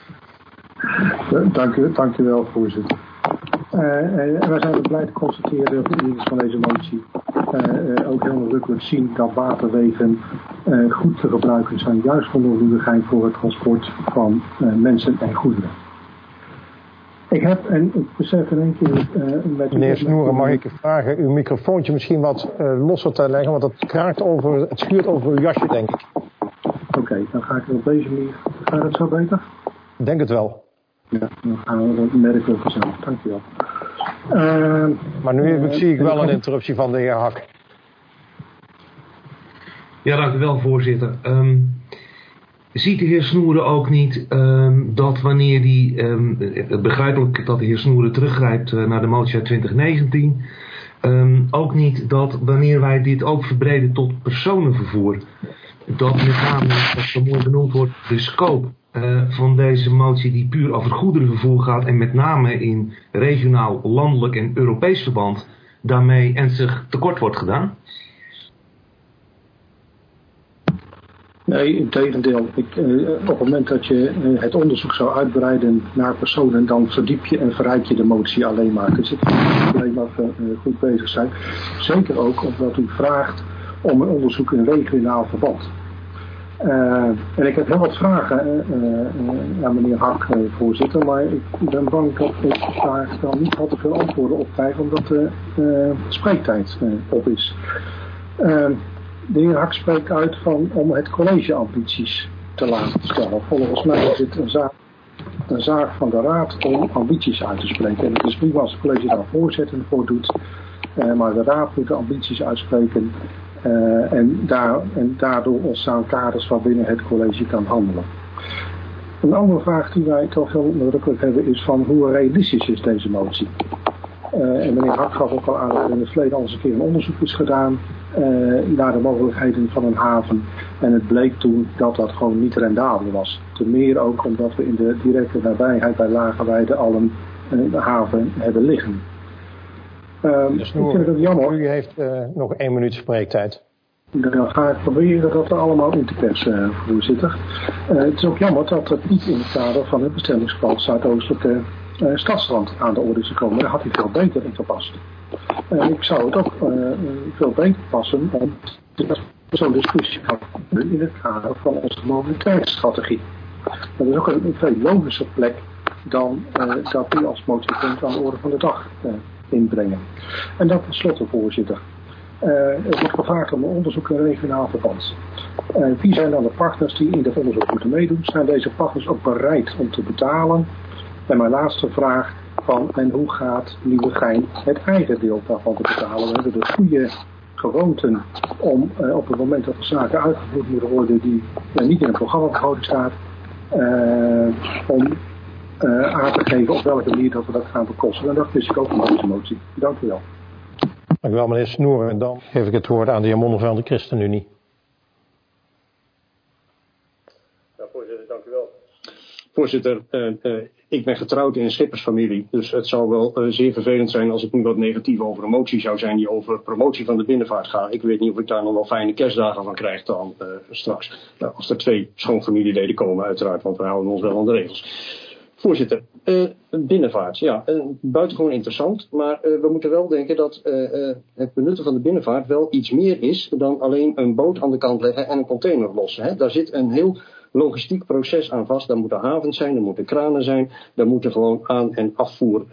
Dank u wel, voorzitter. Wij zijn ook blij te constateren dat de indieners van deze motie ook heel nadrukkelijk zien dat waterwegen goed te gebruiken zijn, juist voor Nieuwegein voor het transport van mensen en goederen. Ik heb, en ik besef in één keer... Meneer Snoeren, mag ik vragen uw microfoontje misschien wat losser te leggen, want het kraakt over, het schuurt over uw jasje, denk ik. Oké, dan ga ik het op deze manier... Gaat dat zo beter? Ik denk het wel. Ja, dan gaan we dat merken vanzelf. Dank u wel. Maar nu zie ik wel een interruptie van de heer Hak. Ja, dank u wel, voorzitter. Ziet de heer Snoeren ook niet dat wanneer die... begrijpelijk dat de heer Snoeren teruggrijpt naar de motie uit 2019... ook niet dat wanneer wij dit ook verbreden tot personenvervoer... dat met name, wat zo mooi benoemd wordt, de scope... van deze motie die puur over goederenvervoer gaat en met name in regionaal, landelijk en Europees verband daarmee ernstig tekort wordt gedaan? Nee, integendeel. Op het moment dat je het onderzoek zou uitbreiden naar personen, dan verdiep je en verrijk je de motie alleen maar. Dus ik vind alleen maar goed bezig zijn. Zeker ook omdat u vraagt om een onderzoek in regionaal verband. En ik heb heel wat vragen aan meneer Hak, voorzitter, maar ik ben bang dat ik daar dan niet al te veel antwoorden op krijg, omdat de spreektijd op is. De heer Hak spreekt uit om het college ambities te laten stellen. Volgens mij is het een zaak van de raad om ambities uit te spreken. En het is prima als het college daar voorzetten voor doet, maar de raad moet de ambities uitspreken. En daardoor ontstaan kaders waarbinnen het college kan handelen. Een andere vraag die wij toch heel nadrukkelijk hebben is van hoe realistisch is deze motie? En meneer Hak gaf ook al aan dat er in het verleden al eens een keer een onderzoek is gedaan naar de mogelijkheden van een haven. En het bleek toen dat dat gewoon niet rendabel was. Ten meer ook omdat we in de directe nabijheid bij Lageweide al een haven hebben liggen. Ik vind het jammer. U heeft nog 1 minuut spreektijd. Dan ga ik proberen dat er allemaal in te persen, voorzitter. Het is ook jammer dat het niet in het kader van het bestemmingsplan Zuidoostelijke Stadsrand aan de orde is gekomen. Daar had hij veel beter in gepast. Ik zou het ook veel beter passen om zo'n discussie te hebben in het kader van onze mobiliteitsstrategie. Dat is ook een veel logischer plek dan dat u als motiepunt aan de orde van de dag inbrengen. En dat tenslotte, voorzitter. Het wordt gevraagd om een onderzoek in regionaal verband. Wie zijn dan de partners die in dit onderzoek moeten meedoen? Zijn deze partners ook bereid om te betalen? En mijn laatste vraag en hoe gaat Nieuwegein het eigen deel daarvan te betalen? We hebben de gewoonten om op het moment dat er zaken uitgevoerd moeten worden die niet in een programmabegroting staat, om aan te geven op welke manier dat we dat gaan bekosten. En dat mis ik ook in deze motie. Dank u wel. Dank u wel, meneer Snoer. En dan geef ik het woord aan de heer Monner van de ChristenUnie. Ja, voorzitter, dank u wel. Voorzitter, ik ben getrouwd in een schippersfamilie. Dus het zou wel zeer vervelend zijn als ik nu wat negatief over een motie zou zijn die over promotie van de binnenvaart gaat. Ik weet niet of ik daar nog wel fijne kerstdagen van krijg dan straks. Als er 2 schoonfamilieleden komen uiteraard, want we houden ons wel aan de regels. Voorzitter, binnenvaart, ja, buitengewoon interessant, maar we moeten wel denken dat het benutten van de binnenvaart wel iets meer is dan alleen een boot aan de kant leggen en een container lossen. Hè. Daar zit een heel logistiek proces aan vast. Daar moeten havens zijn, daar moeten kranen zijn, daar moeten gewoon aan- en afvoer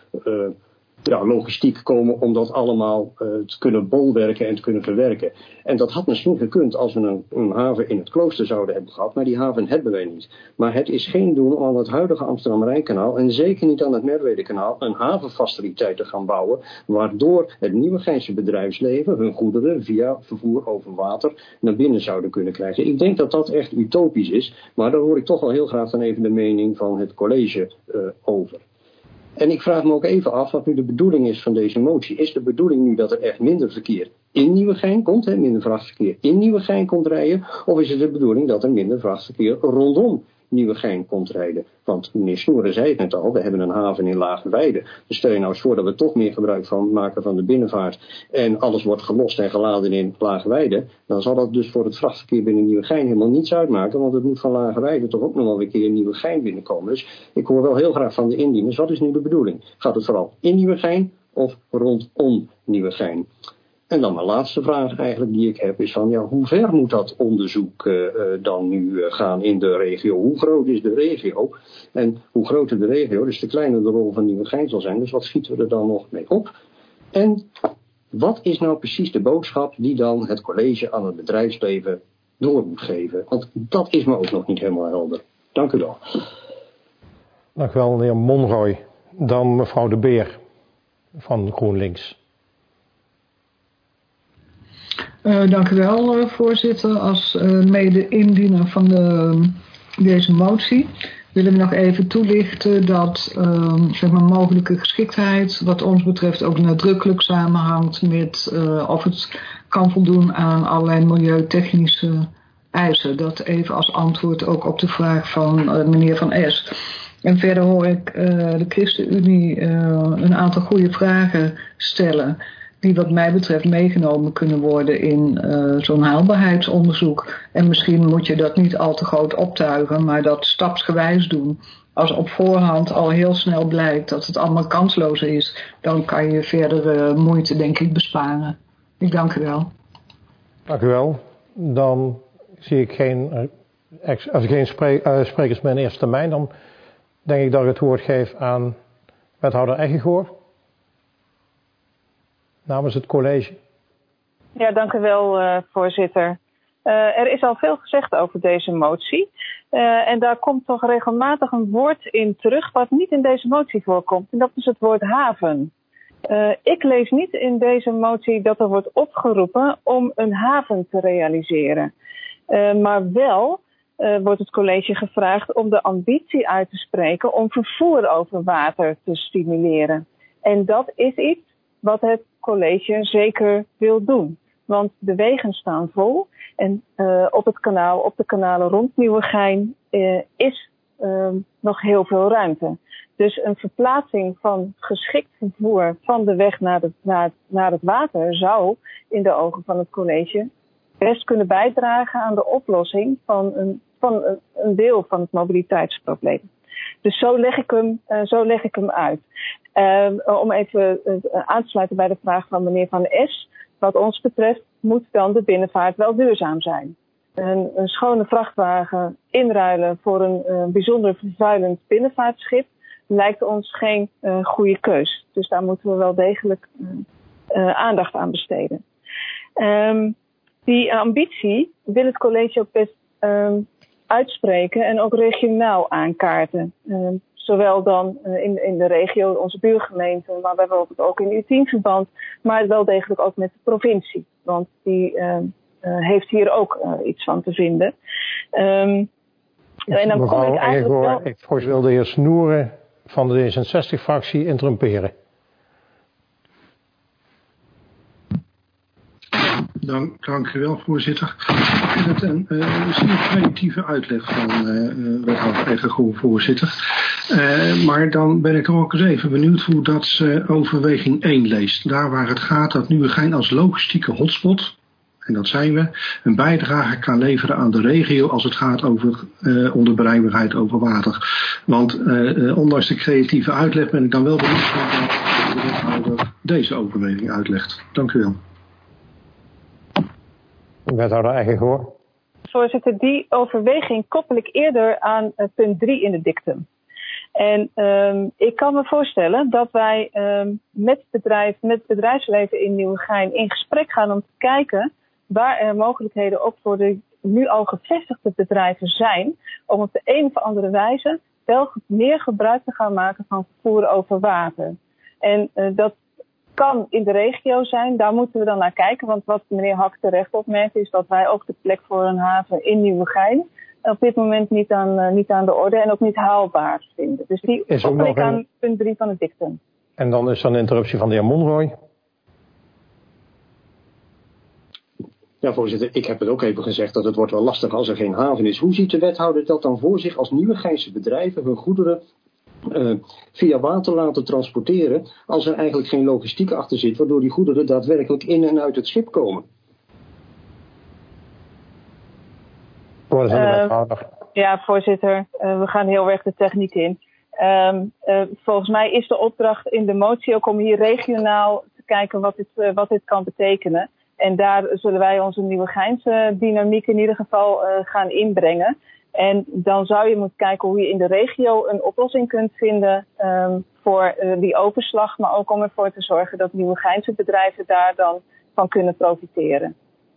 logistiek komen om dat allemaal te kunnen bolwerken en te kunnen verwerken. En dat had misschien gekund als we een haven in het klooster zouden hebben gehad, maar die haven hebben wij niet. Maar het is geen doel om aan het huidige Amsterdam-Rijnkanaal en zeker niet aan het Merwedekanaal een havenfaciliteit te gaan bouwen, waardoor het Nieuwegeinse bedrijfsleven hun goederen via vervoer over water naar binnen zouden kunnen krijgen. Ik denk dat dat echt utopisch is, maar daar hoor ik toch wel heel graag dan even de mening van het college over. En ik vraag me ook even af wat nu de bedoeling is van deze motie. Is de bedoeling nu dat er echt minder verkeer in Nieuwegein komt, minder vrachtverkeer in Nieuwegein komt rijden? Of is het de bedoeling dat er minder vrachtverkeer rondom Nieuwegein komt rijden? Want meneer Snoeren zei het net al, we hebben een haven in Lageweide. Dus stel je nou eens voor dat we toch meer gebruik van maken van de binnenvaart en alles wordt gelost en geladen in Lageweide. Dan zal dat dus voor het vrachtverkeer binnen Nieuwegein helemaal niets uitmaken, want het moet van Lageweide toch ook nog wel een keer in Nieuwegein binnenkomen. Dus ik hoor wel heel graag van de indieners, wat is nu de bedoeling? Gaat het vooral in Nieuwegein of rondom Nieuwegein? En dan mijn laatste vraag eigenlijk die ik heb is van, ja, hoe ver moet dat onderzoek dan nu gaan in de regio? Hoe groot is de regio? En hoe groter de regio, dus de kleiner de rol van Nieuwegein zal zijn. Dus wat schieten we er dan nog mee op? En wat is nou precies de boodschap die dan het college aan het bedrijfsleven door moet geven? Want dat is me ook nog niet helemaal helder. Dank u wel. Dank u wel, meneer Monroy. Dan mevrouw De Beer van GroenLinks. Dank u wel, voorzitter. Als mede-indiener van deze motie willen we nog even toelichten dat mogelijke geschiktheid wat ons betreft ook nadrukkelijk samenhangt met of het kan voldoen aan allerlei milieutechnische eisen. Dat even als antwoord ook op de vraag van meneer Van Es. En verder hoor ik de ChristenUnie een aantal goede vragen stellen die wat mij betreft meegenomen kunnen worden in zo'n haalbaarheidsonderzoek. En misschien moet je dat niet al te groot optuigen, maar dat stapsgewijs doen. Als op voorhand al heel snel blijkt dat het allemaal kansloos is, dan kan je verdere moeite denk ik besparen. Ik dank u wel. Dank u wel. Dan zie ik geen sprekers meer in eerste termijn. Dan denk ik dat ik het woord geef aan wethouder Eggegoor namens het college. Ja, dank u wel, voorzitter. Er is al veel gezegd over deze motie. En daar komt toch regelmatig een woord in terug wat niet in deze motie voorkomt. En dat is het woord haven. Ik lees niet in deze motie dat er wordt opgeroepen om een haven te realiseren. Maar wel wordt het college gevraagd om de ambitie uit te spreken om vervoer over water te stimuleren. En dat is iets wat het college zeker wil doen. Want de wegen staan vol en op de kanalen rond Nieuwegein is nog heel veel ruimte. Dus een verplaatsing van geschikt vervoer van de weg naar het water zou in de ogen van het college best kunnen bijdragen aan de oplossing van een deel van het mobiliteitsprobleem. Dus zo leg ik hem uit. Om even aan te sluiten bij de vraag van meneer Van Es. Wat ons betreft moet dan de binnenvaart wel duurzaam zijn. Een schone vrachtwagen inruilen voor een bijzonder vervuilend binnenvaartschip lijkt ons geen goede keus. Dus daar moeten we wel degelijk aandacht aan besteden. Die ambitie wil het college ook best uitspreken en ook regionaal aankaarten. Zowel dan in de regio, onze buurgemeenten, maar bijvoorbeeld ook in U10-verband, maar wel degelijk ook met de provincie. want die heeft hier ook iets van te vinden. En dan kom ik eigenlijk wel... Ik wil de heer Snoeren van de D66-fractie interrumperen. Dank u wel, voorzitter. Ik vind het een zeer creatieve uitleg van wethouder Eggergoel, voorzitter. Maar dan ben ik ook eens even benieuwd hoe dat ze overweging 1 leest. Daar waar het gaat dat Nieuwegein als logistieke hotspot, en dat zijn we, een bijdrage kan leveren aan de regio als het gaat over onderbereikbaarheid over water. Want ondanks de creatieve uitleg ben ik dan wel benieuwd dat de wethouder deze overweging uitlegt. Dank u wel. Wethouder Eggergoel. Voorzitter, die overweging koppel ik eerder aan punt 3 in het dictum. En ik kan me voorstellen dat wij met het bedrijfsleven in Nieuwegein in gesprek gaan om te kijken waar er mogelijkheden ook voor de nu al gevestigde bedrijven zijn, om op de een of andere wijze wel meer gebruik te gaan maken van vervoer over water. En dat kan in de regio zijn, daar moeten we dan naar kijken. Want wat meneer Hak terecht opmerkt is dat wij ook de plek voor een haven in Nieuwegein op dit moment niet aan de orde en ook niet haalbaar vinden. Dus die koppel ik aan punt 3 van het dictum. En dan is er een interruptie van de heer Monroy. Ja, voorzitter, ik heb het ook even gezegd dat het wordt wel lastig als er geen haven is. Hoe ziet de wethouder dat dan voor zich als Nieuwegeinse bedrijven hun goederen via water laten transporteren als er eigenlijk geen logistiek achter zit, waardoor die goederen daadwerkelijk in en uit het schip komen? Ja, voorzitter, we gaan heel erg de techniek in. Volgens mij is de opdracht in de motie ook om hier regionaal te kijken wat dit kan betekenen. En daar zullen wij onze Nieuwegeinse dynamiek in ieder geval gaan inbrengen. En dan zou je moeten kijken hoe je in de regio een oplossing kunt vinden voor die overslag. Maar ook om ervoor te zorgen dat Nieuwegeinse bedrijven daar dan van kunnen profiteren.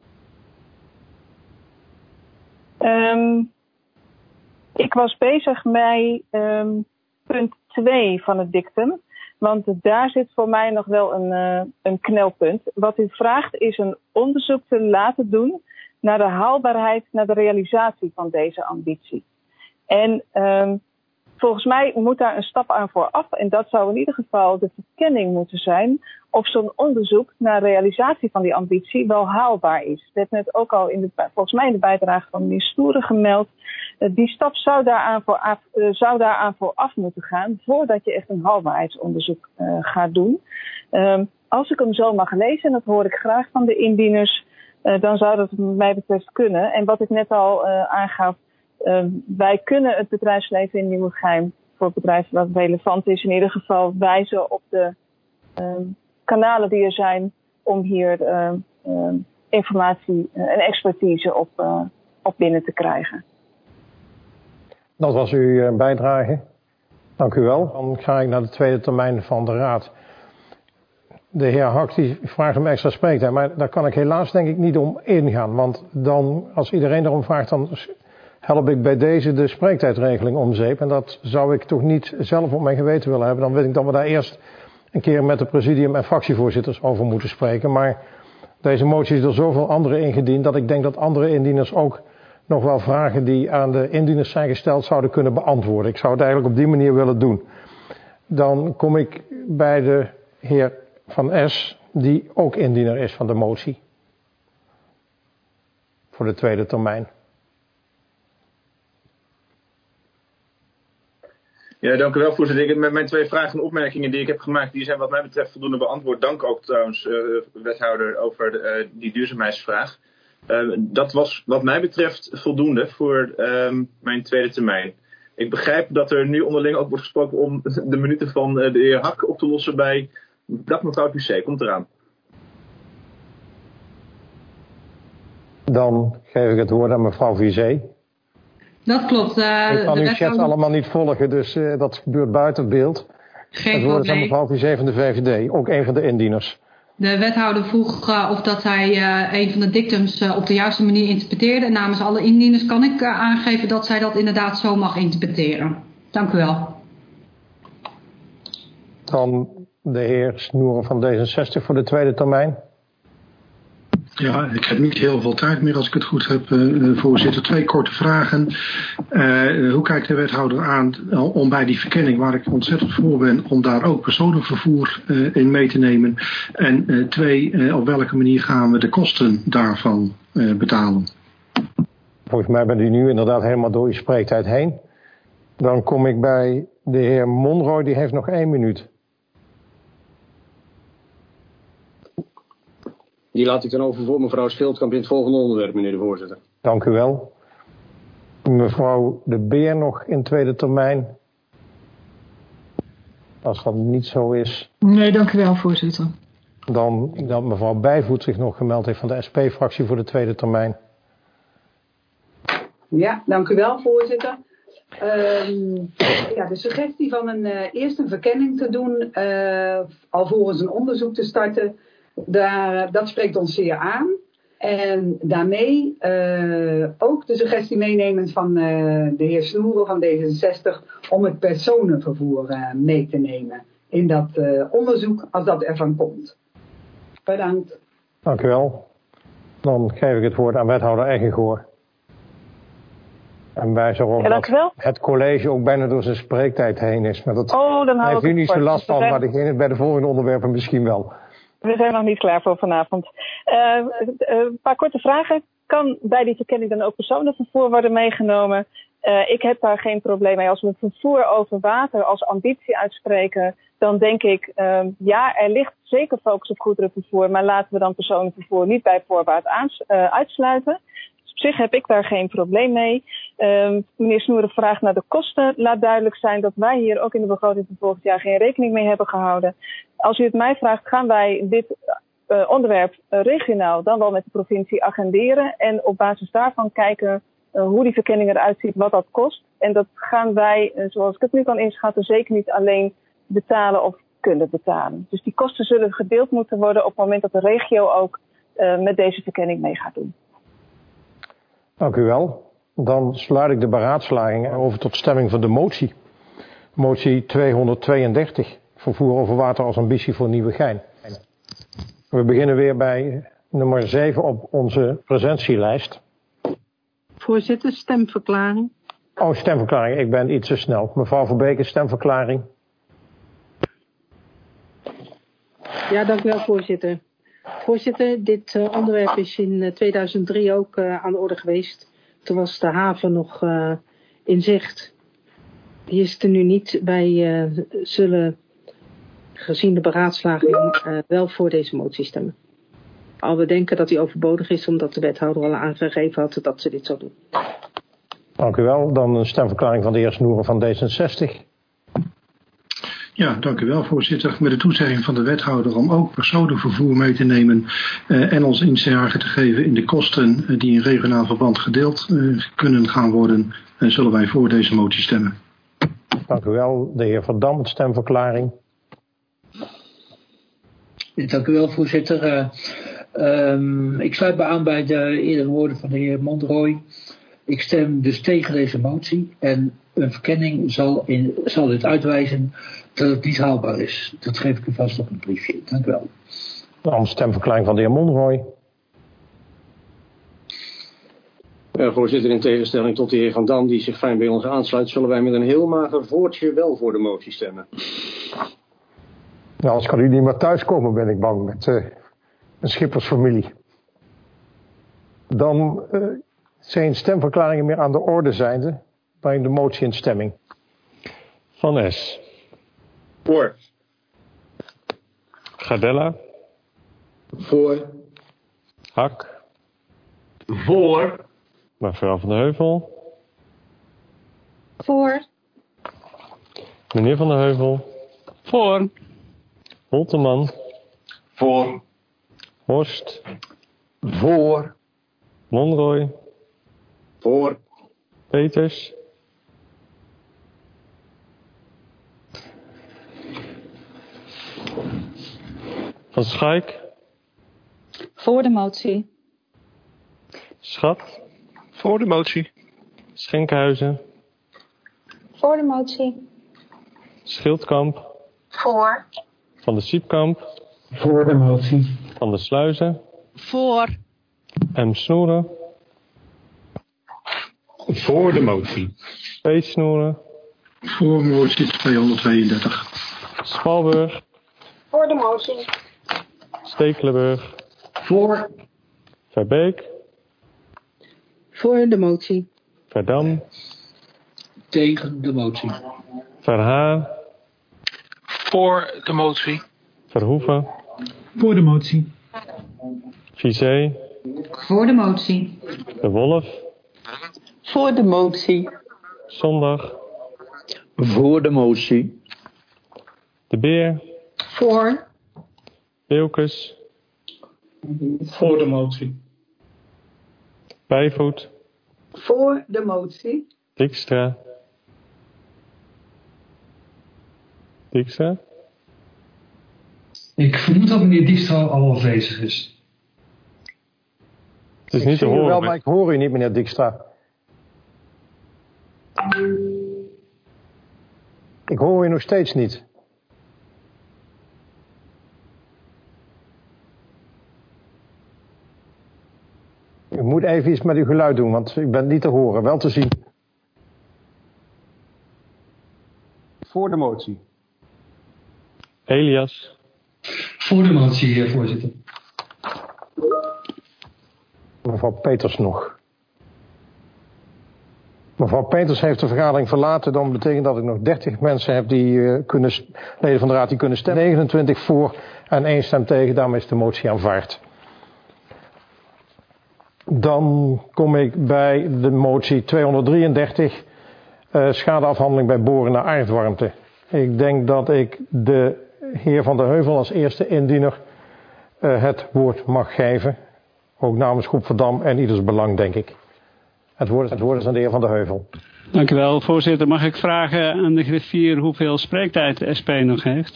Ik was bezig met punt 2 van het dictum. Want daar zit voor mij nog wel een knelpunt. Wat u vraagt is een onderzoek te laten doen naar de haalbaarheid, naar de realisatie van deze ambitie. En volgens mij moet daar een stap aan vooraf. En dat zou in ieder geval de verkenning moeten zijn of zo'n onderzoek naar realisatie van die ambitie wel haalbaar is. Dat werd net ook al volgens mij in de bijdrage van meneer Stoeren gemeld. Die stap zou daaraan vooraf moeten gaan voordat je echt een haalbaarheidsonderzook gaat doen. Als ik hem zo mag lezen, en dat hoor ik graag van de indieners, dan zou dat wat mij betreft kunnen. En wat ik net al aangaf, wij kunnen het bedrijfsleven in Nieuwegein voor bedrijven wat relevant is in ieder geval wijzen op de kanalen die er zijn om hier informatie en expertise op binnen te krijgen. Dat was uw bijdrage. Dank u wel. Dan ga ik naar de tweede termijn van de Raad. De heer Hak die vraagt om extra spreektijd, maar daar kan ik helaas denk ik niet om ingaan. Want dan, als iedereen erom vraagt, dan help ik bij deze de spreektijdregeling om zeep. En dat zou ik toch niet zelf op mijn geweten willen hebben. Dan weet ik dat we daar eerst een keer met het presidium en fractievoorzitters over moeten spreken. Maar deze motie is door zoveel anderen ingediend dat ik denk dat andere indieners ook nog wel vragen die aan de indieners zijn gesteld zouden kunnen beantwoorden. Ik zou het eigenlijk op die manier willen doen. Dan kom ik bij de heer Van S, die ook indiener is van de motie. Voor de tweede termijn. Ja, dank u wel, voorzitter. Met mijn 2 vragen en opmerkingen die ik heb gemaakt, die zijn wat mij betreft voldoende beantwoord. Dank ook trouwens, wethouder, over die duurzaamheidsvraag. Dat was wat mij betreft voldoende voor mijn tweede termijn. Ik begrijp dat er nu onderling ook wordt gesproken om de minuten van de heer Hak op te lossen bij... Dag mevrouw Pucé, komt eraan. Dan geef ik het woord aan mevrouw Vizé. Dat klopt. Ik kan uw chat allemaal niet volgen, dus dat gebeurt buiten beeld. Geen het woord is aan probleem. mevrouw Vizé van de VVD, ook een van de indieners. De wethouder vroeg of dat hij een van de dictums op de juiste manier interpreteerde. En namens alle indieners kan ik aangeven dat zij dat inderdaad zo mag interpreteren. Dank u wel. Dan de heer Snoeren van D66 voor de tweede termijn. Ja, ik heb niet heel veel tijd meer als ik het goed heb, voorzitter. 2 korte vragen. Hoe kijkt de wethouder aan om bij die verkenning, waar ik ontzettend voor ben, om daar ook personenvervoer in mee te nemen? En 2, op welke manier gaan we de kosten daarvan betalen? Volgens mij bent u nu inderdaad helemaal door uw spreektijd heen. Dan kom ik bij de heer Monroy, die heeft nog 1 minuut. Die laat ik dan over voor mevrouw Schildkamp in het volgende onderwerp, meneer de voorzitter. Dank u wel. Mevrouw De Beer nog in tweede termijn. Als dat niet zo is. Nee, dank u wel, voorzitter. Dan dat mevrouw Bijvoet zich nog gemeld heeft van de SP-fractie voor de tweede termijn. Ja, dank u wel, voorzitter. De suggestie van eerst een verkenning te doen, alvorens een onderzoek te starten, dat spreekt ons zeer aan. En daarmee ook de suggestie meenemend van de heer Snoeren van D66 om het personenvervoer mee te nemen in dat onderzoek als dat ervan komt. Bedankt. Dank u wel. Dan geef ik het woord aan wethouder Eggegoor. En wij zorgen dat het college ook bijna door zijn spreektijd heen is. Maar dat heeft u niet zo last van, maar degene bij de volgende onderwerpen misschien wel. We zijn nog niet klaar voor vanavond. Een paar korte vragen. Kan bij die verkenning dan ook personenvervoer worden meegenomen? Ik heb daar geen probleem mee. Als we vervoer over water als ambitie uitspreken, dan denk ik, er ligt zeker focus op goederenvervoer, maar laten we dan personenvervoer niet bij voorbaat uitsluiten. Op zich heb ik daar geen probleem mee. Meneer Snoeren vraagt naar de kosten. Laat duidelijk zijn dat wij hier ook in de begroting van volgend jaar geen rekening mee hebben gehouden. Als u het mij vraagt, gaan wij dit onderwerp regionaal dan wel met de provincie agenderen. En op basis daarvan kijken hoe die verkenning eruit ziet, wat dat kost. En dat gaan wij, zoals ik het nu kan inschatten, zeker niet alleen betalen of kunnen betalen. Dus die kosten zullen gedeeld moeten worden op het moment dat de regio ook met deze verkenning mee gaat doen. Dank u wel. Dan sluit ik de beraadslaging over tot stemming van de motie. Motie 232. Vervoer over water als ambitie voor Nieuwegein. We beginnen weer bij nummer 7 op onze presentielijst. Voorzitter, stemverklaring. Oh, stemverklaring. Ik ben iets te snel. Mevrouw Verbeke, stemverklaring. Ja, dank u wel, voorzitter. Voorzitter, dit onderwerp is in 2003 ook aan de orde geweest. Toen was de haven nog in zicht. Die is er nu niet. Wij zullen gezien de beraadslaging wel voor deze motie stemmen. Al we denken dat die overbodig is, omdat de wethouder al aangegeven had dat ze dit zou doen. Dank u wel. Dan een stemverklaring van de heer Snoeren van D66. Ja, dank u wel, voorzitter. Met de toezegging van de wethouder om ook personenvervoer mee te nemen en ons inzage te geven in de kosten die in regionaal verband gedeeld kunnen gaan worden, zullen wij voor deze motie stemmen. Dank u wel. De heer Van Dam, stemverklaring. Dank u wel, voorzitter. Ik sluit me aan bij de eerdere woorden van de heer Monroy. Ik stem dus tegen deze motie en een verkenning zal dit uitwijzen dat het niet haalbaar is. Dat geef ik u vast op een briefje. Dank u wel. Dan stemverklaring van de heer Monroy. Voorzitter, in tegenstelling tot de heer Van Dam die zich fijn bij ons aansluit, zullen wij met een heel mager voortje wel voor de motie stemmen. Nou, als kan u niet meer thuiskomen, ben ik bang, met een schippersfamilie. Dan zijn stemverklaringen meer aan de orde zijnde, breng de motie in stemming. Van S. Voor. Gardella. Voor. Hak. Voor. Mevrouw Van der Heuvel. Voor. Meneer Van der Heuvel. Voor. Holteman. Voor. Horst. Voor. Monroy. Voor. Peters. Van Schaik. Voor de motie. Schat. Voor de motie. Schenkhuizen. Voor de motie. Schildkamp. Voor. Van de Siepkamp. Voor de motie. Van de Sluizen. Voor. M. Snoeren. Voor de motie. P. Snoeren. Voor motie 232. Spalburg. Voor de motie. Stekelenburg. Voor. Verbeek. Voor de motie. Verdam. Tegen de motie. Verhaar. Voor de motie. Verhoeven. Voor de motie. Vizé. Voor de motie. De Wolf. Voor de motie. Zondag. Voor de motie. De Beer. Voor. Wilkes. Voor de motie. Bijvoet. Voor de motie. Dijkstra. Dijkstra. Ik vermoed dat meneer Dijkstra al afwezig is. Het is niet te horen. Wel, maar ik hoor u niet, meneer Dijkstra. Ik hoor u nog steeds niet. U moet even iets met uw geluid doen, want ik ben niet te horen, wel te zien. Voor de motie. Elias. Voor de motie, heer voorzitter. Mevrouw Peters nog. Mevrouw Peters heeft de vergadering verlaten. Dan betekent dat ik nog 30 mensen heb die leden van de raad die kunnen stemmen. 29 voor en 1 stem tegen. Daarmee is de motie aanvaard. Dan kom ik bij de motie 233. Schadeafhandeling bij boren naar aardwarmte. Ik denk dat ik de heer Van der Heuvel als eerste indiener het woord mag geven. Ook namens Groep Verdam en ieders belang, denk ik. Het woord is aan de heer Van der Heuvel. Dank u wel, voorzitter. Mag ik vragen aan de griffier hoeveel spreektijd de SP nog heeft?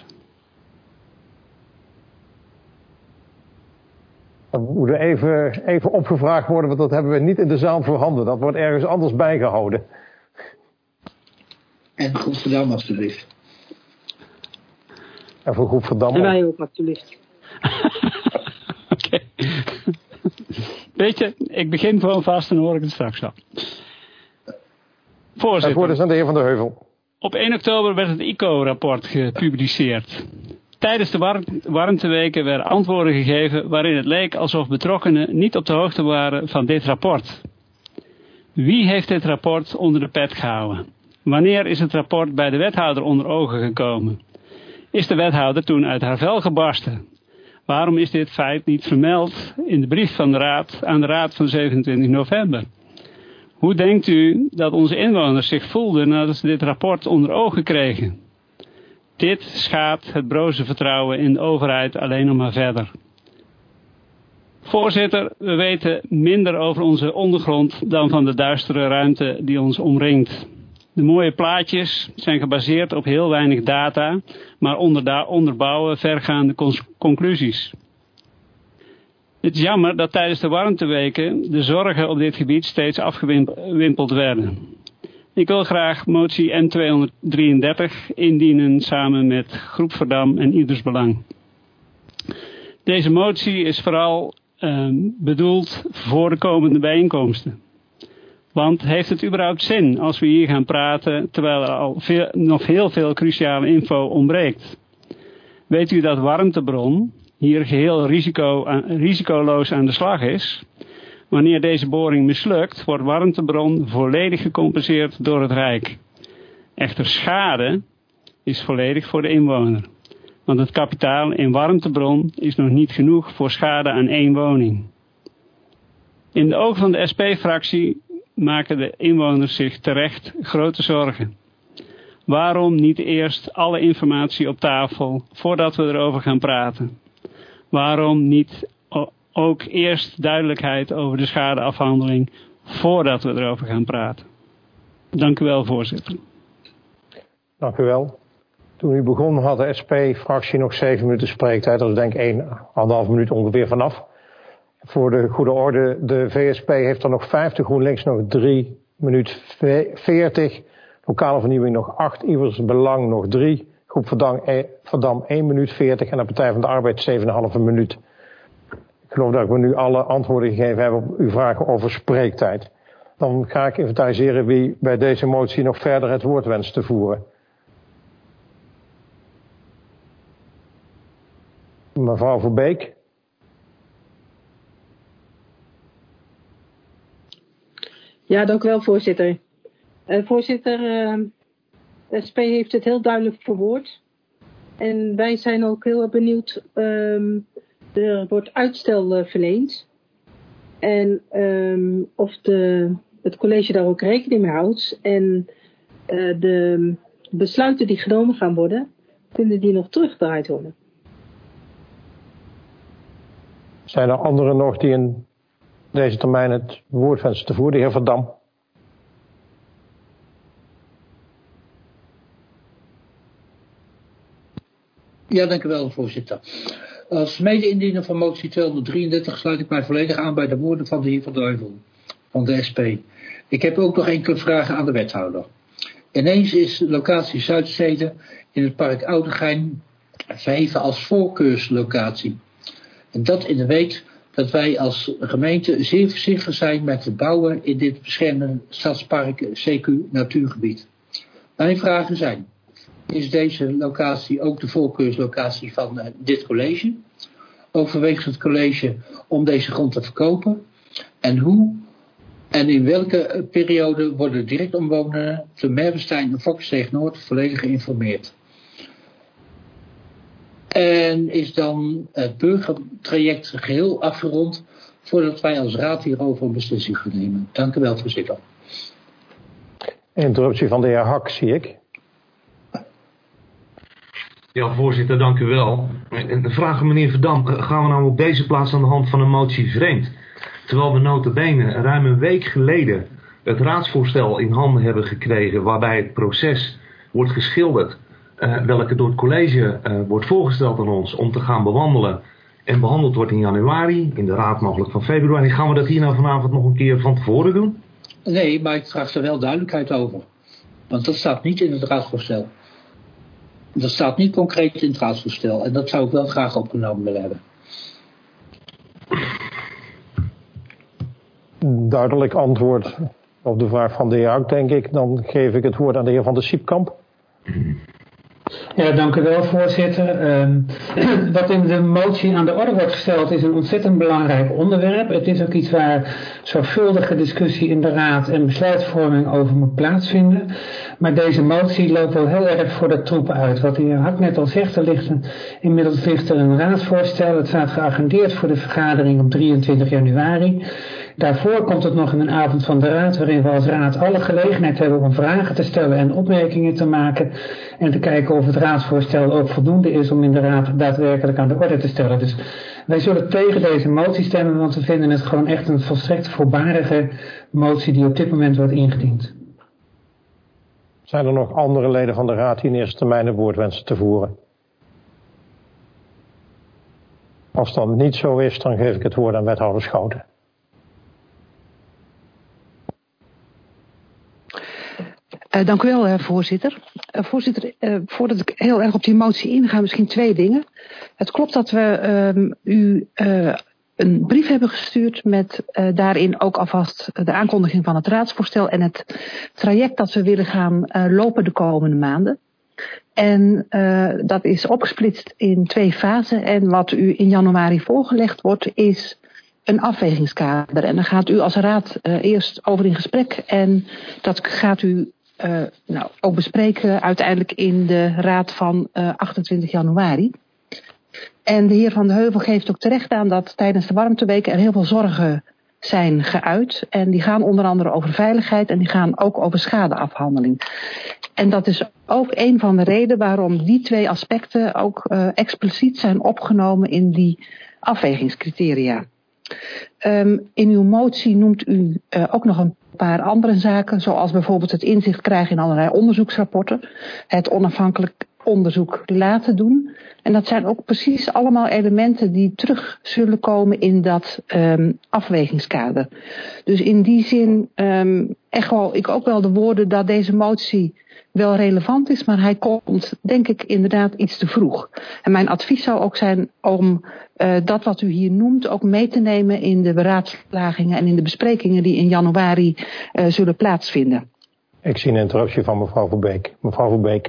Dat moet even opgevraagd worden, want dat hebben we niet in de zaal voorhanden. Dat wordt ergens anders bijgehouden. En Groep Verdam, alstublieft. En voor Groep Verdam. En wij ook, alstublieft. Oké. Weet je, ik begin gewoon vast en dan hoor ik het straks al. Voorzitter. Het woord is aan de heer Van der Heuvel. Op 1 oktober werd het ICO-rapport gepubliceerd. Tijdens de warmteweken werden antwoorden gegeven waarin het leek alsof betrokkenen niet op de hoogte waren van dit rapport. Wie heeft dit rapport onder de pet gehouden? Wanneer is het rapport bij de wethouder onder ogen gekomen? Is de wethouder toen uit haar vel gebarsten? Waarom is dit feit niet vermeld in de brief van de raad aan de raad van 27 november? Hoe denkt u dat onze inwoners zich voelden nadat ze dit rapport onder ogen kregen? Dit schaadt het broze vertrouwen in de overheid alleen nog maar verder. Voorzitter, we weten minder over onze ondergrond dan van de duistere ruimte die ons omringt. De mooie plaatjes zijn gebaseerd op heel weinig data, maar onderbouwen vergaande conclusies. Het is jammer dat tijdens de warmteweken de zorgen op dit gebied steeds afgewimpeld werden. Ik wil graag motie N233 indienen samen met Groep Verdam en ieders belang. Deze motie is vooral bedoeld voor de komende bijeenkomsten. Want heeft het überhaupt zin als we hier gaan praten terwijl er al nog heel veel cruciale info ontbreekt? Weet u dat warmtebron hier geheel risicoloos aan de slag is? Wanneer deze boring mislukt, wordt warmtebron volledig gecompenseerd door het Rijk. Echter schade is volledig voor de inwoner. Want het kapitaal in warmtebron is nog niet genoeg voor schade aan 1 woning. In de ogen van de SP-fractie maken de inwoners zich terecht grote zorgen. Waarom niet eerst alle informatie op tafel voordat we erover gaan praten? Waarom niet ook eerst duidelijkheid over de schadeafhandeling voordat we erover gaan praten? Dank u wel, voorzitter. Dank u wel. Toen u begon had de SP-fractie nog 7 minuten spreektijd. Dat is denk ik 1,5 minuut ongeveer vanaf. Voor de goede orde, de VSP heeft er nog 5, de GroenLinks nog 3 minuten 40. Lokale vernieuwing nog 8, ieders belang nog 3. Groep Verdam 1 minuut 40 en de Partij van de Arbeid 7,5 minuut. Ik geloof dat we nu alle antwoorden gegeven hebben op uw vragen over spreektijd. Dan ga ik inventariseren wie bij deze motie nog verder het woord wenst te voeren. Mevrouw Verbeek. Ja, dank u wel, voorzitter. Voorzitter, de SP heeft het heel duidelijk verwoord. En wij zijn ook heel benieuwd. Er wordt uitstel verleend. En of het college daar ook rekening mee houdt. En de besluiten die genomen gaan worden, kunnen die nog teruggedraaid worden. Zijn er anderen nog die in deze termijn het woord wensen te voeren? De heer Van Dam. Ja, dank u wel, voorzitter. Als mede-indiener van motie 233 sluit ik mij volledig aan bij de woorden van de heer Van de Heuvel, van de SP. Ik heb ook nog enkele vragen aan de wethouder. Ineens is locatie Zuidstede in het park Oudegein verheven als voorkeurslocatie. En dat in de week dat wij als gemeente zeer voorzichtig zijn met het bouwen in dit beschermde stadspark CQ Natuurgebied. Mijn vragen zijn: is deze locatie ook de voorkeurslocatie van dit college? Overweegt het college om deze grond te verkopen? En hoe en in welke periode worden directomwonenden te Merwestein en Fokkesteeg Noord volledig geïnformeerd? En is dan het burgertraject geheel afgerond voordat wij als raad hierover een beslissing gaan nemen? Dank u wel, voorzitter. Interruptie van de heer Hak, zie ik. Ja, voorzitter, dank u wel. De vraag van meneer Verdam, gaan we nou op deze plaats aan de hand van een motie vreemd? Terwijl we nota bene ruim een week geleden het raadsvoorstel in handen hebben gekregen waarbij het proces wordt geschilderd, welke door het college wordt voorgesteld aan ons om te gaan bewandelen en behandeld wordt in januari, in de raad mogelijk van februari. Gaan we dat hier nou vanavond nog een keer van tevoren doen? Nee, maar ik vraag er wel duidelijkheid over. Want dat staat niet in het raadsvoorstel. Dat staat niet concreet in het raadsvoorstel. En dat zou ik wel graag opgenomen willen hebben. Duidelijk antwoord op de vraag van de heer Hak, denk ik. Dan geef ik het woord aan de heer Van der Siepkamp. Ja, dank u wel, voorzitter. Wat in de motie aan de orde wordt gesteld is een ontzettend belangrijk onderwerp. Het is ook iets waar zorgvuldige discussie in de raad en besluitvorming over moet plaatsvinden. Maar deze motie loopt wel heel erg voor de troepen uit. Wat de heer Hak net al zegt, inmiddels ligt er een raadsvoorstel. Het staat geagendeerd voor de vergadering op 23 januari. Daarvoor komt het nog in een avond van de raad, waarin we als raad alle gelegenheid hebben om vragen te stellen en opmerkingen te maken. En te kijken of het raadsvoorstel ook voldoende is om in de raad daadwerkelijk aan de orde te stellen. Dus wij zullen tegen deze motie stemmen, want we vinden het gewoon echt een volstrekt voorbarige motie die op dit moment wordt ingediend. Zijn er nog andere leden van de raad die in eerste termijn het woord wensen te voeren? Als dat niet zo is, dan geef ik het woord aan wethouder Schouten. Dank u wel, voorzitter. Voorzitter, voordat ik heel erg op die motie inga, misschien 2 dingen. Het klopt dat we u een brief hebben gestuurd met daarin ook alvast de aankondiging van het raadsvoorstel en het traject dat we willen gaan lopen de komende maanden. En dat is opgesplitst in 2 fasen. En wat u in januari voorgelegd wordt is een afwegingskader. En daar gaat u als raad eerst over in gesprek en dat gaat u ook bespreken uiteindelijk in de raad van 28 januari. En de heer Van de Heuvel geeft ook terecht aan dat tijdens de warmteweken er heel veel zorgen zijn geuit. En die gaan onder andere over veiligheid en die gaan ook over schadeafhandeling. En dat is ook een van de redenen waarom die 2 aspecten ook expliciet zijn opgenomen in die afwegingscriteria. In uw motie noemt u ook nog een paar andere zaken, zoals bijvoorbeeld het inzicht krijgen in allerlei onderzoeksrapporten, het onafhankelijk onderzoek laten doen. En dat zijn ook precies allemaal elementen die terug zullen komen in dat afwegingskader. Dus in die zin echo ik ook wel de woorden dat deze motie wel relevant is, maar hij komt denk ik inderdaad iets te vroeg. En mijn advies zou ook zijn om dat wat u hier noemt ook mee te nemen in de beraadslagingen en in de besprekingen die in januari zullen plaatsvinden. Ik zie een interruptie van mevrouw Verbeek. Mevrouw Verbeek.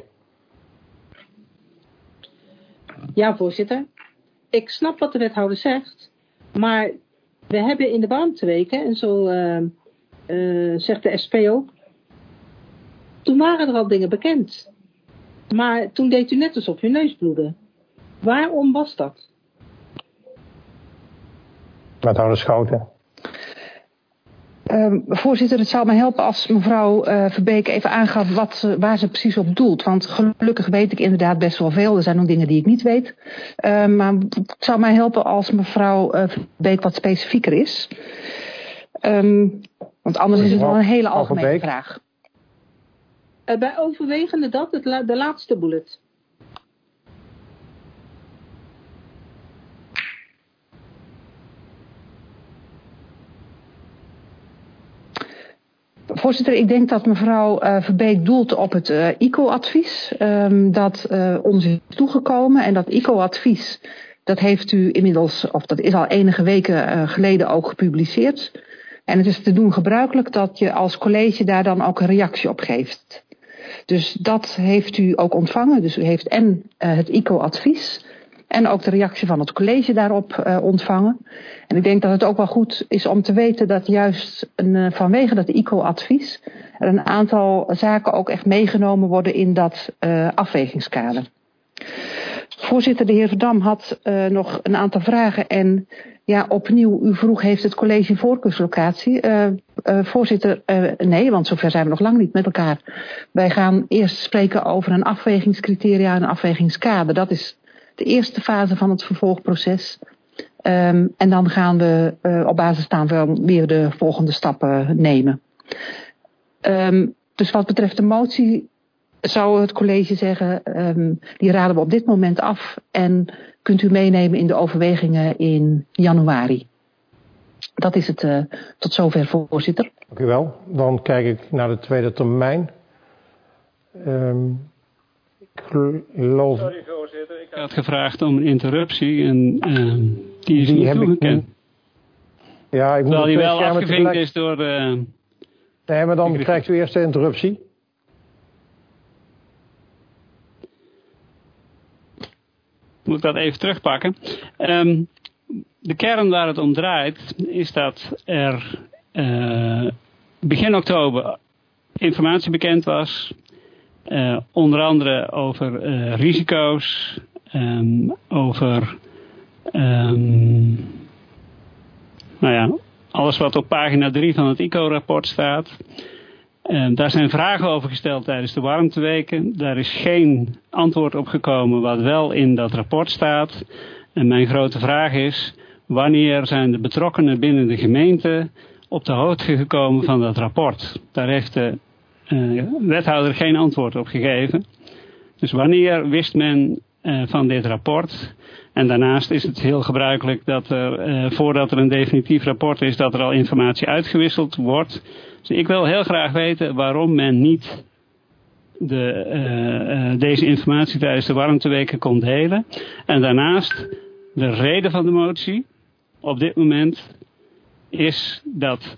Ja, voorzitter. Ik snap wat de wethouder zegt, maar we hebben in de warmteweken, en zo zegt de SP ook, toen waren er al dingen bekend. Maar toen deed u net alsof uw neus bloedde. Waarom was dat? Wethouder Schouten. Voorzitter, het zou me helpen als mevrouw Verbeek even aangaf waar ze precies op doelt. Want gelukkig weet ik inderdaad best wel veel. Er zijn nog dingen die ik niet weet. Maar het zou mij helpen als mevrouw Verbeek wat specifieker is. Want anders is het wel een hele algemene vraag. Bij overwegende dat, de laatste bullet. Voorzitter, ik denk dat mevrouw Verbeek doelt op het ICO-advies. Dat ons is toegekomen. En dat ICO-advies, dat heeft u inmiddels, of dat is al enige weken geleden ook gepubliceerd. En het is te doen gebruikelijk dat je als college daar dan ook een reactie op geeft. Dus dat heeft u ook ontvangen. Dus u heeft en het ICO-advies en ook de reactie van het college daarop ontvangen. En ik denk dat het ook wel goed is om te weten dat juist vanwege dat ICO-advies er een aantal zaken ook echt meegenomen worden in dat afwegingskader. Voorzitter, de heer Verdam had nog een aantal vragen en ja, opnieuw, u vroeg heeft het college een voorkeurslocatie. Voorzitter, nee, want zover zijn we nog lang niet met elkaar. Wij gaan eerst spreken over een afwegingscriteria en een afwegingskader. Dat is de eerste fase van het vervolgproces. En dan gaan we op basis daarvan weer de volgende stappen nemen. Dus wat betreft de motie zou het college zeggen, die raden we op dit moment af en kunt u meenemen in de overwegingen in januari. Dat is het tot zover, voorzitter. Dank u wel. Dan kijk ik naar de tweede termijn. Ik geloof... Sorry, voorzitter. Ik had gevraagd om een interruptie en die is niet toegekend. Ja, ik moet terwijl die wel afgevinkt is door... Nee, maar dan krijgt u eerst de interruptie. Moet ik dat even terugpakken. De kern waar het om draait is dat er begin oktober informatie bekend was. Onder andere over risico's, over alles wat op pagina 3 van het ICO-rapport staat. Daar zijn vragen over gesteld tijdens de warmteweken. Daar is geen antwoord op gekomen wat wel in dat rapport staat. En mijn grote vraag is, wanneer zijn de betrokkenen binnen de gemeente op de hoogte gekomen van dat rapport? Daar heeft de wethouder geen antwoord op gegeven. Dus wanneer wist men van dit rapport? En daarnaast is het heel gebruikelijk dat er, voordat er een definitief rapport is, dat er al informatie uitgewisseld wordt. Dus ik wil heel graag weten waarom men niet deze informatie tijdens de warmteweken kon delen. En daarnaast, de reden van de motie op dit moment is dat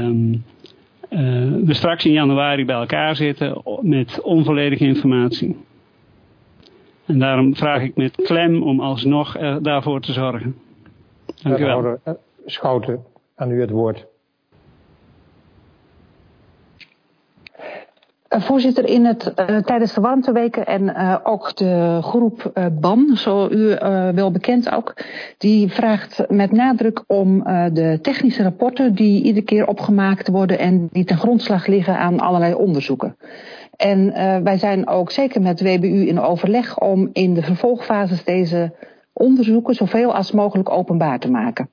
we straks in januari bij elkaar zitten met onvolledige informatie. En daarom vraag ik met klem om alsnog daarvoor te zorgen. Dank u wel. Schouten, aan u het woord. Voorzitter, tijdens de warmteweken en ook de groep BAN, zo u wel bekend ook, die vraagt met nadruk om de technische rapporten die iedere keer opgemaakt worden en die ten grondslag liggen aan allerlei onderzoeken. En wij zijn ook zeker met WBU in overleg om in de vervolgfases deze onderzoeken zoveel als mogelijk openbaar te maken.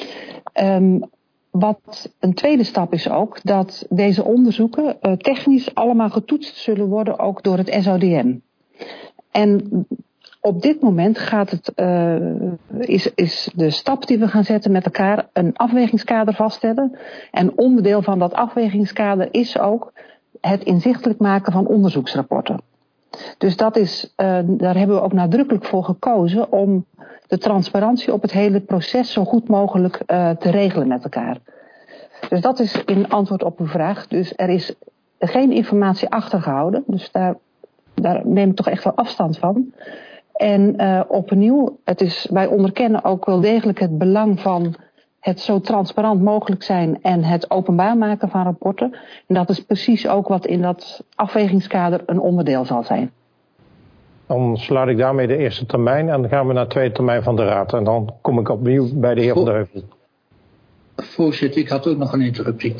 Wat een tweede stap is ook, dat deze onderzoeken technisch allemaal getoetst zullen worden ook door het SODM. En op dit moment gaat het, is de stap die we gaan zetten met elkaar een afwegingskader vaststellen. En onderdeel van dat afwegingskader is ook het inzichtelijk maken van onderzoeksrapporten. Dus dat is, daar hebben we ook nadrukkelijk voor gekozen om de transparantie op het hele proces zo goed mogelijk te regelen met elkaar. Dus dat is in antwoord op uw vraag. Dus er is geen informatie achtergehouden. Dus daar neem ik toch echt wel afstand van. En opnieuw, wij onderkennen ook wel degelijk het belang van het zo transparant mogelijk zijn en het openbaar maken van rapporten. En dat is precies ook wat in dat afwegingskader een onderdeel zal zijn. Dan sluit ik daarmee de eerste termijn en dan gaan we naar de tweede termijn van de Raad. En dan kom ik opnieuw bij de heer Van der Heuvel. Voorzitter, ik had ook nog een interruptie.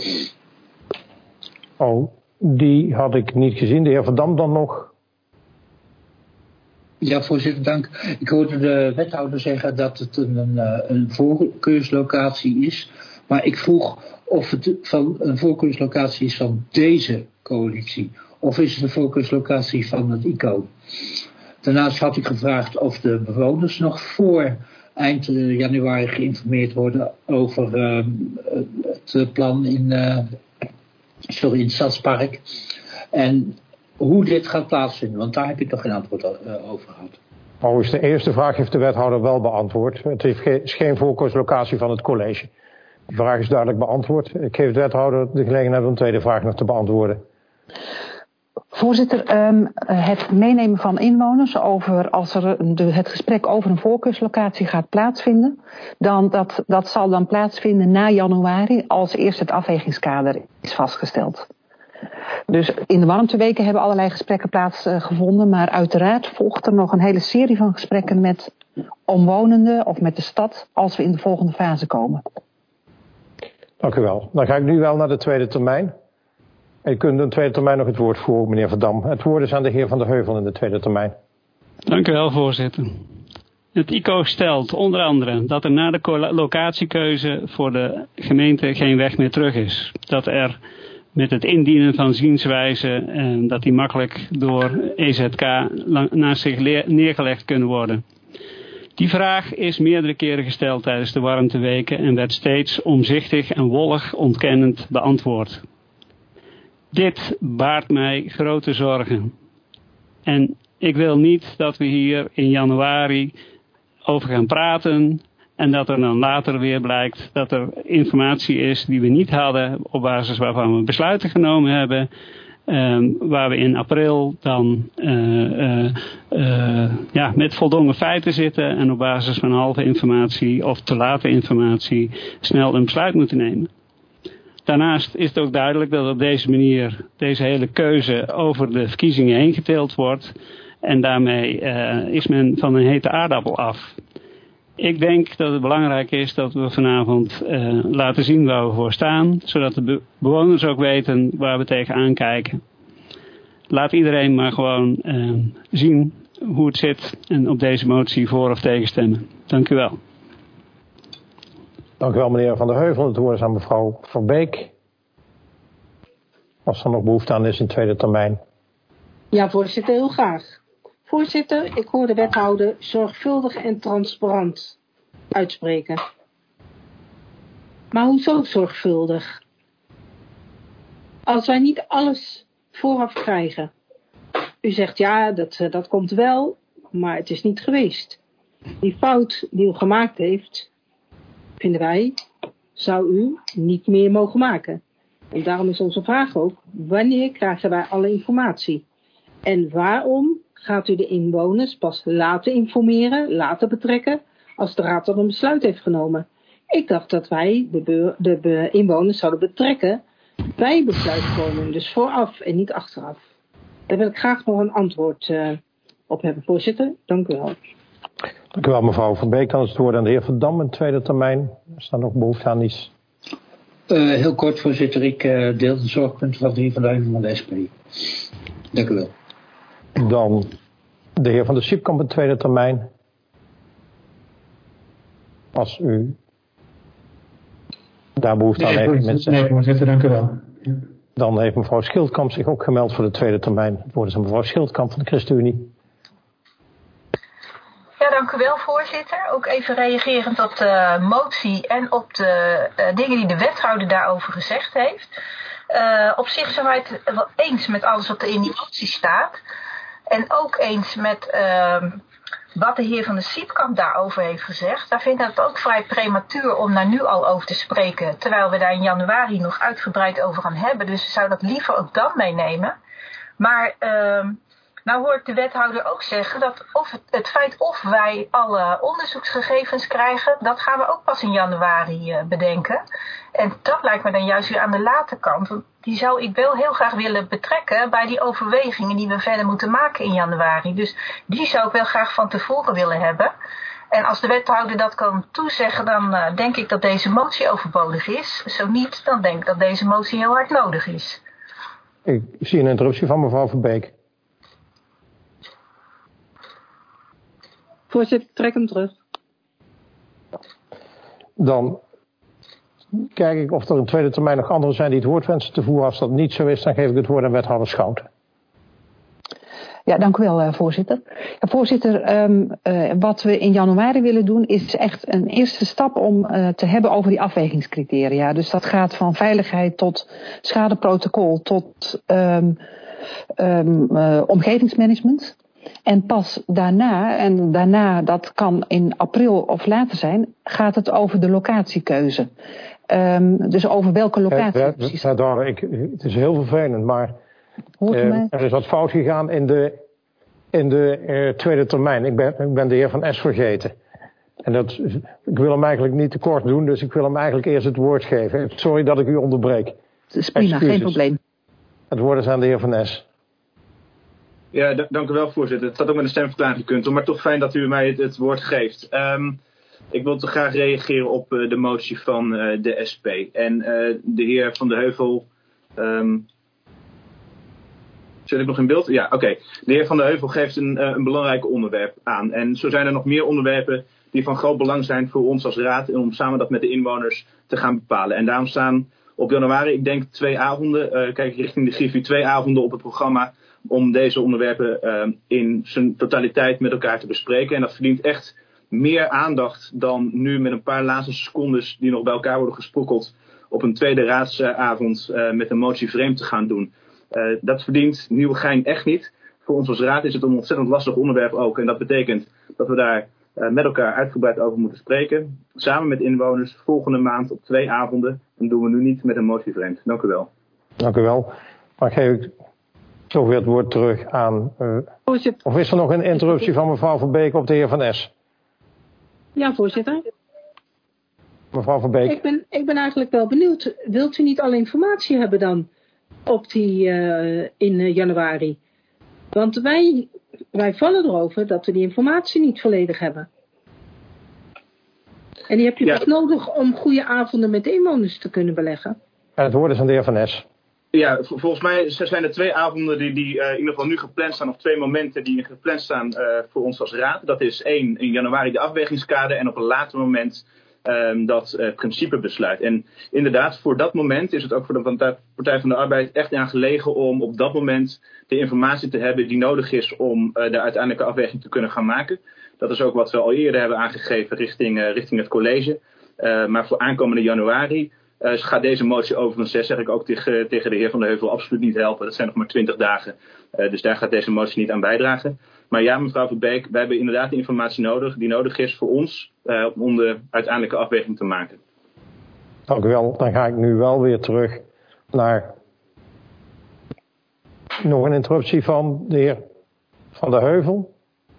Oh, die had ik niet gezien. De heer Van Dam dan nog? Ja, voorzitter, dank. Ik hoorde de wethouder zeggen dat het een voorkeurslocatie is. Maar ik vroeg of het van een voorkeurslocatie is van deze coalitie. Of is het een voorkeurslocatie van het ICO? Daarnaast had ik gevraagd of de bewoners nog voor eind januari geïnformeerd worden over het plan in het Stadspark. En hoe dit gaat plaatsvinden, want daar heb ik nog geen antwoord over gehad. Overigens, de eerste vraag heeft de wethouder wel beantwoord. Het is geen voorkeurslocatie van het college. Die vraag is duidelijk beantwoord. Ik geef de wethouder de gelegenheid om de tweede vraag nog te beantwoorden. Voorzitter, het meenemen van inwoners over als er het gesprek over een voorkeurslocatie gaat plaatsvinden, dan dat zal dan plaatsvinden na januari als eerst het afwegingskader is vastgesteld. Dus in de warmteweken hebben allerlei gesprekken plaatsgevonden, maar uiteraard volgt er nog een hele serie van gesprekken met omwonenden of met de stad als we in de volgende fase komen. Dank u wel. Dan ga ik nu wel naar de tweede termijn. U kunt in de tweede termijn nog het woord voeren, meneer Van Dam. Het woord is aan de heer Van der Heuvel in de tweede termijn. Dank u wel, voorzitter. Het ICO stelt onder andere dat er na de locatiekeuze voor de gemeente geen weg meer terug is. Dat er met het indienen van zienswijzen, dat die makkelijk door EZK naast zich neergelegd kunnen worden. Die vraag is meerdere keren gesteld tijdens de warmteweken en werd steeds omzichtig en wollig ontkennend beantwoord. Dit baart mij grote zorgen. En ik wil niet dat we hier in januari over gaan praten en dat er dan later weer blijkt dat er informatie is die we niet hadden op basis waarvan we besluiten genomen hebben. Waar we in april dan met voldongen feiten zitten en op basis van halve informatie of te late informatie snel een besluit moeten nemen. Daarnaast is het ook duidelijk dat op deze manier deze hele keuze over de verkiezingen heen geteeld wordt. En daarmee is men van een hete aardappel af. Ik denk dat het belangrijk is dat we vanavond laten zien waar we voor staan. Zodat de bewoners ook weten waar we tegenaan kijken. Laat iedereen maar gewoon zien hoe het zit en op deze motie voor of tegen stemmen. Dank u wel. Dank u wel, meneer Van der Heuvel. Het woord is aan mevrouw Verbeek. Als er nog behoefte aan is in tweede termijn. Ja, voorzitter, heel graag. Voorzitter, ik hoor de wethouder zorgvuldig en transparant uitspreken. Maar hoezo zorgvuldig? Als wij niet alles vooraf krijgen. U zegt ja, dat komt wel, maar het is niet geweest. Die fout die u gemaakt heeft, vinden wij, zou u niet meer mogen maken. En daarom is onze vraag ook, wanneer krijgen wij alle informatie? En waarom gaat u de inwoners pas laten informeren, laten betrekken, als de raad dan een besluit heeft genomen? Ik dacht dat wij de inwoners zouden betrekken bij besluitvorming, dus vooraf en niet achteraf. Daar wil ik graag nog een antwoord op hebben, voorzitter. Dank u wel. Dank u wel, mevrouw Van Beek. Dan is het woord aan de heer Van Dam in tweede termijn. Is daar nog behoefte aan iets? Heel kort, voorzitter. Ik deel de zorgpunten van de heer Van der Heuvel van de SP. Dank u wel. Dan de heer Van der Siepkamp in tweede termijn. Als u daar behoefte aan heeft. Nee, voorzitter, dank u wel. Ja. Dan heeft mevrouw Schildkamp zich ook gemeld voor de tweede termijn. Het woord is aan mevrouw Schildkamp van de ChristenUnie. Ja, dank u wel, voorzitter. Ook even reagerend op de motie en op de dingen die de wethouder daarover gezegd heeft. Op zich zijn wij het wel eens met alles wat er in die motie staat. En ook eens met wat de heer Van der Siepkamp daarover heeft gezegd. Daar vind ik het ook vrij prematuur om daar nu al over te spreken. Terwijl we daar in januari nog uitgebreid over gaan hebben. Dus we zouden dat liever ook dan meenemen. Maar nou hoor ik de wethouder ook zeggen dat het feit of wij alle onderzoeksgegevens krijgen, dat gaan we ook pas in januari bedenken. En dat lijkt me dan juist weer aan de late kant. Want die zou ik wel heel graag willen betrekken bij die overwegingen die we verder moeten maken in januari. Dus die zou ik wel graag van tevoren willen hebben. En als de wethouder dat kan toezeggen, dan denk ik dat deze motie overbodig is. Zo niet, dan denk ik dat deze motie heel hard nodig is. Ik zie een interruptie van mevrouw Verbeek. Voorzitter, trek hem terug. Dan kijk ik of er in tweede termijn nog anderen zijn die het woord wensen te voeren. Als dat niet zo is, dan geef ik het woord aan wethouder Schouten. Ja, dank u wel, voorzitter. Ja, voorzitter, wat we in januari willen doen is echt een eerste stap om te hebben over die afwegingscriteria. Dus dat gaat van veiligheid tot schadeprotocol tot omgevingsmanagement. En pas daarna, dat kan in april of later zijn, gaat het over de locatiekeuze. Dus over welke locatie precies. Het is heel vervelend, maar er is wat fout gegaan in de tweede termijn. Ik ben de heer Van S vergeten. En ik wil hem eigenlijk niet tekort doen, dus ik wil hem eigenlijk eerst het woord geven. Sorry dat ik u onderbreek. Het is prima, geen probleem. Het woord is aan de heer Van S. Ja, dank u wel, voorzitter. Het had ook met een stemverklaring gekund, maar toch fijn dat u mij het woord geeft. Ik wil toch graag reageren op de motie van de SP. En de heer Van de Heuvel... Zit ik nog in beeld? Ja, oké. De heer Van de Heuvel geeft een belangrijk onderwerp aan. En zo zijn er nog meer onderwerpen die van groot belang zijn voor ons als raad. En om samen dat met de inwoners te gaan bepalen. En daarom staan op januari, ik denk 2 avonden, kijk richting de Griffie, 2 avonden op het programma om deze onderwerpen in zijn totaliteit met elkaar te bespreken. En dat verdient echt meer aandacht dan nu met een paar laatste secondes die nog bij elkaar worden gesprokkeld op een tweede raadsavond met een motie vreemd te gaan doen. Dat verdient Nieuwegein echt niet. Voor ons als raad is het een ontzettend lastig onderwerp ook. En dat betekent dat we daar met elkaar uitgebreid over moeten spreken. Samen met inwoners volgende maand op 2 avonden. En dat doen we nu niet met een motie vreemd. Dank u wel. Dank u wel. Maar geef ik toch weer het woord terug aan... of is er nog een interruptie van mevrouw Verbeek op de heer Van S? Ja, voorzitter. Mevrouw Verbeek. Ik ben eigenlijk wel benieuwd. Wilt u niet alle informatie hebben dan op die in januari? Want wij vallen erover dat we die informatie niet volledig hebben. En die heb je pas nodig om goede avonden met de inwoners te kunnen beleggen. En het woord is aan de heer Van S. Ja, volgens mij zijn er 2 avonden die in ieder geval nu gepland staan, of 2 momenten die gepland staan voor ons als raad. Dat is 1 in januari de afwegingskader en op een later moment dat principebesluit. En inderdaad, voor dat moment is het ook voor de Partij van de Arbeid echt aan gelegen om op dat moment de informatie te hebben die nodig is om de uiteindelijke afweging te kunnen gaan maken. Dat is ook wat we al eerder hebben aangegeven richting het college. Maar voor aankomende januari gaat deze motie overigens, zeg ik ook tegen de heer Van de Heuvel, absoluut niet helpen. Dat zijn nog maar 20 dagen. Dus daar gaat deze motie niet aan bijdragen. Maar ja, mevrouw Verbeek, wij hebben inderdaad de informatie nodig die nodig is voor ons om de uiteindelijke afweging te maken. Dank u wel. Dan ga ik nu wel weer terug naar nog een interruptie van de heer Van de Heuvel.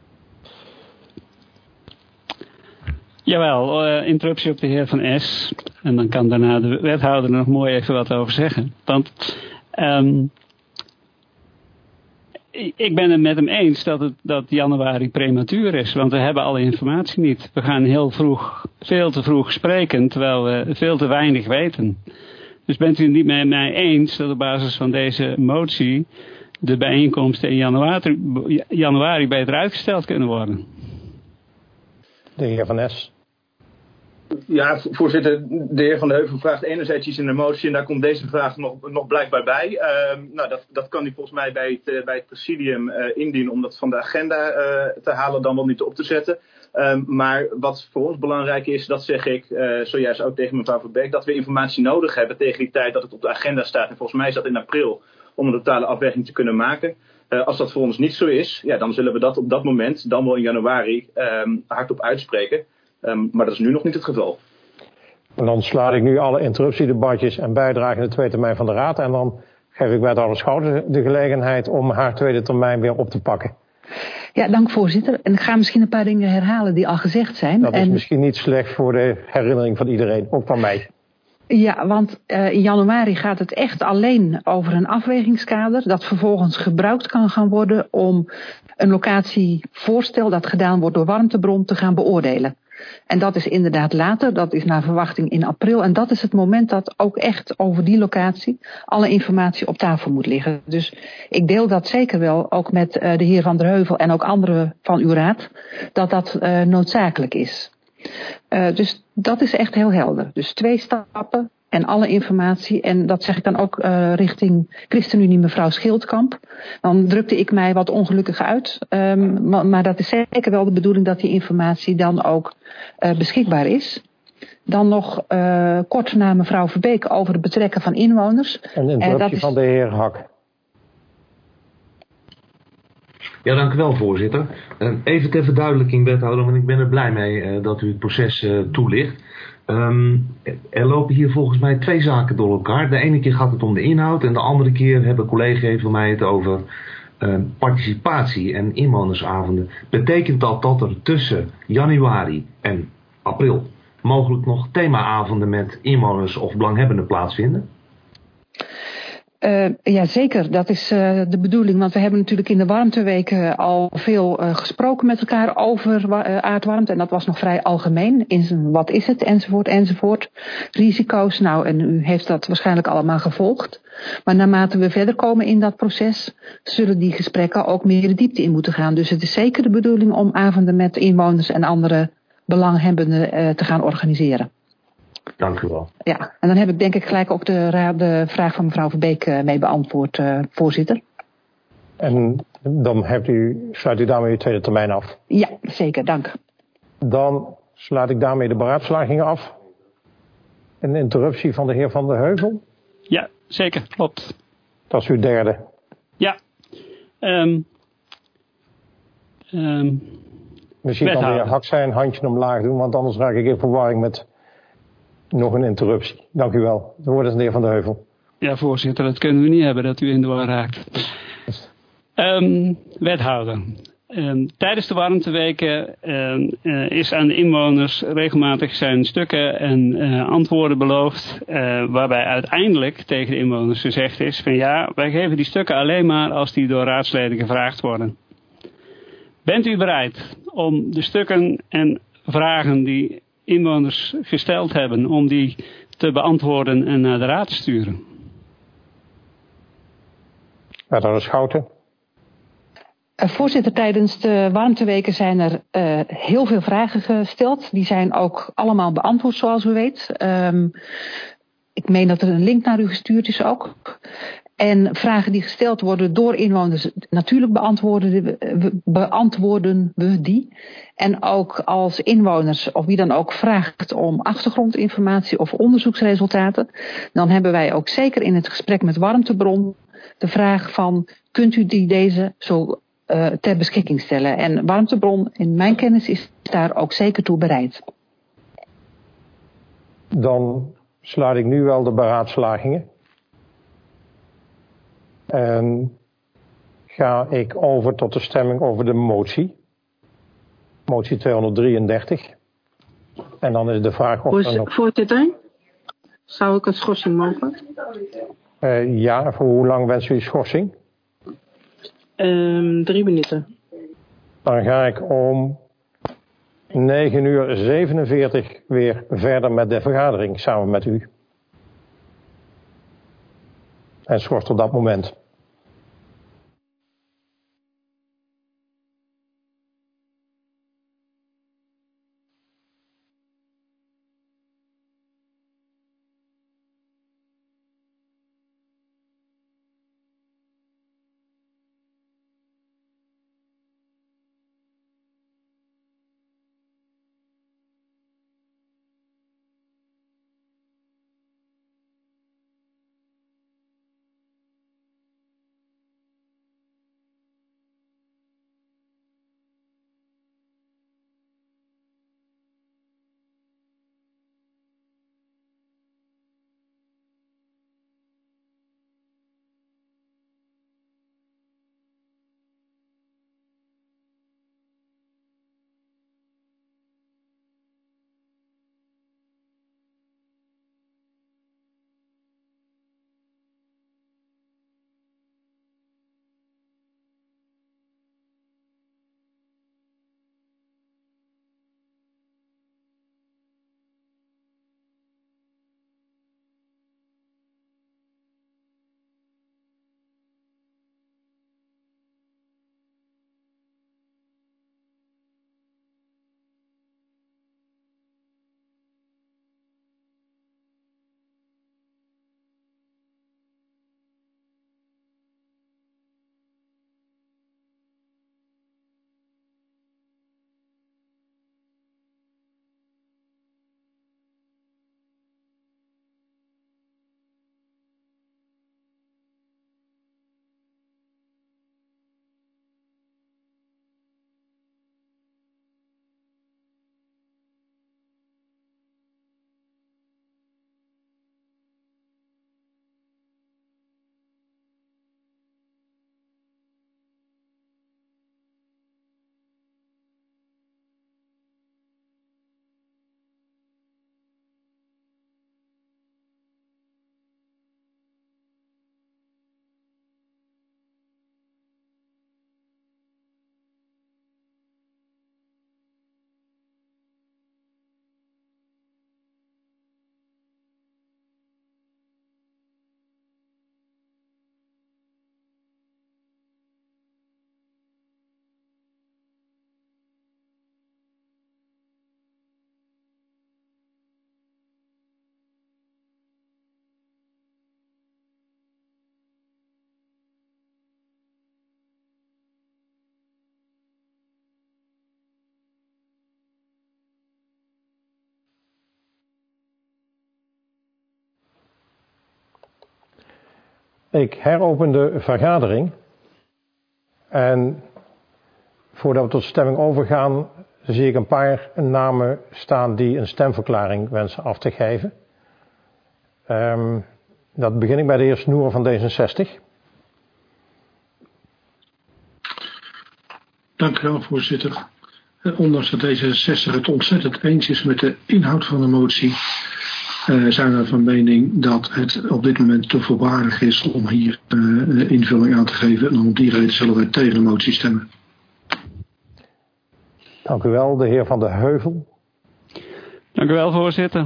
Jawel, interruptie op de heer Van S. En dan kan daarna de wethouder nog mooi even wat over zeggen. Want ik ben het met hem eens dat januari prematuur is. Want we hebben alle informatie niet. We gaan veel te vroeg spreken, terwijl we veel te weinig weten. Dus bent u het niet met mij eens dat op basis van deze motie de bijeenkomsten in januari beter uitgesteld kunnen worden? De heer Van S. Ja, voorzitter, de heer Van de Heuvel vraagt enerzijds iets in de motie en daar komt deze vraag nog blijkbaar bij. Dat kan u volgens mij bij het presidium indienen om dat van de agenda te halen, dan wel niet op te zetten. Maar wat voor ons belangrijk is, dat zeg ik zojuist ook tegen mevrouw Verbeek, dat we informatie nodig hebben tegen die tijd dat het op de agenda staat. En volgens mij is dat in april om een totale afweging te kunnen maken. Als dat voor ons niet zo is, ja, dan zullen we dat op dat moment, dan wel in januari, hardop uitspreken. Maar dat is nu nog niet het geval. En dan sla ik nu alle interruptiedebatjes en bijdragen in de tweede termijn van de Raad. En dan geef ik wethouder Schouten de gelegenheid om haar tweede termijn weer op te pakken. Ja, dank voorzitter. En ik ga misschien een paar dingen herhalen die al gezegd zijn. Dat is misschien niet slecht voor de herinnering van iedereen, ook van mij. Ja, want in januari gaat het echt alleen over een afwegingskader dat vervolgens gebruikt kan gaan worden om een locatievoorstel dat gedaan wordt door Warmtebron te gaan beoordelen. En dat is inderdaad later, dat is naar verwachting in april. En dat is het moment dat ook echt over die locatie alle informatie op tafel moet liggen. Dus ik deel dat zeker wel, ook met de heer Van der Heuvel en ook anderen van uw raad, dat noodzakelijk is. Dus dat is echt heel helder. Dus 2 stappen en alle informatie. En dat zeg ik dan ook richting ChristenUnie mevrouw Schildkamp. Dan drukte ik mij wat ongelukkig uit. Maar dat is zeker wel de bedoeling dat die informatie dan ook beschikbaar is. Dan nog kort naar mevrouw Verbeek over het betrekken van inwoners. Een interruptie van de heer Hak. Ja, dank u wel, voorzitter. Even ter verduidelijking, wethouder, want ik ben er blij mee dat u het proces toelicht. Er lopen hier volgens mij 2 zaken door elkaar. De ene keer gaat het om de inhoud en de andere keer hebben collega's van mij het over participatie en inwonersavonden. Betekent dat er tussen januari en april mogelijk nog themaavonden met inwoners of belanghebbenden plaatsvinden? Ja, zeker. Dat is de bedoeling. Want we hebben natuurlijk in de warmteweken al veel gesproken met elkaar over aardwarmte. En dat was nog vrij algemeen. Wat is het? Enzovoort. Risico's. Nou, en u heeft dat waarschijnlijk allemaal gevolgd. Maar naarmate we verder komen in dat proces, zullen die gesprekken ook meer de diepte in moeten gaan. Dus het is zeker de bedoeling om avonden met inwoners en andere belanghebbenden te gaan organiseren. Dank u wel. Ja, en dan heb ik denk ik gelijk ook de vraag van mevrouw Verbeek mee beantwoord, voorzitter. En dan sluit u daarmee uw tweede termijn af? Ja, zeker, dank. Dan sluit ik daarmee de beraadslagingen af. Een interruptie van de heer Van der Heuvel? Ja, zeker, klopt. Dat is uw derde. Ja. Misschien kan de heer Hak zijn handje omlaag doen, want anders raak ik in verwarring met nog een interruptie. Dank u wel. Het woord is aan de heer Van der Heuvel. Ja, voorzitter, dat kunnen we niet hebben, dat u in de war raakt. Wethouder. Tijdens de warmteweken is aan de inwoners regelmatig zijn stukken en antwoorden beloofd. Waarbij uiteindelijk tegen de inwoners gezegd is van ja, wij geven die stukken alleen maar als die door raadsleden gevraagd worden. Bent u bereid om de stukken en vragen die inwoners gesteld hebben, om die te beantwoorden en naar de raad te sturen? Wethouder Schouten. Voorzitter, tijdens de warmteweken zijn er heel veel vragen gesteld. Die zijn ook allemaal beantwoord, zoals u weet. Ik meen dat er een link naar u gestuurd is ook. En vragen die gesteld worden door inwoners, natuurlijk beantwoorden we die. En ook als inwoners, of wie dan ook, vraagt om achtergrondinformatie of onderzoeksresultaten, dan hebben wij ook zeker in het gesprek met Warmtebron de vraag van, kunt u deze zo ter beschikking stellen? En Warmtebron, in mijn kennis, is daar ook zeker toe bereid. Dan sluit ik nu wel de beraadslagingen. En ga ik over tot de stemming over de motie. Motie 233. En dan is de vraag of er nog... Voorzitter, zou ik een schorsing mogen? Ja, voor hoe lang wens u schorsing? 3 minuten. Dan ga ik om 9:47 weer verder met de vergadering samen met u. En schort op dat moment. Ik heropen de vergadering. En voordat we tot stemming overgaan, zie ik een paar namen staan die een stemverklaring wensen af te geven. Dat begin ik bij de heer Snoer van D66. Dank u wel, voorzitter. Ondanks dat D66 het ontzettend eens is met de inhoud van de motie, zijn we van mening dat het op dit moment te voorbarig is om hier invulling aan te geven. En om die reden zullen wij tegen de motie stemmen. Dank u wel, de heer Van de Heuvel. Dank u wel, voorzitter.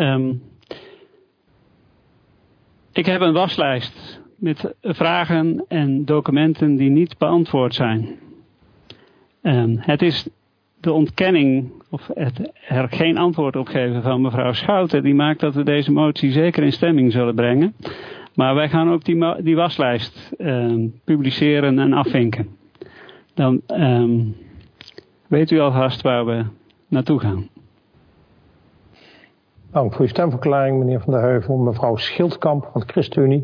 Ik heb een waslijst met vragen en documenten die niet beantwoord zijn. Het is de ontkenning of er geen antwoord op geven van mevrouw Schouten die maakt dat we deze motie zeker in stemming zullen brengen. Maar wij gaan ook die waslijst publiceren en afvinken. Dan weet u alvast waar we naartoe gaan. Dank voor uw stemverklaring, meneer Van der Heuvel. Mevrouw Schildkamp van de ChristenUnie.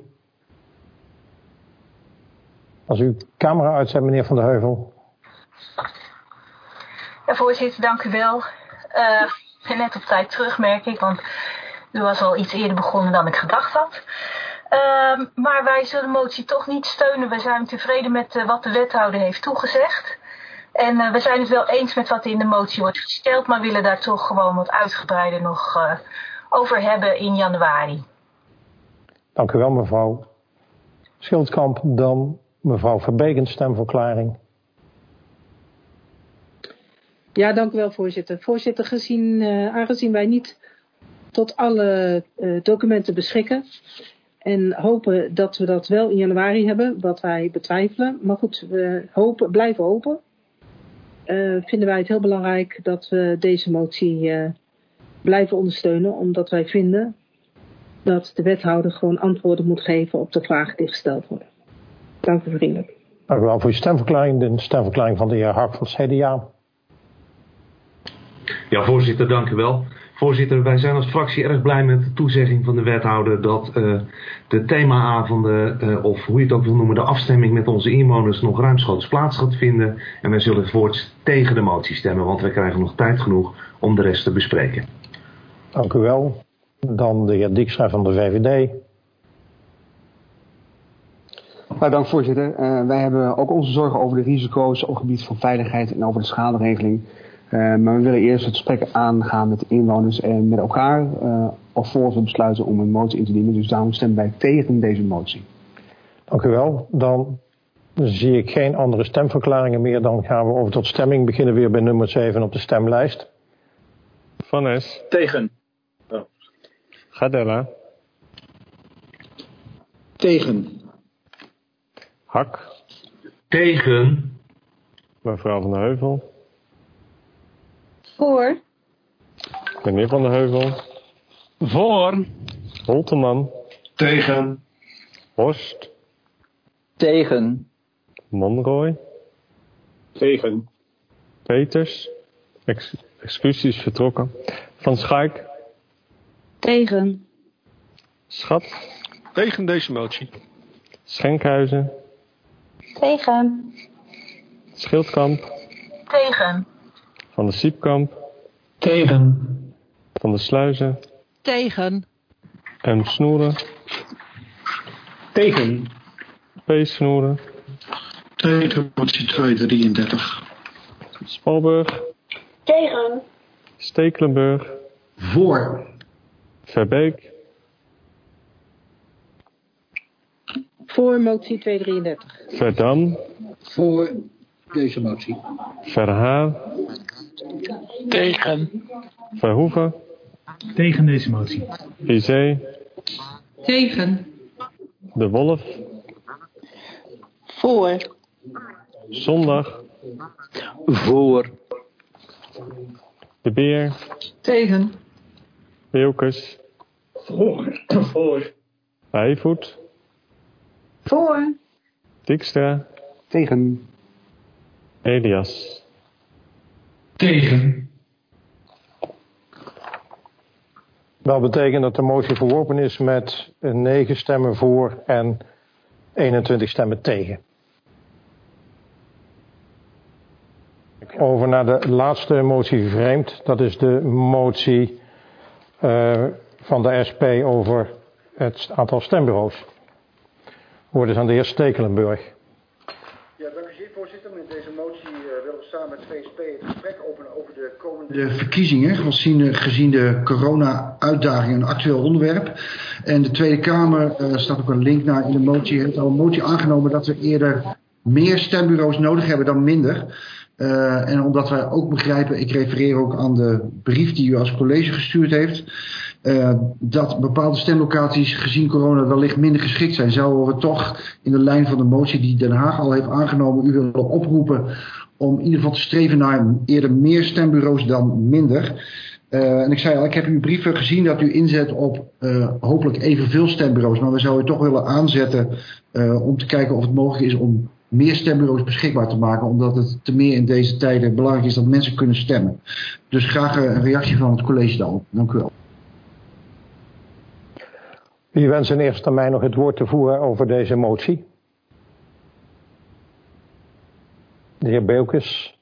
Als u camera uitzet, meneer Van der Heuvel. Ja, voorzitter, dank u wel. Ik ben net op tijd terug, merk ik, want u was al iets eerder begonnen dan ik gedacht had. Maar wij zullen de motie toch niet steunen. We zijn tevreden met wat de wethouder heeft toegezegd. En we zijn het wel eens met wat in de motie wordt gesteld, maar willen daar toch gewoon wat uitgebreider nog over hebben in januari. Dank u wel, mevrouw Schildkamp. Dan mevrouw Verbekens stemverklaring. Ja, dank u wel, voorzitter. Voorzitter, aangezien wij niet tot alle documenten beschikken en hopen dat we dat wel in januari hebben, wat wij betwijfelen. Maar goed, we blijven hopen. Vinden wij het heel belangrijk dat we deze motie blijven ondersteunen, omdat wij vinden dat de wethouder gewoon antwoorden moet geven op de vragen die gesteld worden. Dank u vriendelijk. Dank u wel voor uw stemverklaring. De stemverklaring van de heer Hak van het CDA. Ja, voorzitter, dank u wel. Voorzitter, wij zijn als fractie erg blij met de toezegging van de wethouder dat de themaavonden, of hoe je het ook wil noemen, de afstemming met onze inwoners nog ruimschoots plaats gaat vinden. En wij zullen voorts tegen de motie stemmen, want wij krijgen nog tijd genoeg om de rest te bespreken. Dank u wel. Dan de heer Dijkstra van de VVD. Dank voorzitter. Wij hebben ook onze zorgen over de risico's op het gebied van veiligheid en over de schaderegeling. Maar we willen eerst het gesprek aangaan met de inwoners en met elkaar, alvorens we besluiten om een motie in te dienen. Dus daarom stemmen wij tegen deze motie. Dank u wel. Dan zie ik geen andere stemverklaringen meer. Dan gaan we over tot stemming. Beginnen weer bij nummer 7 op de stemlijst. Van Es. Tegen. Oh. Gadella. Tegen. Hak. Tegen. Mevrouw Van der Heuvel. Voor. Meneer Van der Heuvel. Voor. Holteman. Tegen. Horst. Tegen. Monroy. Tegen. Peters. Excuses vertrokken. Van Schaik. Tegen. Schat. Tegen deze motie. Schenkhuizen. Tegen. Schildkamp. Tegen. Van de Siepkamp. Tegen. Van de Sluizen. Tegen. M. Snoeren. Tegen. P. Snoeren. Tegen motie 233. Spalburg. Tegen. Stekelenburg. Voor. Verbeek. Voor motie 233. Verdam. Voor deze motie. Verhaar. Tegen. Verhoeven. Tegen deze motie. Izé. Tegen. De Wolf. Voor. Zondag. Voor. De Beer. Tegen. Beelkes. Voor. Bijvoet. Voor. Dijkstra. Tegen. Elias. Tegen. Dat betekent dat de motie verworpen is met 9 stemmen voor en 21 stemmen tegen. Over naar de laatste motie vreemd. Dat is de motie van de SP over het aantal stembureaus. Woord is aan de heer Stekelenburg. Ja, dank u zeer, voorzitter. Met deze motie willen we samen met het VSP het gesprek openen over de komende verkiezingen. Gezien de corona-uitdaging een actueel onderwerp. En de Tweede Kamer, staat ook een link naar in de motie, heeft al een motie aangenomen dat we eerder meer stembureaus nodig hebben dan minder. En omdat wij ook begrijpen, ik refereer ook aan de brief die u als college gestuurd heeft, dat bepaalde stemlocaties gezien corona wellicht minder geschikt zijn, zouden we toch in de lijn van de motie die Den Haag al heeft aangenomen, u willen oproepen om in ieder geval te streven naar eerder meer stembureaus dan minder. En ik zei al, ik heb uw brieven gezien dat u inzet op hopelijk evenveel stembureaus, maar we zouden u toch willen aanzetten om te kijken of het mogelijk is om meer stembureaus beschikbaar te maken, omdat het te meer in deze tijden belangrijk is dat mensen kunnen stemmen. Dus graag een reactie van het college daarop. Dank u wel. Wie wenst in eerste termijn nog het woord te voeren over deze motie? De heer Beukes.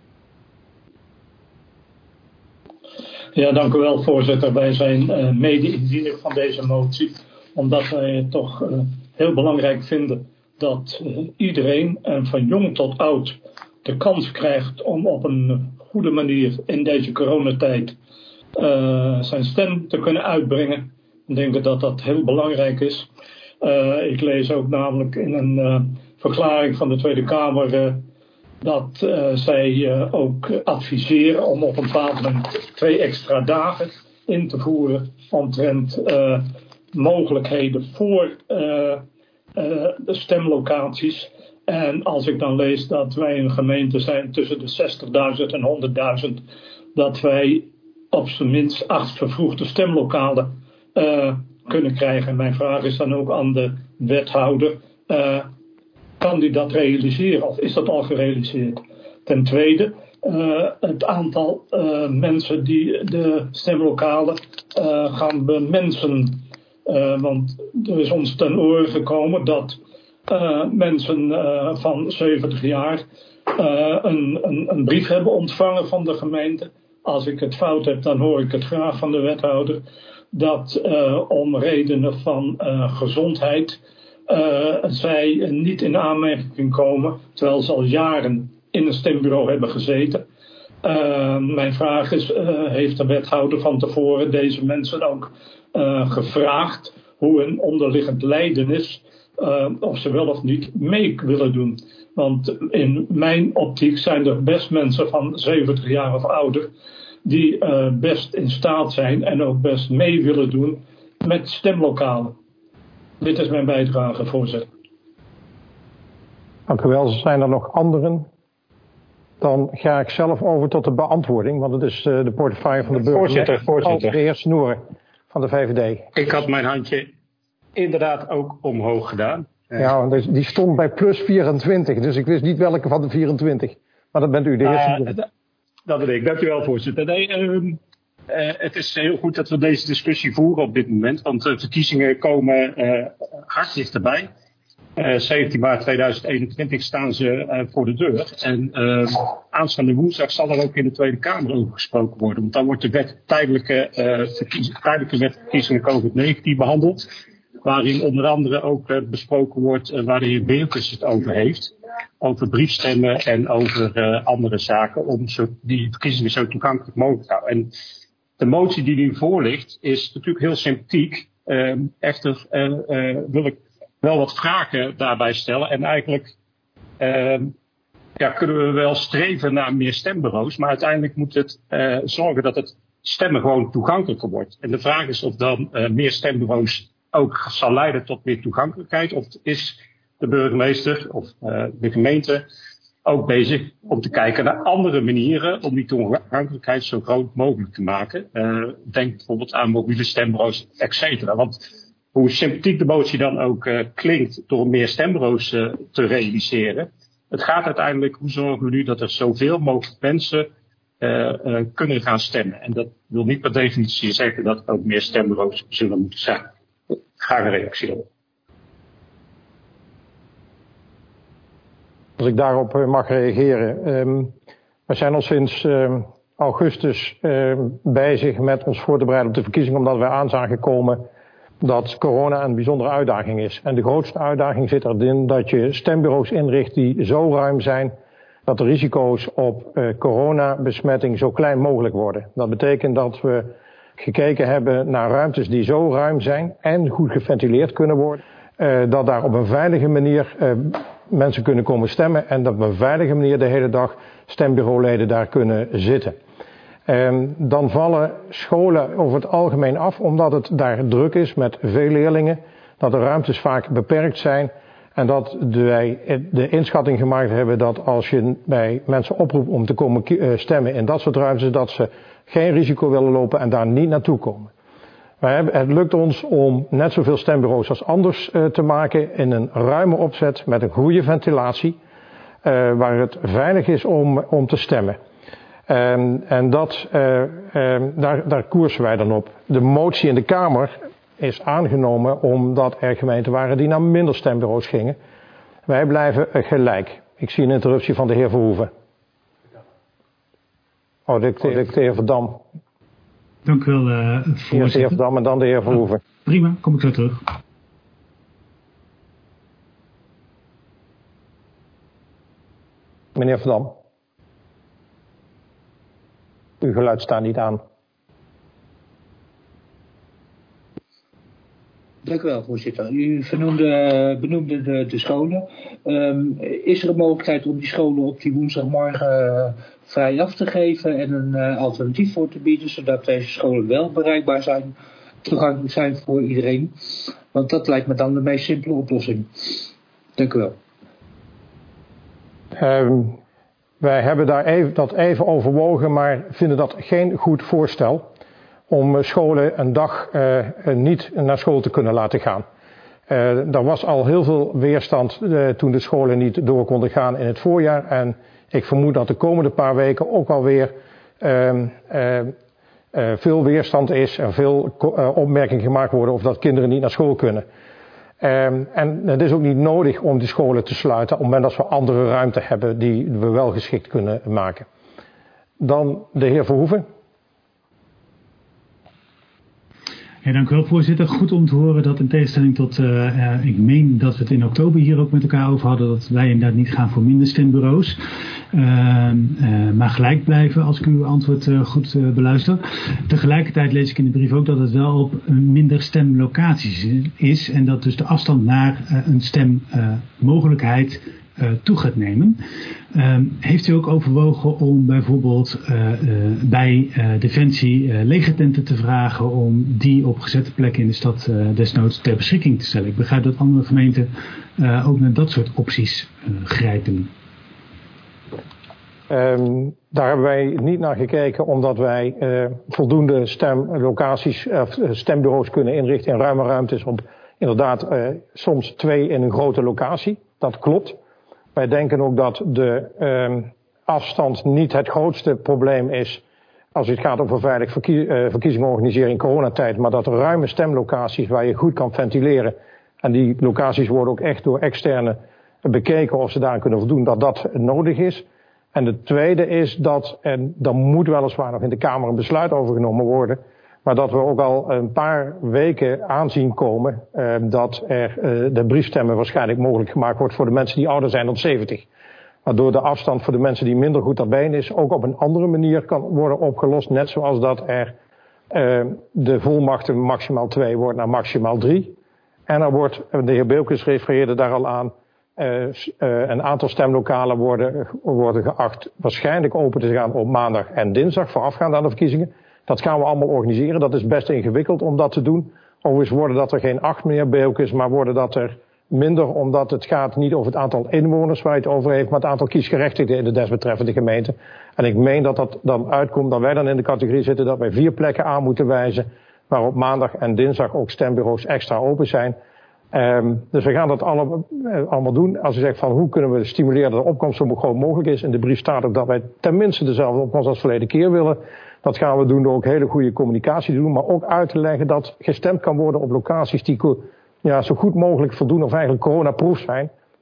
Ja, dank u wel, voorzitter. Wij zijn mede-indiener van deze motie, omdat wij het toch heel belangrijk vinden dat iedereen, en van jong tot oud, de kans krijgt om op een goede manier in deze coronatijd zijn stem te kunnen uitbrengen. Ik denk dat dat heel belangrijk is. Ik lees ook namelijk in een verklaring van de Tweede Kamer dat zij ook adviseren om op een bepaald moment 2 extra dagen in te voeren omtrent mogelijkheden voor de stemlocaties. En als ik dan lees dat wij een gemeente zijn tussen de 60.000 en 100.000, dat wij op zijn minst 8 vervroegde stemlokalen kunnen krijgen. Mijn vraag is dan ook aan de wethouder, kan die dat realiseren of is dat al gerealiseerd? Ten tweede, het aantal mensen die de stemlokalen gaan bemensen. Want er is ons ten oren gekomen dat mensen van 70 jaar een brief hebben ontvangen van de gemeente. Als ik het fout heb, dan hoor ik het graag van de wethouder. Dat om redenen van gezondheid zij niet in aanmerking komen, terwijl ze al jaren in een stembureau hebben gezeten. Mijn vraag is, heeft de wethouder van tevoren deze mensen ook gevraagd hoe hun onderliggend lijden is, of ze wel of niet mee willen doen? Want in mijn optiek zijn er best mensen van 70 jaar of ouder die best in staat zijn en ook best mee willen doen met stemlokalen. Dit is mijn bijdrage, voorzitter. Dank u wel. Zijn er nog anderen? Dan ga ik zelf over tot de beantwoording, want het is de portefeuille van de burgemeester. Voorzitter. De heer Snoer van de VVD. Ik had mijn handje inderdaad ook omhoog gedaan. Ja, die stond bij plus 24, dus ik wist niet welke van de 24. Maar dat bent u, de heer Snoer. Dat ben ik. Dank u wel, voorzitter. Nee, het is heel goed dat we deze discussie voeren op dit moment, want de verkiezingen komen hard dichterbij. 17 maart 2021 staan ze voor de deur. En aanstaande woensdag zal er ook in de Tweede Kamer over gesproken worden. Want dan wordt de wet tijdelijke wetverkiezingen COVID-19 behandeld. Waarin onder andere ook besproken wordt waar de heer Beukes het over heeft. Over briefstemmen en over andere zaken. Om die verkiezingen zo toegankelijk mogelijk te houden. En de motie die nu voor ligt is natuurlijk heel sympathiek. Echter wil ik wel wat vragen daarbij stellen. En eigenlijk kunnen we wel streven naar meer stembureaus. Maar uiteindelijk moet het zorgen dat het stemmen gewoon toegankelijker wordt. En de vraag is of dan meer stembureaus ook zal leiden tot meer toegankelijkheid. Of is de burgemeester of de gemeente ook bezig om te kijken naar andere manieren om die toegankelijkheid zo groot mogelijk te maken. Denk bijvoorbeeld aan mobiele stembureaus, et cetera. Want hoe sympathiek de motie dan ook klinkt door meer stembureaus te realiseren. Het gaat uiteindelijk, hoe zorgen we nu dat er zoveel mogelijk mensen kunnen gaan stemmen. En dat wil niet per definitie zeggen dat ook meer stembureaus zullen moeten zijn. Graag een reactie op. Als ik daarop mag reageren. We zijn al sinds augustus bezig met ons voor te bereiden op de verkiezingen, omdat wij aan zagen komen dat corona een bijzondere uitdaging is. En de grootste uitdaging zit erin dat je stembureaus inricht die zo ruim zijn dat de risico's op coronabesmetting zo klein mogelijk worden. Dat betekent dat we gekeken hebben naar ruimtes die zo ruim zijn en goed geventileerd kunnen worden. Dat daar op een veilige manier mensen kunnen komen stemmen en dat op een veilige manier de hele dag stembureauleden daar kunnen zitten. Dan vallen scholen over het algemeen af omdat het daar druk is met veel leerlingen. Dat de ruimtes vaak beperkt zijn. En dat wij de inschatting gemaakt hebben dat als je bij mensen oproept om te komen stemmen in dat soort ruimtes, dat ze geen risico willen lopen en daar niet naartoe komen. Het lukt ons om net zoveel stembureaus als anders te maken in een ruime opzet met een goede ventilatie. Waar het veilig is om te stemmen. En daar koersen wij dan op. De motie in de Kamer is aangenomen omdat er gemeenten waren die naar minder stembureaus gingen. Wij blijven gelijk. Ik zie een interruptie van de heer Verhoeven. Oh, de heer Verdam. Dank u wel, voorzitter. Eerst de heer Verdam en dan de heer Verhoeven. Prima, kom ik zo terug. Meneer Verdam. Uw geluid staat niet aan. Dank u wel, voorzitter. U benoemde de scholen. Is er een mogelijkheid om die scholen op die woensdagmorgen vrij af te geven en een alternatief voor te bieden, zodat deze scholen wel bereikbaar zijn, toegankelijk zijn voor iedereen? Want dat lijkt me dan de meest simpele oplossing. Dank u wel. Wij hebben dat even overwogen, maar vinden dat geen goed voorstel om scholen een dag niet naar school te kunnen laten gaan. Er was al heel veel weerstand toen de scholen niet door konden gaan in het voorjaar. En ik vermoed dat de komende paar weken ook alweer veel weerstand is en veel opmerkingen gemaakt worden over dat kinderen niet naar school kunnen. En het is ook niet nodig om die scholen te sluiten op het moment dat we andere ruimte hebben die we wel geschikt kunnen maken. Dan de heer Verhoeven. Ja, dank u wel, voorzitter. Goed om te horen dat in tegenstelling tot, ik meen dat we het in oktober hier ook met elkaar over hadden, dat wij inderdaad niet gaan voor minder stembureaus. Maar gelijk blijven als ik uw antwoord goed beluister. Tegelijkertijd lees ik in de brief ook dat het wel op minder stemlocaties is en dat dus de afstand naar een stemmogelijkheid toe gaat nemen. Heeft u ook overwogen om bijvoorbeeld bij Defensie legertenten te vragen om die op gezette plekken in de stad desnoods ter beschikking te stellen? Ik begrijp dat andere gemeenten ook naar dat soort opties grijpen. Daar hebben wij niet naar gekeken omdat wij voldoende stembureaus kunnen inrichten in ruime ruimtes op inderdaad soms 2 in een grote locatie. Dat klopt. Wij denken ook dat de afstand niet het grootste probleem is als het gaat over veilig verkiezingen organiseren in coronatijd. Maar dat ruime stemlocaties waar je goed kan ventileren. En die locaties worden ook echt door externe bekeken of ze daar kunnen voldoen. Dat nodig is. En de tweede is dat, en daar moet weliswaar nog in de Kamer een besluit over genomen worden. Maar dat we ook al een paar weken aanzien komen dat de briefstemmen waarschijnlijk mogelijk gemaakt wordt voor de mensen die ouder zijn dan 70. Waardoor de afstand voor de mensen die minder goed daarbij is ook op een andere manier kan worden opgelost. Net zoals dat de volmachten maximaal 2 wordt naar maximaal 3. En er wordt, de heer Beukes refereerde daar al aan, een aantal stemlokalen worden geacht waarschijnlijk open te gaan op maandag en dinsdag voorafgaand aan de verkiezingen. Dat gaan we allemaal organiseren. Dat is best ingewikkeld om dat te doen. Overigens worden dat er geen 8 meer Beukes, maar worden dat er minder, omdat het gaat niet over het aantal inwoners waar je het over heeft, maar het aantal kiesgerechtigden in de desbetreffende gemeente. En ik meen dat dat dan uitkomt, dat wij dan in de categorie zitten dat wij 4 plekken aan moeten wijzen, waar op maandag en dinsdag ook stembureaus extra open zijn. Dus we gaan dat allemaal doen. Als u zegt van hoe kunnen we stimuleren dat de opkomst zo groot mogelijk is. In de brief staat ook dat wij tenminste dezelfde opkomst als verleden keer willen. Dat gaan we doen door ook hele goede communicatie te doen. Maar ook uit te leggen dat gestemd kan worden op locaties die zo goed mogelijk voldoen of eigenlijk coronaproof zijn.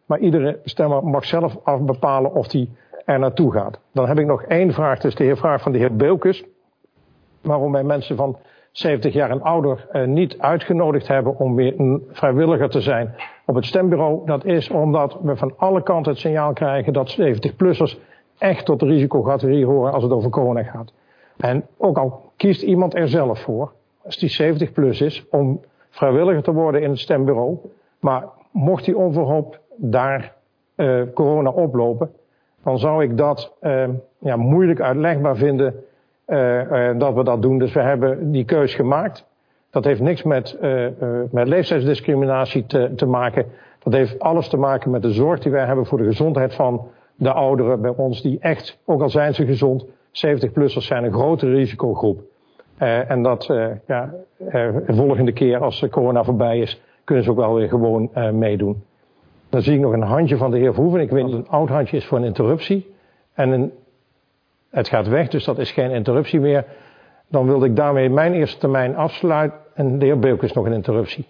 Maar iedere stemmer mag zelf bepalen of hij er naartoe gaat. Dan heb ik nog één vraag, dus de vraag van de heer Beukes. Waarom wij mensen van 70 jaar en ouder niet uitgenodigd hebben om weer een vrijwilliger te zijn op het stembureau. Dat is omdat we van alle kanten het signaal krijgen dat 70-plussers echt tot de risicocategorie horen als het over corona gaat. En ook al kiest iemand er zelf voor, als die 70 plus is, om vrijwilliger te worden in het stembureau. Maar mocht hij onverhoopt daar corona oplopen, dan zou ik dat moeilijk uitlegbaar vinden dat we dat doen. Dus we hebben die keus gemaakt. Dat heeft niks met leeftijdsdiscriminatie te maken. Dat heeft alles te maken met de zorg die wij hebben voor de gezondheid van de ouderen bij ons. Die echt, ook al zijn ze gezond, 70-plussers zijn een grote risicogroep. En dat de volgende keer als corona voorbij is, kunnen ze ook wel weer gewoon meedoen. Dan zie ik nog een handje van de heer Verhoeven. Ik weet dat het een oud handje is voor een interruptie. En het gaat weg, dus dat is geen interruptie meer. Dan wilde ik daarmee mijn eerste termijn afsluiten. En de heer Beukes nog een interruptie.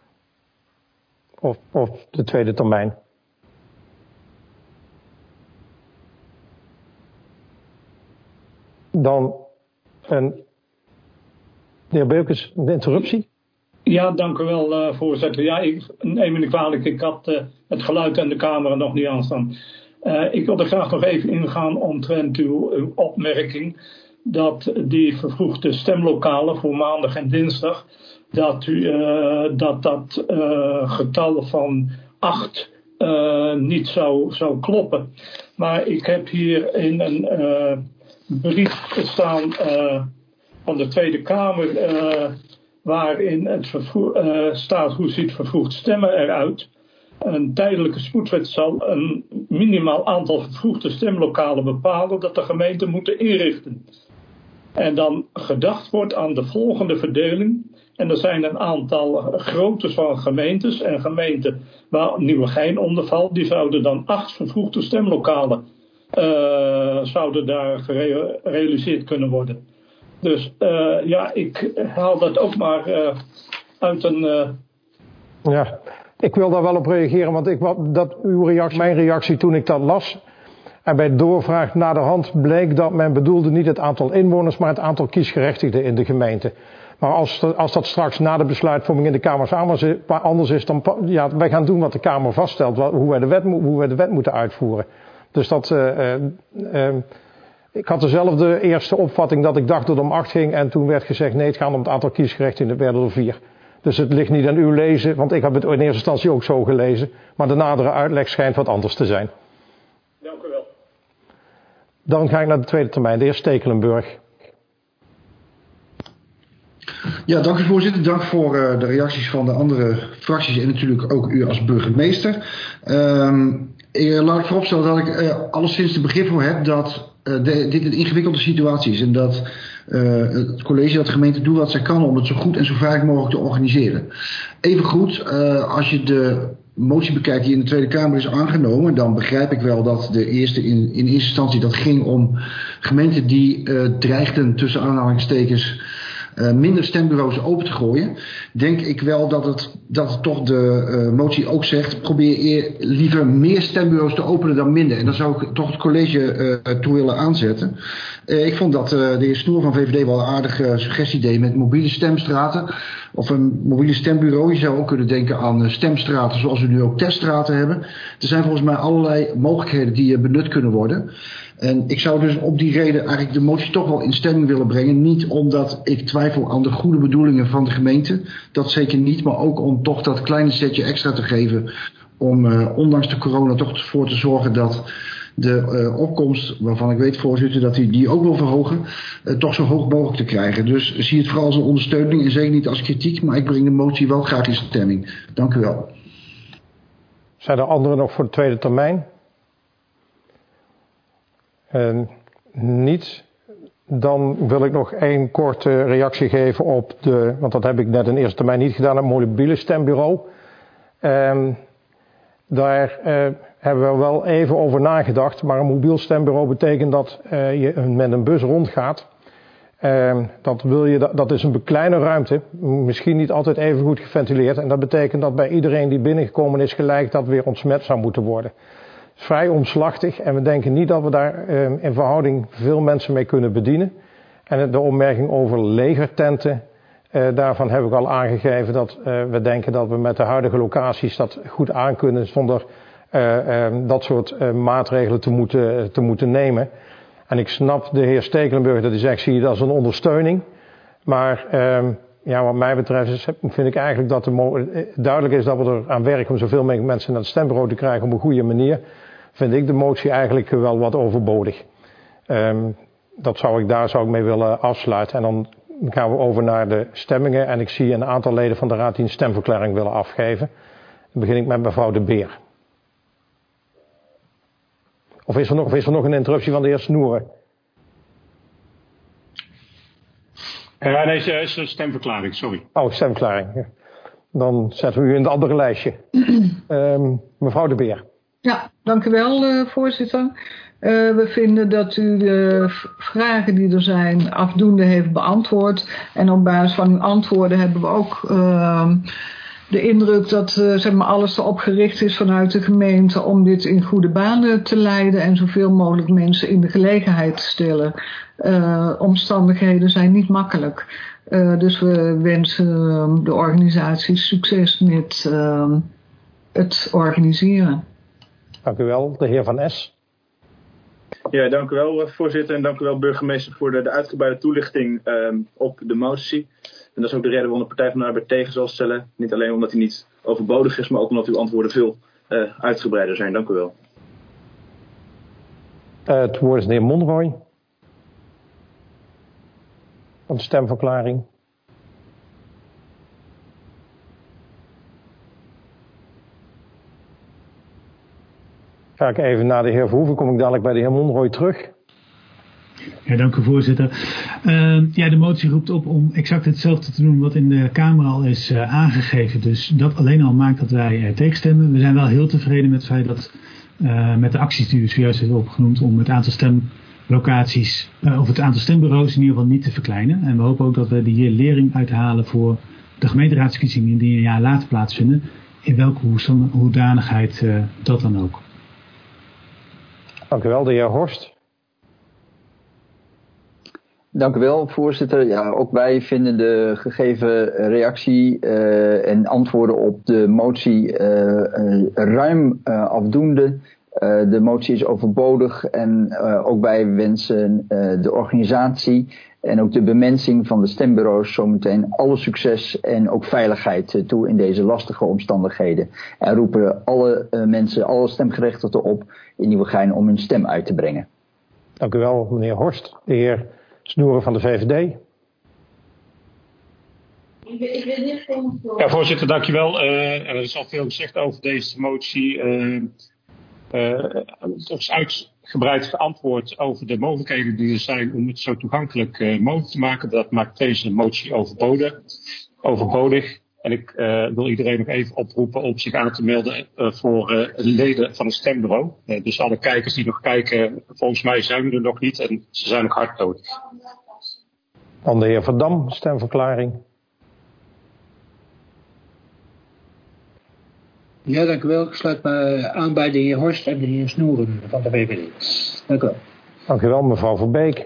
Of de tweede termijn. Dan de heer Beukes, een interruptie. Ja, dank u wel, voorzitter. Ja, ik neem me niet kwalijk. Ik had het geluid en de camera nog niet aanstaan. Ik wilde graag nog even ingaan omtrent uw opmerking dat die vervroegde stemlokalen voor maandag en dinsdag, dat dat getal van 8 niet zou kloppen. Maar ik heb hier in een brief staan van de Tweede Kamer waarin het staat hoe ziet vervroegd stemmen eruit. Een tijdelijke spoedwet zal een minimaal aantal vervroegde stemlokalen bepalen dat de gemeenten moeten inrichten. En dan gedacht wordt aan de volgende verdeling. En er zijn een aantal groottes van gemeentes en gemeenten waar Nieuwegein onder valt. Die zouden dan 8 vervroegde stemlokalen zouden daar gerealiseerd kunnen worden. Dus ik haal dat ook maar uit een... Ja, ik wil daar wel op reageren, want mijn reactie toen ik dat las en bij doorvraag naar de hand bleek dat men bedoelde niet het aantal inwoners, maar het aantal kiesgerechtigden in de gemeente. Maar als dat straks na de besluitvorming in de Kamer anders is, dan wij gaan doen wat de Kamer vaststelt, hoe wij de wet moeten uitvoeren. Dus ik had dezelfde eerste opvatting dat ik dacht dat het om 8 ging en toen werd gezegd nee, het gaat om het aantal kiesgerechtigden, het werden er 4. Dus het ligt niet aan uw lezen, want ik heb het in eerste instantie ook zo gelezen. Maar de nadere uitleg schijnt wat anders te zijn. Dank u wel. Dan ga ik naar de tweede termijn, de heer Stekelenburg. Ja, dank u voorzitter. Dank voor de reacties van de andere fracties en natuurlijk ook u als burgemeester. Laat ik vooropstellen dat ik alleszins de begrip voor heb dat dit een ingewikkelde situatie is. En dat het college, dat de gemeente doet wat zij kan om het zo goed en zo veilig mogelijk te organiseren. Evengoed, als je de motie bekijkt die in de Tweede Kamer is aangenomen, dan begrijp ik wel dat in eerste instantie dat ging om gemeenten die dreigden tussen aanhalingstekens minder stembureaus open te gooien, denk ik wel dat het toch de motie ook zegt, probeer liever meer stembureaus te openen dan minder. En dan zou ik toch het college toe willen aanzetten. Ik vond dat de heer Snoer van VVD wel een aardige suggestie deed met mobiele stemstraten of een mobiele stembureau. Je zou ook kunnen denken aan stemstraten zoals we nu ook teststraten hebben. Er zijn volgens mij allerlei mogelijkheden die benut kunnen worden. En ik zou dus op die reden eigenlijk de motie toch wel in stemming willen brengen. Niet omdat ik twijfel aan de goede bedoelingen van de gemeente. Dat zeker niet. Maar ook om toch dat kleine setje extra te geven. Om ondanks de corona toch ervoor te zorgen dat de opkomst, waarvan ik weet voorzitter dat die ook wil verhogen. Toch zo hoog mogelijk te krijgen. Dus zie het vooral als een ondersteuning en zeker niet als kritiek. Maar ik breng de motie wel graag in stemming. Dank u wel. Zijn er anderen nog voor de tweede termijn? Niet. Dan wil ik nog één korte reactie geven op want dat heb ik net in eerste termijn niet gedaan, het mobiele stembureau. Daar hebben we wel even over nagedacht, maar een mobiel stembureau betekent dat je met een bus rondgaat Dat is een kleine ruimte, misschien niet altijd even goed geventileerd. En dat betekent dat bij iedereen die binnengekomen is gelijk dat weer ontsmet zou moeten worden. Het is vrij omslachtig en we denken niet dat we daar in verhouding veel mensen mee kunnen bedienen. En de opmerking over legertenten, daarvan heb ik al aangegeven dat we denken dat we met de huidige locaties dat goed aankunnen zonder dat soort maatregelen te moeten nemen. En ik snap de heer Stekelenburg dat hij zegt, zie je dat als een ondersteuning. Maar wat mij betreft vind ik eigenlijk dat duidelijk is dat we er aan werken om zoveel mogelijk mensen naar het stembureau te krijgen op een goede manier. Vind ik de motie eigenlijk wel wat overbodig. Daar zou ik mee willen afsluiten. En dan gaan we over naar de stemmingen. En ik zie een aantal leden van de raad die een stemverklaring willen afgeven. Dan begin ik met mevrouw De Beer. Of is er nog een interruptie van de heer Snoeren? Nee, is een stemverklaring, sorry. Oh, stemverklaring. Ja. Dan zetten we u in het andere lijstje. Mevrouw De Beer. Ja, dank u wel, voorzitter. We vinden dat u de vragen die er zijn afdoende heeft beantwoord. En op basis van uw antwoorden hebben we ook de indruk dat alles erop gericht is vanuit de gemeente om dit in goede banen te leiden en zoveel mogelijk mensen in de gelegenheid te stellen. Omstandigheden zijn niet makkelijk. Dus we wensen de organisatie succes met het organiseren. Dank u wel, de heer Van Es. Ja, dank u wel, voorzitter. En dank u wel, burgemeester, voor de uitgebreide toelichting op de motie. En dat is ook de reden waarom de Partij van de Arbeid tegen zal stellen. Niet alleen omdat hij niet overbodig is, maar ook omdat uw antwoorden veel uitgebreider zijn. Dank u wel. Het woord is de heer Monroy. Een stemverklaring. Ga ik even naar de heer Verhoeven, kom ik dadelijk bij de heer Monroy terug. Ja, dank u voorzitter. De motie roept op om exact hetzelfde te doen wat in de Kamer al is aangegeven. Dus dat alleen al maakt dat wij tegenstemmen. We zijn wel heel tevreden met het feit dat met de acties die u zojuist heeft opgenoemd om het aantal stemlocaties of het aantal stembureaus in ieder geval niet te verkleinen. En we hopen ook dat we hier lering uithalen voor de gemeenteraadsverkiezingen die een jaar later plaatsvinden. In welke hoedanigheid dat dan ook. Dank u wel, de heer Horst. Dank u wel, voorzitter. Ja, ook wij vinden de gegeven reactie en antwoorden op de motie ruim afdoende. De motie is overbodig en ook wij wensen de organisatie en ook de bemensing van de stembureaus zometeen alle succes en ook veiligheid toe in deze lastige omstandigheden. En roepen alle mensen, alle stemgerechtigden op in Nieuwegein om hun stem uit te brengen. Dank u wel, meneer Horst. De heer Snoeren van de VVD. Ja, voorzitter, dankjewel. Er is al veel gezegd over deze motie. Het is uitgebreid geantwoord over de mogelijkheden die er zijn om het zo toegankelijk mogelijk te maken. Dat maakt deze motie overbodig. En ik wil iedereen nog even oproepen om zich aan te melden voor leden van het stembureau. Dus alle kijkers die nog kijken, volgens mij zijn we er nog niet en ze zijn nog hard nodig. Dan de heer Van Dam, stemverklaring. Ja, dank u wel. Ik sluit me aan bij de heer Horst en de heer Snoeren van de VVD. Dank u wel. Dank u wel, mevrouw Verbeek.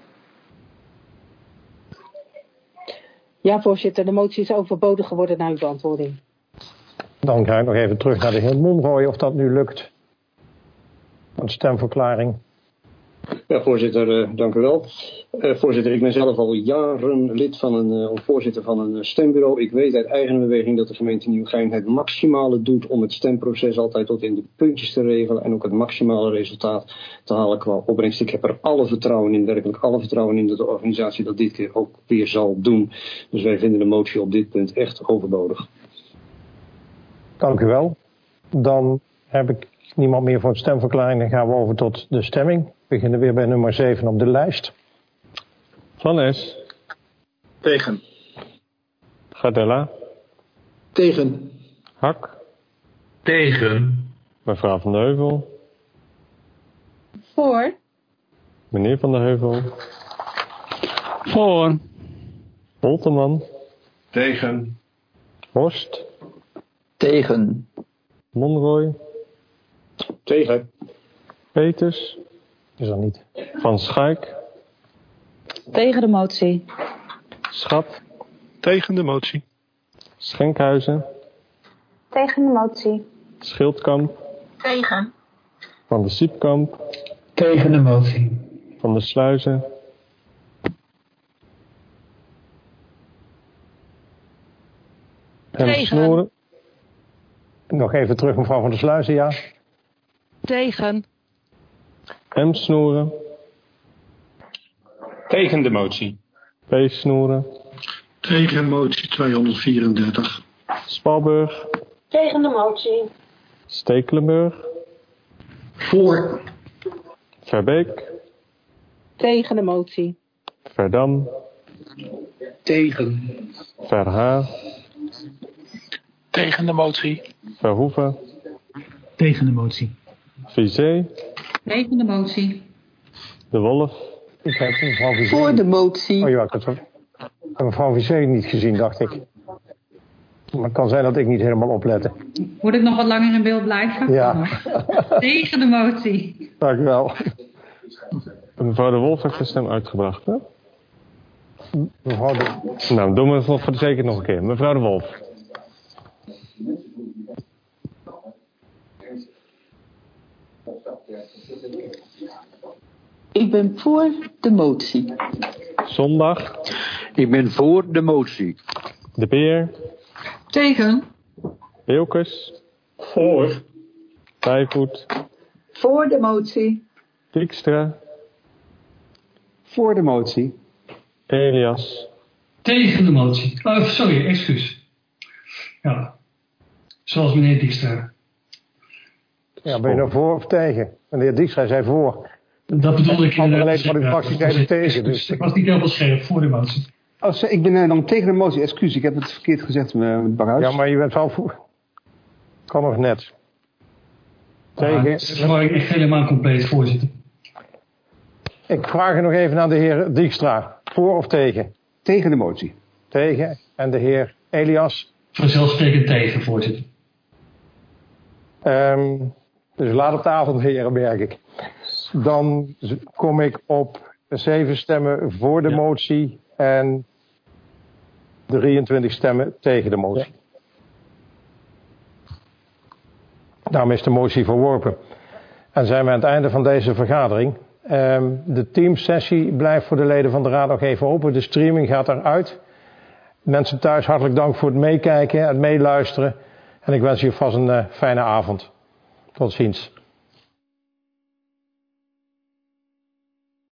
Ja, voorzitter, de motie is overbodig geworden na uw beantwoording. Dan ga ik nog even terug naar de heer Monroy, of dat nu lukt. Een stemverklaring. Ja, voorzitter, dank u wel. Voorzitter, ik ben zelf al jaren lid van voorzitter van een stembureau. Ik weet uit eigen beweging dat de gemeente Nieuwegein het maximale doet om het stemproces altijd tot in de puntjes te regelen en ook het maximale resultaat te halen qua opbrengst. Ik heb er alle vertrouwen in, werkelijk alle vertrouwen in dat de organisatie dat dit keer ook weer zal doen. Dus wij vinden de motie op dit punt echt overbodig. Dank u wel. Dan heb ik niemand meer voor een stemverklaring. Dan gaan we over tot de stemming. We beginnen weer bij nummer 7 op de lijst. Van Es. Tegen. Gardella. Tegen. Hak. Tegen. Mevrouw Van de Heuvel. Voor. Meneer Van de Heuvel. Voor. Holteman. Tegen. Horst. Tegen. Monroy. Tegen. Peters. Is er niet. Van Schaik. Tegen de motie. Schat. Tegen de motie. Schenkhuizen. Tegen de motie. Schildkamp. Tegen. Van de Siepkamp. Tegen de motie. Van de Sluizen. En Snoeren. Nog even terug, mevrouw van der Sluizen, ja. Tegen. M. Snoeren. Tegen de motie. P. Snoeren. Tegen motie 234. Spalburg. Tegen de motie. Stekelenburg. Voor. Verbeek. Tegen de motie. Verdam. Tegen. Verhaar. Tegen de motie. Verhoeven. Tegen de motie. Vizé. Tegen de motie. De Wolf. Ik heb mevrouw Vizé. Voor de motie. Oh ja, ik heb mevrouw Vizé niet gezien, dacht ik. Maar het kan zijn dat ik niet helemaal oplette. Moet ik nog wat langer in beeld blijven? Ja. Tegen de motie. Dank u wel. Mevrouw de Wolf heeft de stem uitgebracht, hè? Mevrouw de... Nou, doen we het voor de zekerheid nog een keer. Mevrouw de Wolf. Ik ben voor de motie. Zondag. Ik ben voor de motie. De Beer. Tegen. Wilkes. Voor. Bijvoet. Voor de motie. Dijkstra. Voor de motie. Elias. Tegen de motie. Oh, sorry, excuus. Ja. Zoals meneer Dijkstra. Ja, ben je nou voor of tegen? Meneer Dijkstra zei voor. Dat bedoelde ik andere leden van uw fractie zeiden tegen. Dus. Ik was niet helemaal scherp voor de motie. Oh, ik ben dan tegen de motie, excuus. Ik heb het verkeerd gezegd met Barhuis. Ja, maar je bent wel voor. Kan nog net. Tegen. Dat was ik echt helemaal compleet, voorzitter. Ik vraag er nog even aan de heer Dijkstra. Voor of tegen? Tegen de motie. Tegen. En de heer Elias? Vanzelfsprekend tegen, voorzitter. Dus laat op tafel, heren, merk ik. Dan kom ik op 7 stemmen voor de motie en 23 stemmen tegen de motie. Daarmee is de motie verworpen. En zijn we aan het einde van deze vergadering. De teamsessie blijft voor de leden van de raad nog even open. De streaming gaat eruit. Mensen thuis, hartelijk dank voor het meekijken en het meeluisteren. En ik wens u vast een fijne avond. Tot ziens.